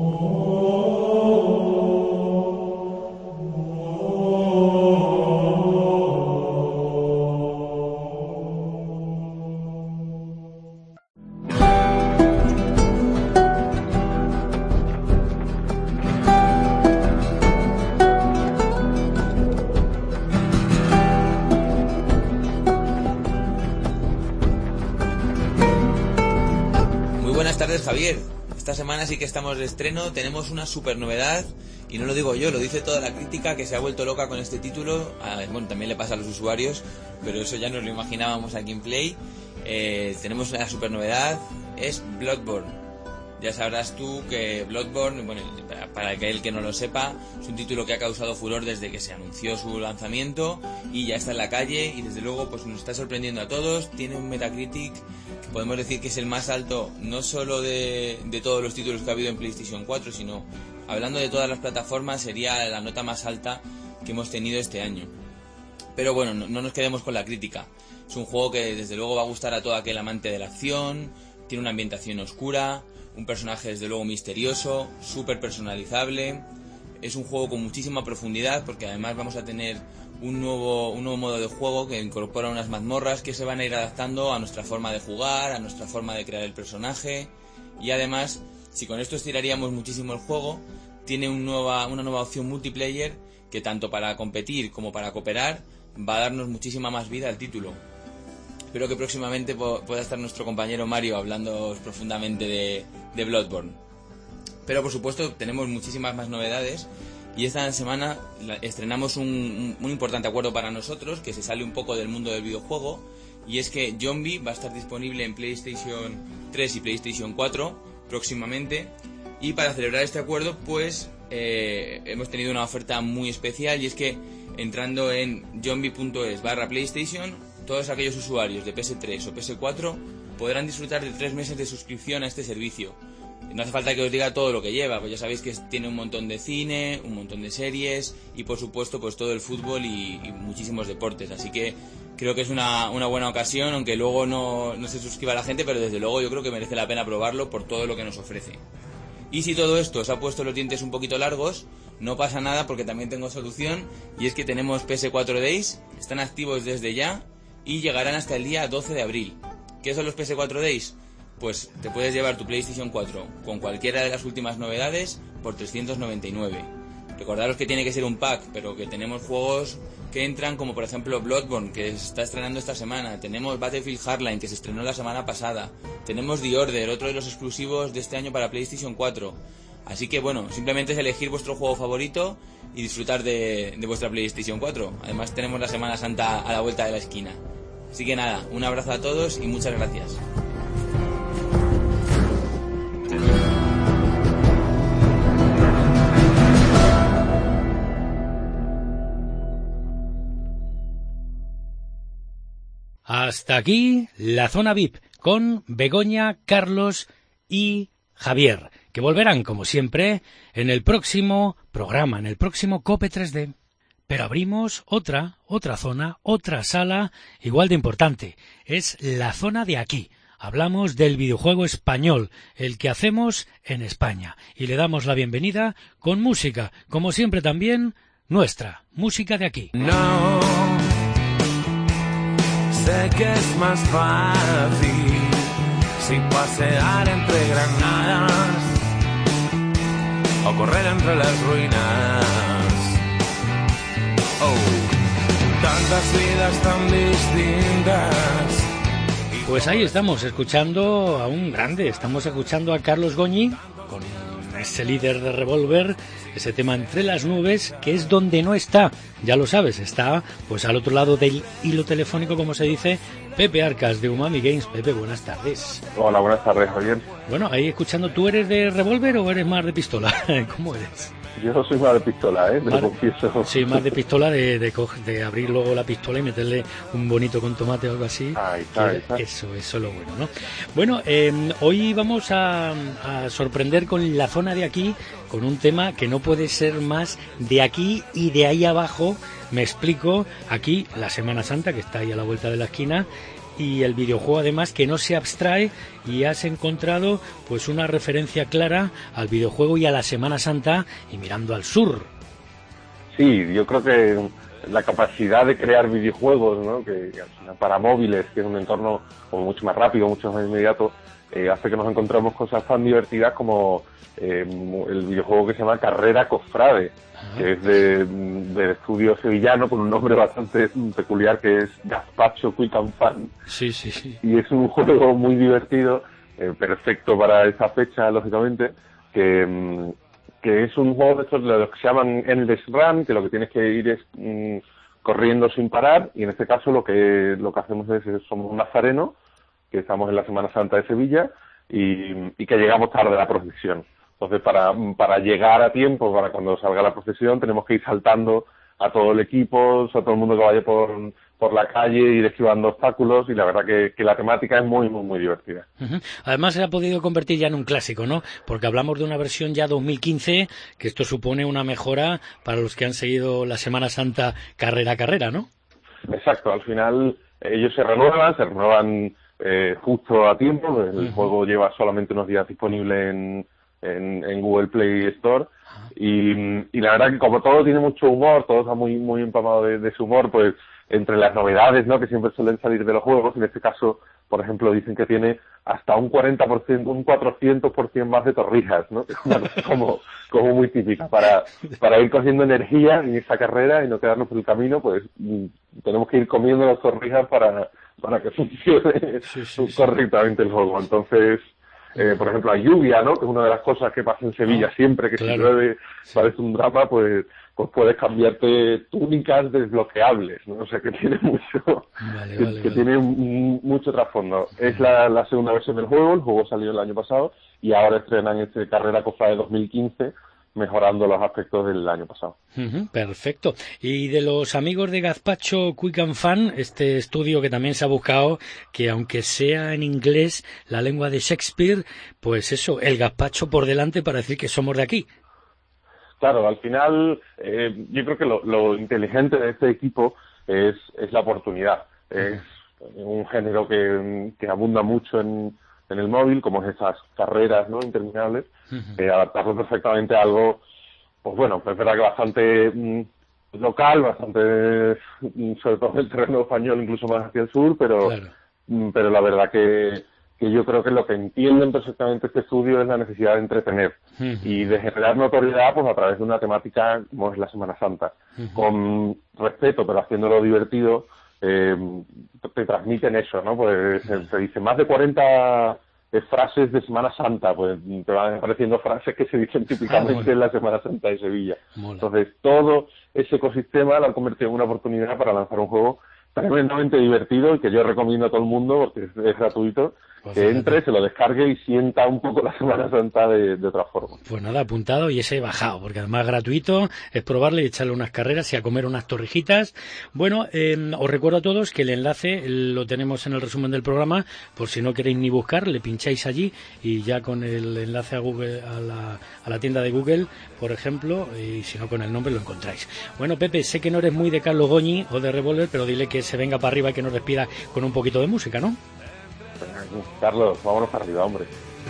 Javier, esta semana sí que estamos de estreno, tenemos una super novedad y no lo digo yo, lo dice toda la crítica que se ha vuelto loca con este título. Bueno, también le pasa a los usuarios, pero eso ya nos lo imaginábamos aquí en Play. Tenemos una super novedad, es Bloodborne. Ya sabrás tú que Bloodborne, bueno, para aquel que no lo sepa, es un título que ha causado furor desde que se anunció su lanzamiento y ya está en la calle y desde luego pues nos está sorprendiendo a todos. Tiene un Metacritic que podemos decir que es el más alto, no solo de todos los títulos que ha habido en PlayStation 4, sino hablando de todas las plataformas sería la nota más alta que hemos tenido este año. Pero bueno, no nos quedemos con la crítica. Es un juego que desde luego va a gustar a todo aquel amante de la acción, tiene una ambientación oscura, un personaje desde luego misterioso, súper personalizable. Es un juego con muchísima profundidad porque además vamos a tener un nuevo modo de juego que incorpora unas mazmorras que se van a ir adaptando a nuestra forma de jugar, a nuestra forma de crear el personaje. Y además, si con esto estiraríamos muchísimo el juego, tiene una nueva opción multiplayer que tanto para competir como para cooperar va a darnos muchísima más vida al título. Espero que próximamente pueda estar nuestro compañero Mario hablando profundamente de Bloodborne. Pero por supuesto tenemos muchísimas más novedades y esta semana estrenamos un importante acuerdo para nosotros que se sale un poco del mundo del videojuego, y es que Zombie va a estar disponible en PlayStation 3 y PlayStation 4 próximamente, y para celebrar este acuerdo pues hemos tenido una oferta muy especial, y es que entrando en zombie.es/PlayStation todos aquellos usuarios de PS3 o PS4 podrán disfrutar de 3 meses de suscripción a este servicio. No hace falta que os diga todo lo que lleva, pues ya sabéis que tiene un montón de cine, un montón de series y por supuesto pues todo el fútbol y muchísimos deportes, así que creo que es una buena ocasión, aunque luego no se suscriba la gente, pero desde luego yo creo que merece la pena probarlo por todo lo que nos ofrece. Y si todo esto os ha puesto los dientes un poquito largos, no pasa nada porque también tengo solución, y es que tenemos PS4 Days, están activos desde ya y llegarán hasta el día 12 de abril. ¿Qué son los PS4 Days? Pues te puedes llevar tu PlayStation 4 con cualquiera de las últimas novedades por 399. Recordaros que tiene que ser un pack, pero que tenemos juegos que entran, como por ejemplo Bloodborne, que se está estrenando esta semana. Tenemos Battlefield Hardline, que se estrenó la semana pasada. Tenemos The Order, otro de los exclusivos de este año para PlayStation 4. Así que bueno, simplemente es elegir vuestro juego favorito y disfrutar de vuestra PlayStation 4. Además tenemos la Semana Santa a la vuelta de la esquina. Así que nada, un abrazo a todos y muchas gracias. Hasta aquí la zona VIP con Begoña, Carlos y Javier, que volverán, como siempre, en el próximo programa, en el próximo COPE 3D. Pero abrimos otra zona, otra sala igual de importante. Es la zona de aquí. Hablamos del videojuego español, el que hacemos en España. Y le damos la bienvenida con música, como siempre también nuestra, música de aquí. No, sé que es más fácil si pasear entre granadas o correr entre las ruinas. Oh, tantas vidas tan distintas. Pues ahí estamos escuchando a un grande, estamos escuchando a Carlos Goñi con ese líder de Revolver, ese tema Entre las nubes, que es donde no está, ya lo sabes, está pues al otro lado del hilo telefónico, como se dice, Pepe Arcas de Umami Games. Pepe, buenas tardes. Hola, buenas tardes, Javier. Bueno, ahí escuchando, ¿tú eres de Revolver o eres más de pistola? ¿Cómo eres? Yo soy más de pistola, te lo confieso. Sí, más de pistola, de abrir luego la pistola y meterle un bonito con tomate o algo así. Ahí está. Eso es lo bueno, ¿no? Bueno, hoy vamos a sorprender con la zona de aquí, con un tema que no puede ser más de aquí y de ahí abajo. Me explico, aquí la Semana Santa, que está ahí a la vuelta de la esquina, y el videojuego además que no se abstrae, y has encontrado pues una referencia clara al videojuego y a la Semana Santa y mirando al sur. Sí, yo creo que la capacidad de crear videojuegos, ¿no? Que para móviles, que es un entorno como mucho más rápido, mucho más inmediato, hace que nos encontremos cosas tan divertidas como el videojuego que se llama Carrera Cofrade, que es del estudio sevillano con un nombre bastante peculiar, que es Gazpacho Quick and Fun. Sí. Y es un juego muy divertido, perfecto para esa fecha, lógicamente, que es un juego de estos de los que se llaman Endless Run, que lo que tienes que ir es corriendo sin parar, y en este caso lo que hacemos es somos un nazareno, que estamos en la Semana Santa de Sevilla, y que llegamos tarde a la procesión. Entonces, para llegar a tiempo, para cuando salga la procesión, tenemos que ir saltando a todo el equipo, a todo el mundo que vaya por la calle, ir esquivando obstáculos, y la verdad que la temática es muy, muy, muy divertida. Uh-huh. Además, se ha podido convertir ya en un clásico, ¿no? Porque hablamos de una versión ya 2015, que esto supone una mejora para los que han seguido la Semana Santa carrera, ¿no? Exacto, al final ellos se renuevan justo a tiempo. El juego lleva solamente unos días disponible en Google Play Store, y la verdad que como todo tiene mucho humor, todo está muy muy empapado de su humor, pues entre las novedades, ¿no?, que siempre suelen salir de los juegos, en este caso, por ejemplo, dicen que tiene hasta un 40%, un 400% más de torrijas, ¿no? Es una cosa como muy típica para ir cogiendo energía en esa carrera y no quedarnos por el camino, pues tenemos que ir comiendo las torrijas para que funcione correctamente el juego. Entonces, por ejemplo, la lluvia, ¿no?, que es una de las cosas que pasa en Sevilla siempre, que si llueve parece un drama, pues puedes cambiarte túnicas desbloqueables, ¿no? O sea, que tiene mucho tiene mucho trasfondo. Es la segunda versión del juego. El juego salió el año pasado y ahora estrenan Carrera Cofrade 2015, mejorando los aspectos del año pasado. Perfecto. Y de los amigos de Gazpacho Quick and Fun, este estudio que también se ha buscado, que aunque sea en inglés, la lengua de Shakespeare, pues eso, el gazpacho por delante para decir que somos de aquí. Claro, al final yo creo que lo inteligente de este equipo es la oportunidad. Es un género que abunda mucho en el móvil, como es esas carreras, ¿no?, interminables, adaptarlo perfectamente a algo, pues bueno, es verdad que bastante local, bastante, sobre todo en el terreno español, incluso más hacia el sur, pero la verdad que que yo creo que lo que entienden perfectamente este estudio es la necesidad de entretener y de generar notoriedad pues a través de una temática como es la Semana Santa. Con respeto, pero haciéndolo divertido, te transmiten eso, ¿no? Pues se dice más de 40 frases de Semana Santa, pues te van apareciendo frases que se dicen típicamente en la Semana Santa de Sevilla. Entonces, todo ese ecosistema lo han convertido en una oportunidad para lanzar un juego tremendamente divertido y que yo recomiendo a todo el mundo porque es gratuito, que entre, se lo descargue y sienta un poco la Semana Santa de otra forma. Pues nada, apuntado y ese bajado, porque además gratuito, es probarle y echarle unas carreras y a comer unas torrijitas. Bueno, os recuerdo a todos que el enlace lo tenemos en el resumen del programa, por si no queréis ni buscar, le pincháis allí y ya con el enlace a Google, a la tienda de Google, por ejemplo, y si no con el nombre lo encontráis. Bueno, Pepe, sé que no eres muy de Carlos Goñi o de Revolver, pero dile que se venga para arriba y que nos despida con un poquito de música, ¿no? Carlos, vámonos para arriba, hombre.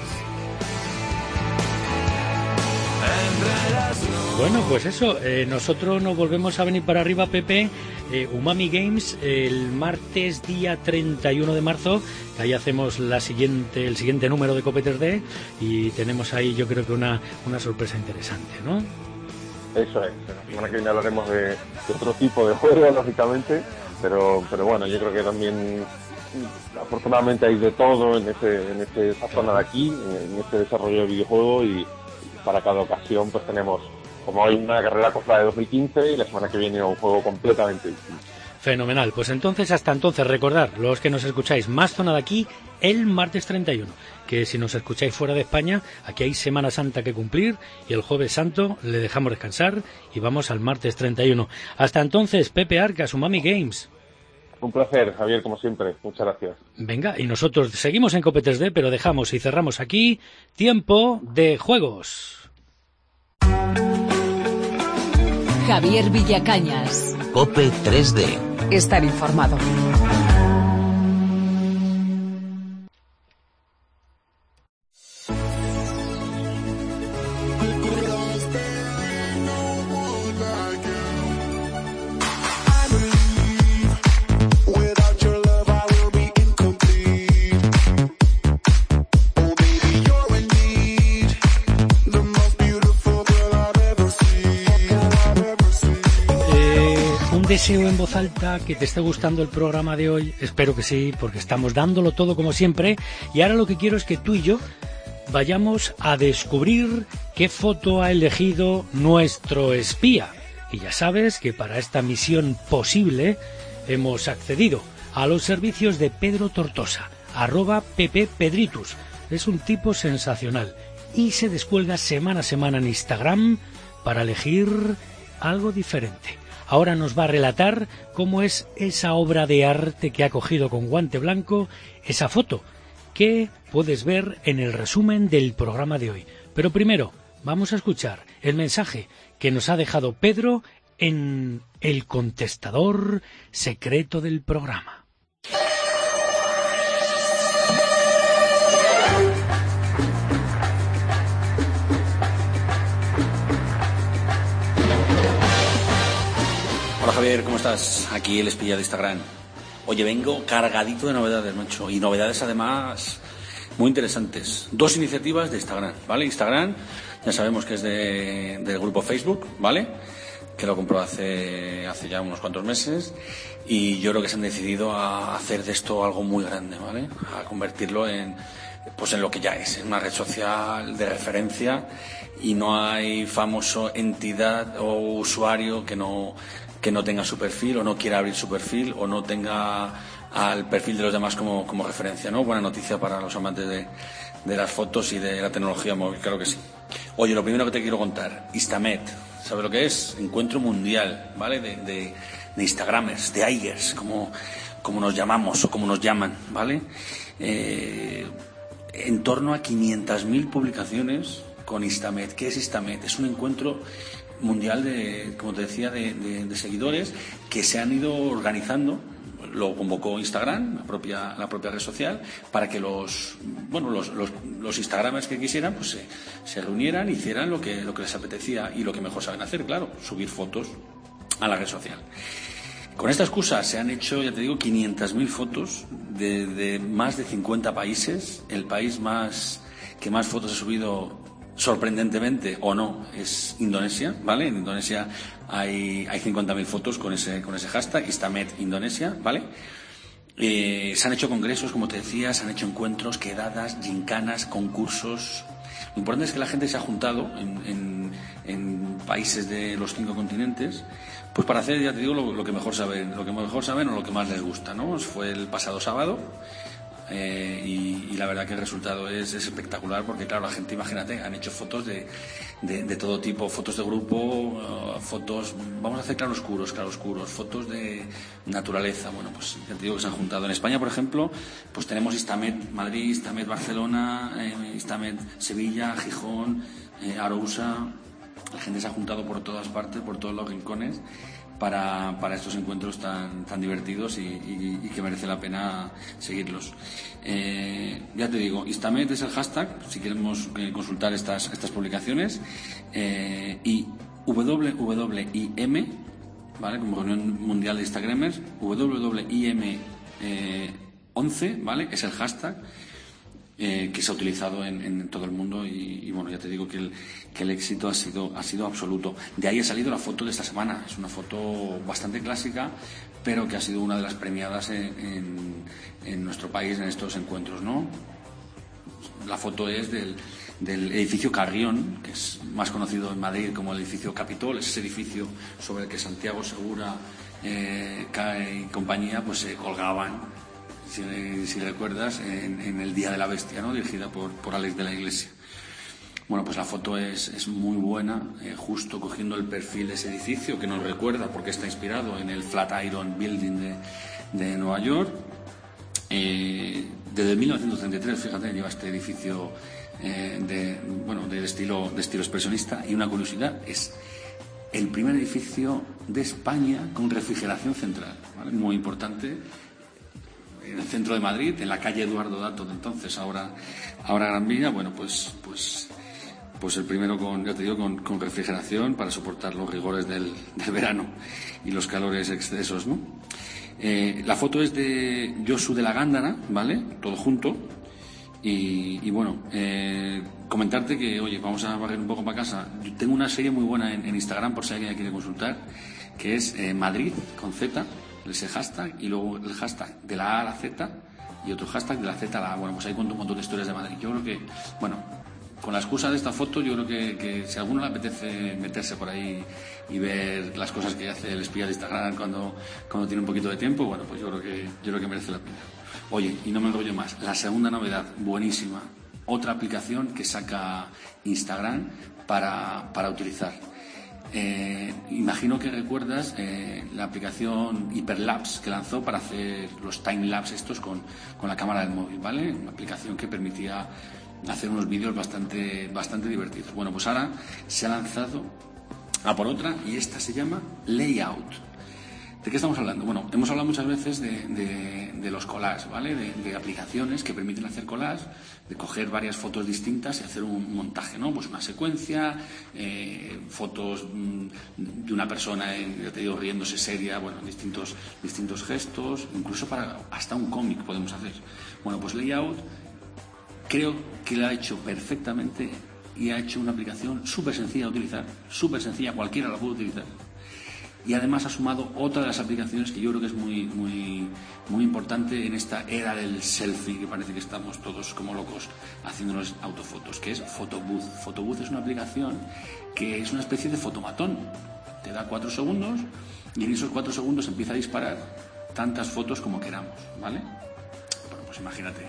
Bueno, pues eso, nosotros nos volvemos a venir para arriba, Pepe, Umami Games, el martes día 31 de marzo, que ahí hacemos el siguiente número de Cope 3D y tenemos ahí yo creo que una sorpresa interesante, ¿no? Eso es, la semana que viene hablaremos de otro tipo de juego, lógicamente, pero bueno, yo creo que también afortunadamente hay de todo en esa zona de aquí, en este desarrollo de videojuego y para cada ocasión pues tenemos como hoy una carrera cofrada de 2015 y la semana que viene un juego completamente distinto. Fenomenal, pues entonces hasta entonces recordad, los que nos escucháis más zona de aquí, el martes 31, que si nos escucháis fuera de España, aquí hay Semana Santa que cumplir y el Jueves Santo le dejamos descansar y vamos al martes 31. Hasta entonces, Pepe Arcas, Umami Games. Un placer, Javier, como siempre. Muchas gracias. Venga, y nosotros seguimos en Cope 3D, pero dejamos y cerramos aquí Tiempo de Juegos. Javier Villacañas. Cope 3D. Estar informado. Deseo en voz alta que te esté gustando el programa de hoy, espero que sí, porque estamos dándolo todo como siempre, y ahora lo que quiero es que tú y yo vayamos a descubrir qué foto ha elegido nuestro espía. Y ya sabes que para esta misión posible hemos accedido a los servicios de Pedro Tortosa, @ppedritus. Es un tipo sensacional y se descuelga semana a semana en Instagram para elegir algo diferente. Ahora nos va a relatar cómo es esa obra de arte que ha cogido con guante blanco, esa foto que puedes ver en el resumen del programa de hoy. Pero primero, vamos a escuchar el mensaje que nos ha dejado Pedro en el contestador secreto del programa. Hola Javier, ¿cómo estás? Aquí el espía de Instagram. Oye, vengo cargadito de novedades, macho. Y novedades además muy interesantes. 2 iniciativas de Instagram, ¿vale? Instagram, ya sabemos que es del grupo Facebook, ¿vale? Que lo compró hace ya unos cuantos meses. Y yo creo que se han decidido a hacer de esto algo muy grande, ¿vale? A convertirlo en lo que ya es, en una red social de referencia. Y no hay famoso entidad o usuario que no tenga su perfil o no quiera abrir su perfil o no tenga al perfil de los demás como referencia, ¿no? Buena noticia para los amantes de las fotos y de la tecnología móvil, claro que sí. Oye, lo primero que te quiero contar, Instamet, ¿sabes lo que es? Encuentro mundial, ¿vale? De Instagramers, de Aigers, como nos llamamos o como nos llaman, ¿vale? En torno a 500.000 publicaciones con Instamet. ¿Qué es Instamet? Es un encuentro mundial como te decía, de seguidores que se han ido organizando. Lo convocó Instagram, la propia red social, para que los Instagramers que quisieran pues se reunieran, hicieran lo que les apetecía y lo que mejor saben hacer, claro, subir fotos a la red social. Con esta excusa se han hecho, ya te digo, 500.000 fotos de más de 50 países. El país que más fotos ha subido, sorprendentemente o no, es Indonesia, ¿vale? En Indonesia hay 50.000 fotos con ese hashtag, Istamet Indonesia, ¿vale? Se han hecho congresos, como te decía, se han hecho encuentros, quedadas, gincanas, concursos. Lo importante es que la gente se ha juntado en países de los 5 continentes, pues para hacer, ya te digo, lo que mejor saben o lo que más les gusta, ¿no? Fue el pasado sábado. Y la verdad que el resultado es espectacular, porque claro, la gente, imagínate, han hecho fotos de todo tipo, fotos de grupo, fotos, vamos a hacer claroscuros, fotos de naturaleza. Bueno, pues ya te digo que se han juntado. En España, por ejemplo, pues tenemos Istamet Madrid, Istamet Barcelona, Istamet Sevilla, Gijón, Arousa. La gente se ha juntado por todas partes, por todos los rincones, para estos encuentros tan divertidos y que merece la pena seguirlos. Ya te digo, Istamet es el hashtag, si queremos consultar estas publicaciones, y WWIM, ¿vale? Como Reunión Mundial de Instagramers, WWIM 11, ¿vale? Es el hashtag que se ha utilizado en todo el mundo y bueno, ya te digo que el éxito ha sido absoluto. De ahí ha salido la foto de esta semana. Es una foto bastante clásica, pero que ha sido una de las premiadas en nuestro país en estos encuentros, ¿no? La foto es del edificio Carrión, que es más conocido en Madrid como el edificio Capitol. Es ese edificio sobre el que Santiago Segura y compañía pues se colgaban, si recuerdas, en El Día de la Bestia, ¿no? Dirigida por Alex de la Iglesia. Bueno, pues la foto es muy buena, justo cogiendo el perfil de ese edificio, que nos recuerda, porque está inspirado en el Flatiron Building de Nueva York. Desde 1933, fíjate, lleva este edificio de estilo expresionista. Y una curiosidad, es el primer edificio de España con refrigeración central, ¿vale? Muy importante. En el centro de Madrid, en la calle Eduardo Dato de entonces, ahora Gran Vía. Bueno, pues el primero con refrigeración para soportar los rigores del verano y los calores excesos, ¿no? La foto es de Josu de la Gándara, ¿vale? Todo junto. Y bueno, comentarte que, oye, vamos a barrer un poco para casa. Yo tengo una serie muy buena en Instagram, por si alguien quiere consultar, que es Madrid con Z, ese hashtag, y luego el hashtag de la A a la Z y otro hashtag de la Z a la A. Bueno, pues ahí cuento un montón de historias de Madrid. Yo creo que, bueno, con la excusa de esta foto, yo creo que si a alguno le apetece meterse por ahí y ver las cosas que hace el espía de Instagram cuando tiene un poquito de tiempo, bueno, pues yo creo que merece la pena. Oye, y no me enrollo más, la segunda novedad, buenísima, otra aplicación que saca Instagram para utilizar. Imagino que recuerdas la aplicación Hyperlapse que lanzó para hacer los timelapse estos con la cámara del móvil, ¿vale? Una aplicación que permitía hacer unos vídeos bastante divertidos. Bueno, pues ahora se ha lanzado a por otra, y esta se llama Layout. ¿De qué estamos hablando? Bueno, hemos hablado muchas veces de los collages, ¿vale? De aplicaciones que permiten hacer collages, de coger varias fotos distintas y hacer un montaje, ¿no? Pues una secuencia, fotos de una persona, ya te digo, riéndose seria, bueno, distintos gestos, incluso hasta un cómic podemos hacer. Bueno, pues Layout creo que lo ha hecho perfectamente y ha hecho una aplicación súper sencilla de utilizar, súper sencilla, cualquiera la puede utilizar. Y además ha sumado otra de las aplicaciones que yo creo que es muy importante en esta era del selfie, que parece que estamos todos como locos haciéndonos autofotos, que es Photobooth. Photobooth es una aplicación que es una especie de fotomatón. Te da 4 segundos y en esos 4 segundos empieza a disparar tantas fotos como queramos, ¿vale? Bueno, pues imagínate,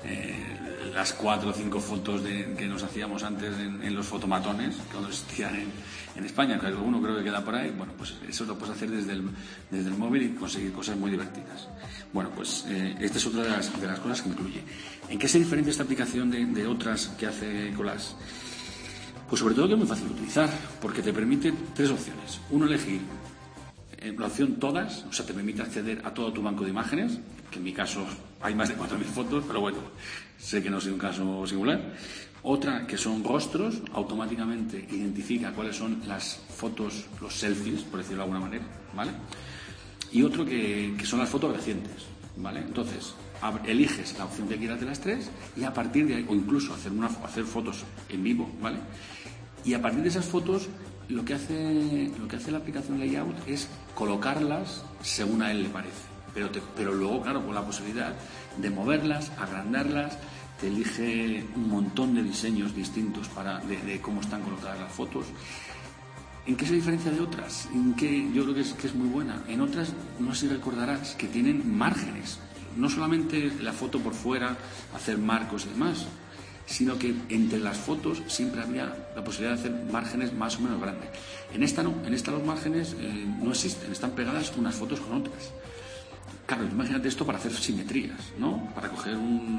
las 4 o 5 fotos que nos hacíamos antes en los fotomatones, cuando existían en España, que alguno creo que queda por ahí. Bueno, pues eso lo puedes hacer desde el móvil y conseguir cosas muy divertidas. Bueno, pues esta es otra de las cosas que incluye. ¿En qué se diferencia esta aplicación de otras que hace collage? Pues sobre todo que es muy fácil de utilizar, porque te permite 3 opciones. Uno, elegir la opción todas, o sea, te permite acceder a todo tu banco de imágenes, que en mi caso hay más de 4.000 fotos, pero bueno, sé que no es un caso singular. Otra, que son rostros, automáticamente identifica cuáles son las fotos, los selfies, por decirlo de alguna manera, ¿vale? y otro que son las fotos recientes, ¿vale? Entonces, eliges la opción que quieras de las 3 y a partir de ahí, o incluso hacer fotos en vivo, ¿vale? Y a partir de esas fotos, lo que hace la aplicación Layout es colocarlas según a él le parece. Pero luego, claro, con la posibilidad de moverlas, agrandarlas, te elige un montón de diseños distintos de cómo están colocadas las fotos. ¿En qué se diferencia de otras? Yo creo que es muy buena. En otras, no sé si recordarás, que tienen márgenes. No solamente la foto por fuera, hacer marcos y demás, sino que entre las fotos siempre había la posibilidad de hacer márgenes más o menos grandes. En esta no, en esta los márgenes no existen, están pegadas unas fotos con otras. Claro, imagínate esto para hacer simetrías, ¿no? Para coger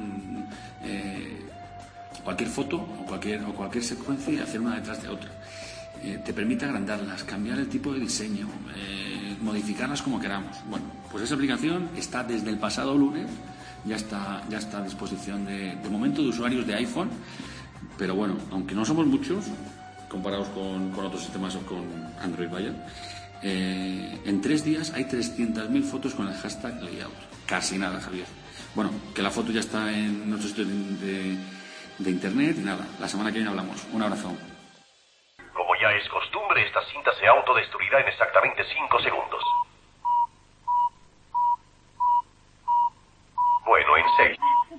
cualquier foto o cualquier secuencia y hacer una detrás de otra. Te permite agrandarlas, cambiar el tipo de diseño, modificarlas como queramos. Bueno, pues esa aplicación está desde el pasado lunes, ya está a disposición de momento de usuarios de iPhone, pero bueno, aunque no somos muchos comparados con otros sistemas o con Android, vaya, en 3 días hay 300.000 fotos con el hashtag Layout. Casi nada, Javier. Bueno, que la foto ya está en nuestro sitio de internet y nada, la semana que viene hablamos. Un abrazo. Como ya es costumbre, esta cinta se autodestruirá en exactamente 5 segundos. Bueno, en 6.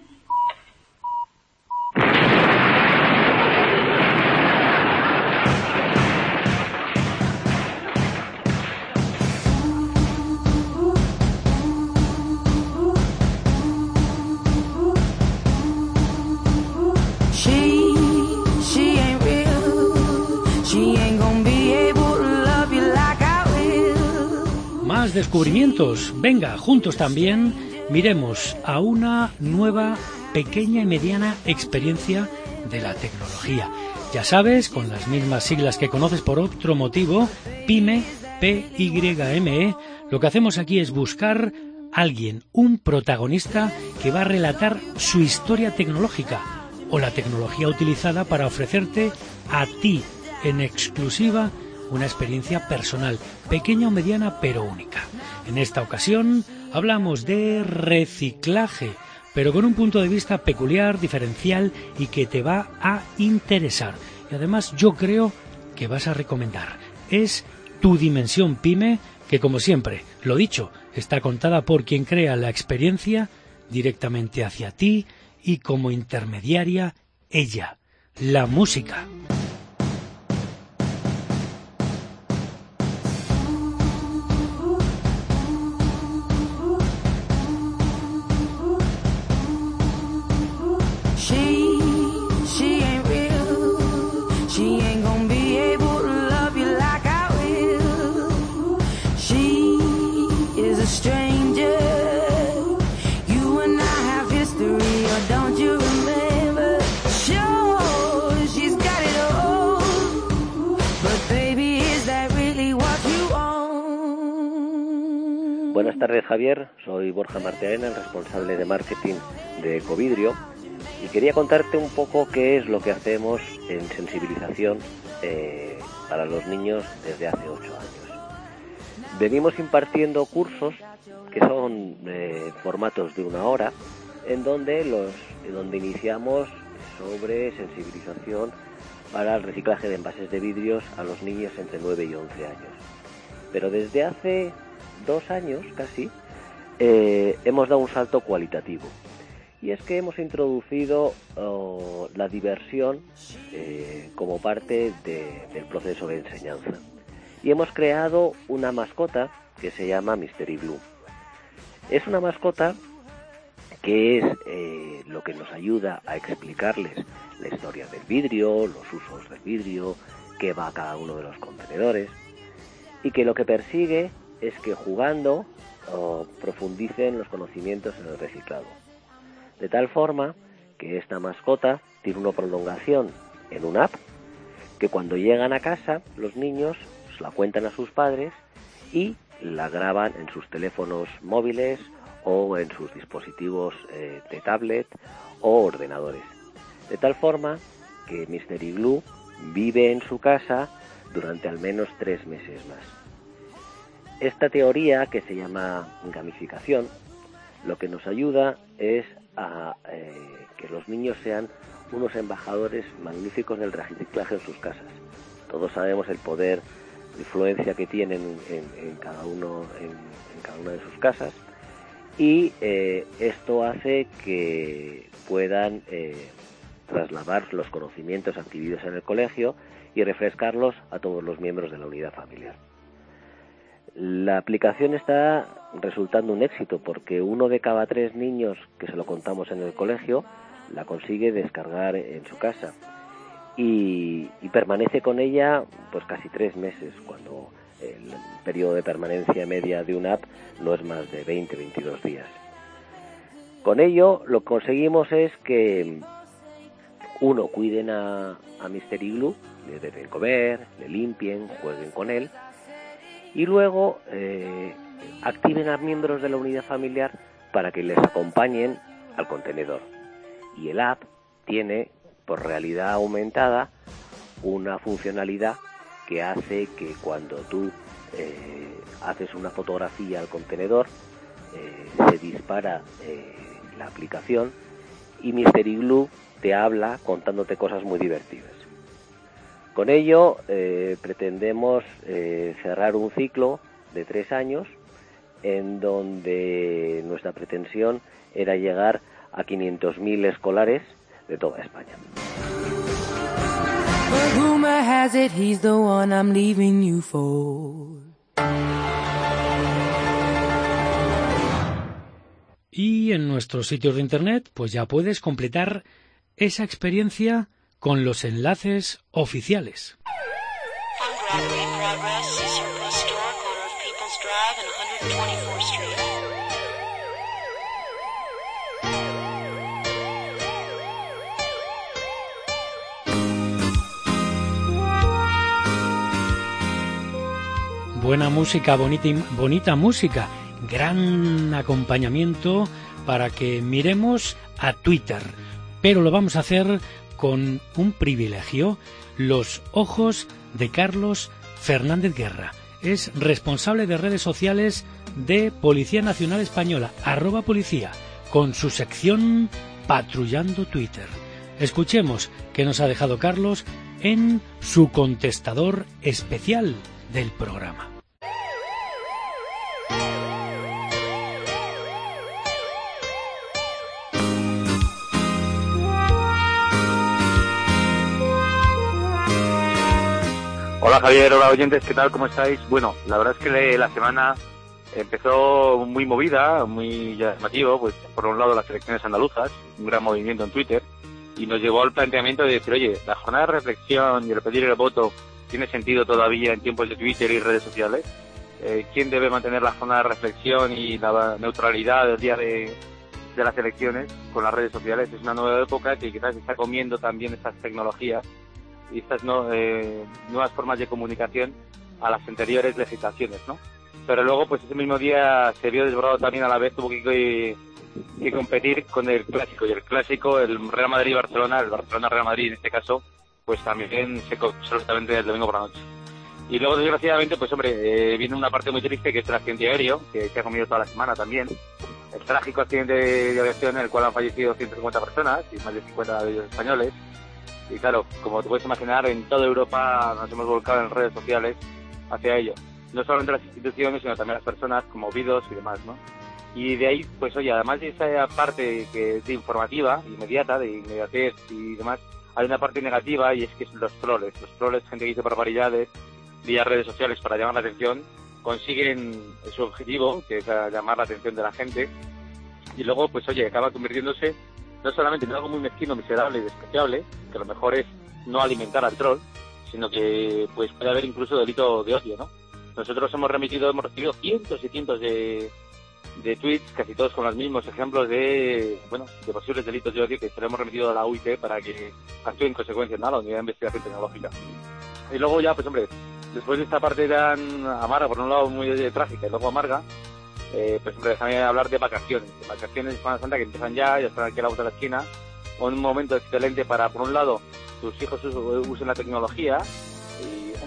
Más descubrimientos. Venga, juntos también miremos a una nueva pequeña y mediana experiencia de la tecnología. Ya sabes, con las mismas siglas que conoces por otro motivo, PYME, P-Y-M-E, lo que hacemos aquí es buscar alguien, un protagonista que va a relatar su historia tecnológica o la tecnología utilizada para ofrecerte a ti en exclusiva una experiencia personal, pequeña o mediana, pero única. En esta ocasión hablamos de reciclaje, pero con un punto de vista peculiar, diferencial y que te va a interesar. Y además yo creo que vas a recomendar. Es Tu Dimensión PYME, que como siempre, lo dicho, está contada por quien crea la experiencia directamente hacia ti y como intermediaria ella, la música. Buenas tardes, Javier. Soy Borja Martearena, el responsable de marketing de Ecovidrio, y quería contarte un poco qué es lo que hacemos en sensibilización para los niños desde hace 8 años. Venimos impartiendo cursos que son formatos de 1 hora, en donde iniciamos sobre sensibilización para el reciclaje de envases de vidrios a los niños entre 9 y 11 años. Pero desde hace 2 años casi hemos dado un salto cualitativo, y es que hemos introducido la diversión como parte del proceso de enseñanza, y hemos creado una mascota que se llama Mystery Glue. Es una mascota que es lo que nos ayuda a explicarles la historia del vidrio, los usos del vidrio, qué va a cada uno de los contenedores, y que lo que persigue es que jugando profundicen los conocimientos en el reciclado. De tal forma que esta mascota tiene una prolongación en una app que cuando llegan a casa los niños la cuentan a sus padres y la graban en sus teléfonos móviles o en sus dispositivos de tablet o ordenadores. De tal forma que Mystery Glue vive en su casa durante al menos 3 meses más. esta teoría, que se llama gamificación, lo que nos ayuda es a que los niños sean unos embajadores magníficos del reciclaje en sus casas. Todos sabemos el poder de influencia que tienen en cada una de sus casas, y esto hace que puedan trasladar los conocimientos adquiridos en el colegio y refrescarlos a todos los miembros de la unidad familiar. La aplicación está resultando un éxito, porque 1 de cada 3 niños que se lo contamos en el colegio la consigue descargar en su casa y permanece con ella pues casi 3 meses, cuando el periodo de permanencia media de una app no es más de 20-22 días. Con ello lo que conseguimos es que, uno, cuiden a Mr. Igloo, le den comer, le limpien, jueguen con él, y luego activen a miembros de la unidad familiar para que les acompañen al contenedor. Y el app tiene, por realidad aumentada, una funcionalidad que hace que cuando tú haces una fotografía al contenedor, se dispara la aplicación y Mr. Igloo te habla contándote cosas muy divertidas. Con ello pretendemos cerrar un ciclo de 3 años en donde nuestra pretensión era llegar a 500.000 escolares de toda España. Y en nuestros sitios de internet pues ya puedes completar esa experiencia con los enlaces oficiales. Buena música, bonita música, gran acompañamiento para que miremos a Twitter, pero lo vamos a hacer con un privilegio: los ojos de Carlos Fernández Guerra. Es responsable de redes sociales de Policía Nacional Española, @policía, con su sección Patrullando Twitter. Escuchemos qué nos ha dejado Carlos en su contestador especial del programa. Hola Javier, hola oyentes, ¿qué tal? ¿Cómo estáis? Bueno, la verdad es que la semana empezó muy movida, muy llamativo, pues por un lado las elecciones andaluzas, un gran movimiento en Twitter, y nos llevó al planteamiento de decir, oye, la jornada de reflexión y el pedir el voto tiene sentido todavía en tiempos de Twitter y redes sociales. ¿Quién debe mantener la jornada de reflexión y la neutralidad del día de las elecciones con las redes sociales? Es una nueva época que quizás está comiendo también estas tecnologías y estas nuevas formas de comunicación a las anteriores legislaciones, ¿no? Pero luego, pues ese mismo día se vio desbordado también, a la vez tuvo que competir con el clásico, y el clásico, el Real Madrid-Barcelona, el Barcelona-Real Madrid en este caso, pues también se cogió absolutamente el domingo por la noche. Y luego, desgraciadamente, pues hombre, viene una parte muy triste, que es el accidente aéreo, que ha comido toda la semana también. El trágico accidente de aviación en el cual han fallecido 150 personas, y más de 50 de ellos españoles. Y claro, como te puedes imaginar, en toda Europa nos hemos volcado en redes sociales hacia ello. No solamente las instituciones, sino también las personas conmovidos y demás, ¿no? Y de ahí, pues oye, además de esa parte que es de informativa, inmediata, de inmediatez y demás, hay una parte negativa, y es que los troles, gente que dice barbaridades vía redes sociales para llamar la atención, consiguen su objetivo, que es llamar la atención de la gente, y luego, pues oye, acaba convirtiéndose no solamente en algo muy mezquino, miserable y despreciable, que lo mejor es no alimentar al troll, sino que pues puede haber incluso delito de odio, ¿no? Nosotros hemos recibido cientos y cientos de tweets, casi todos con los mismos ejemplos de posibles delitos de odio, que se lo hemos remitido a la UIT para que actúe en consecuencia, ¿no?, a la Unidad de Investigación Tecnológica. Y luego ya, pues hombre, después de esta parte tan amarga, por un lado muy trágica y luego amarga, pues hombre, déjame hablar de vacaciones de Semana Santa, que empiezan ya están aquí a la vuelta de la esquina. Un momento excelente para, por un lado, tus hijos usen la tecnología, y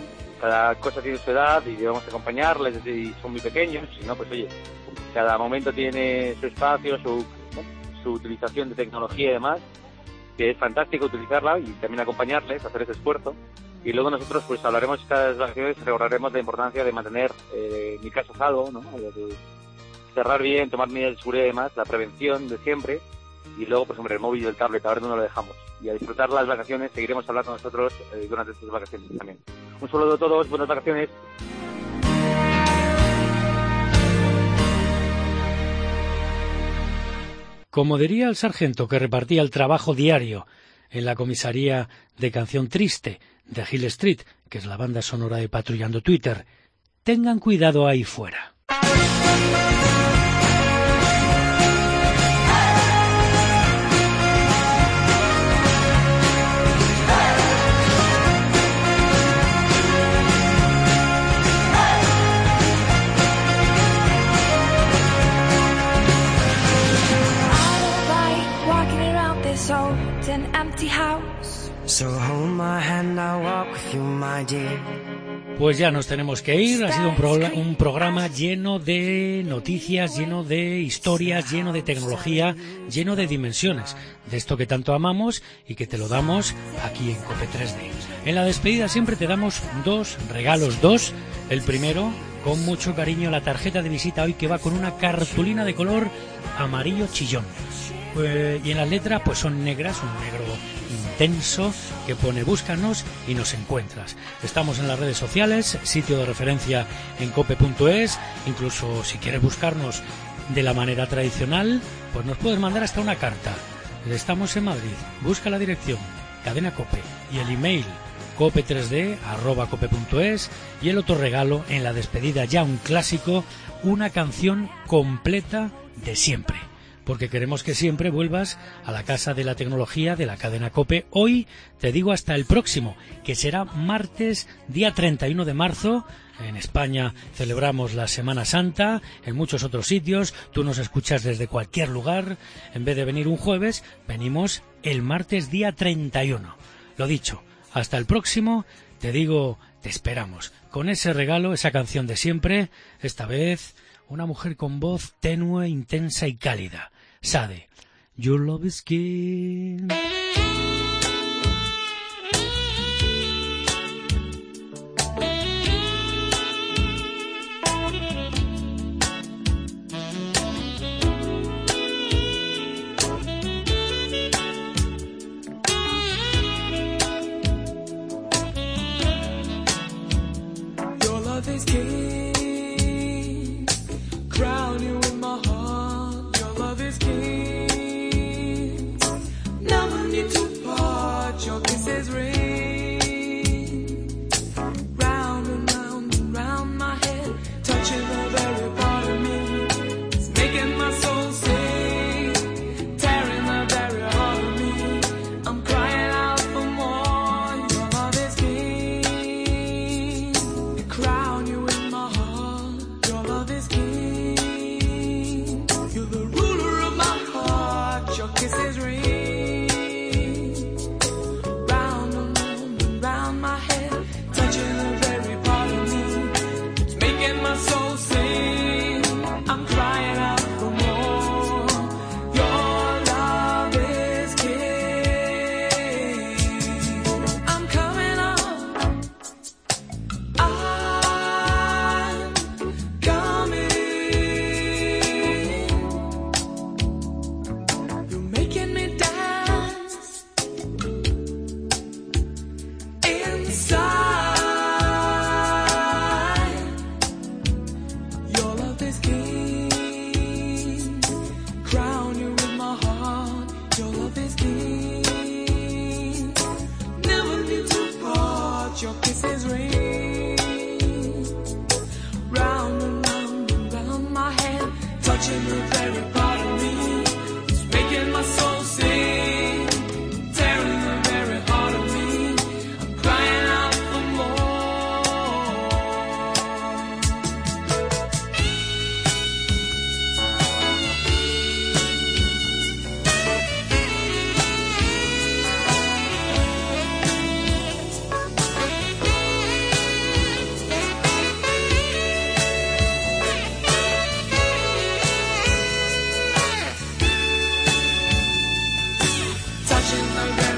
cada cosa tiene su edad y debemos acompañarles y son muy pequeños, si no, pues oye, cada momento tiene su espacio, su utilización de tecnología y demás, que es fantástico utilizarla y también acompañarles, hacer ese esfuerzo. Y luego nosotros pues hablaremos estas vacaciones, recordaremos la importancia de mantener mi casa a salvo, ¿no? De cerrar bien, tomar medidas de seguridad y demás, la prevención de siempre, y luego pues hombre, el móvil y el tablet, a ver dónde lo dejamos. Y a disfrutar las vacaciones, seguiremos hablando nosotros durante estas vacaciones también. Un saludo a todos, buenas vacaciones. Como diría el sargento que repartía el trabajo diario en la comisaría de Canción Triste de Hill Street, que es la banda sonora de Patrullando Twitter, tengan cuidado ahí fuera. Pues ya nos tenemos que ir. Ha sido un programa lleno de noticias, lleno de historias, lleno de tecnología, lleno de dimensiones, de esto que tanto amamos y que te lo damos aquí en Cope 3D. En la despedida siempre te damos dos regalos, el primero, con mucho cariño, la tarjeta de visita hoy, que va con una cartulina de color amarillo chillón. Y en las letras pues son negras, un negro intenso que pone búscanos y nos encuentras. Estamos en las redes sociales, sitio de referencia en cope.es, incluso si quieres buscarnos de la manera tradicional, pues nos puedes mandar hasta una carta. Estamos en Madrid, busca la dirección Cadena Cope y el email cope3d@cope.es, y el otro regalo en la despedida, ya un clásico, una canción completa de siempre, porque queremos que siempre vuelvas a la casa de la tecnología de la cadena COPE. Hoy te digo hasta el próximo, que será martes, día 31 de marzo. En España celebramos la Semana Santa, en muchos otros sitios. Tú nos escuchas desde cualquier lugar. En vez de venir un jueves, venimos el martes, día 31. Lo dicho, hasta el próximo, te digo, te esperamos. Con ese regalo, esa canción de siempre, esta vez una mujer con voz tenue, intensa y cálida. Sade, Your Love is King. Your love is king. Crown you in my heart. Your love is king. Never need to part. Your kisses ring. Round and round and round my head, touching the very part of me. It's making my soul sing, tearing the very heart of me. I'm crying out for more. Your love is king. The crown you in my heart. Your love is king. You're the ruler of my heart. Your kisses ring. Round and round and round my head, touching the very part of me. It's making my soul sing. I'm crying out for more. Your love is king. I'm coming up. I'm coming. You're making me dance inside. Your love is king. Crown you with my heart. Your love is king. Never need to part. Your kisses ring. Round and round and round my head, touching the very part of me. It's making my soul sing, tearing the very heart of me. I'm crying out for more. touching the very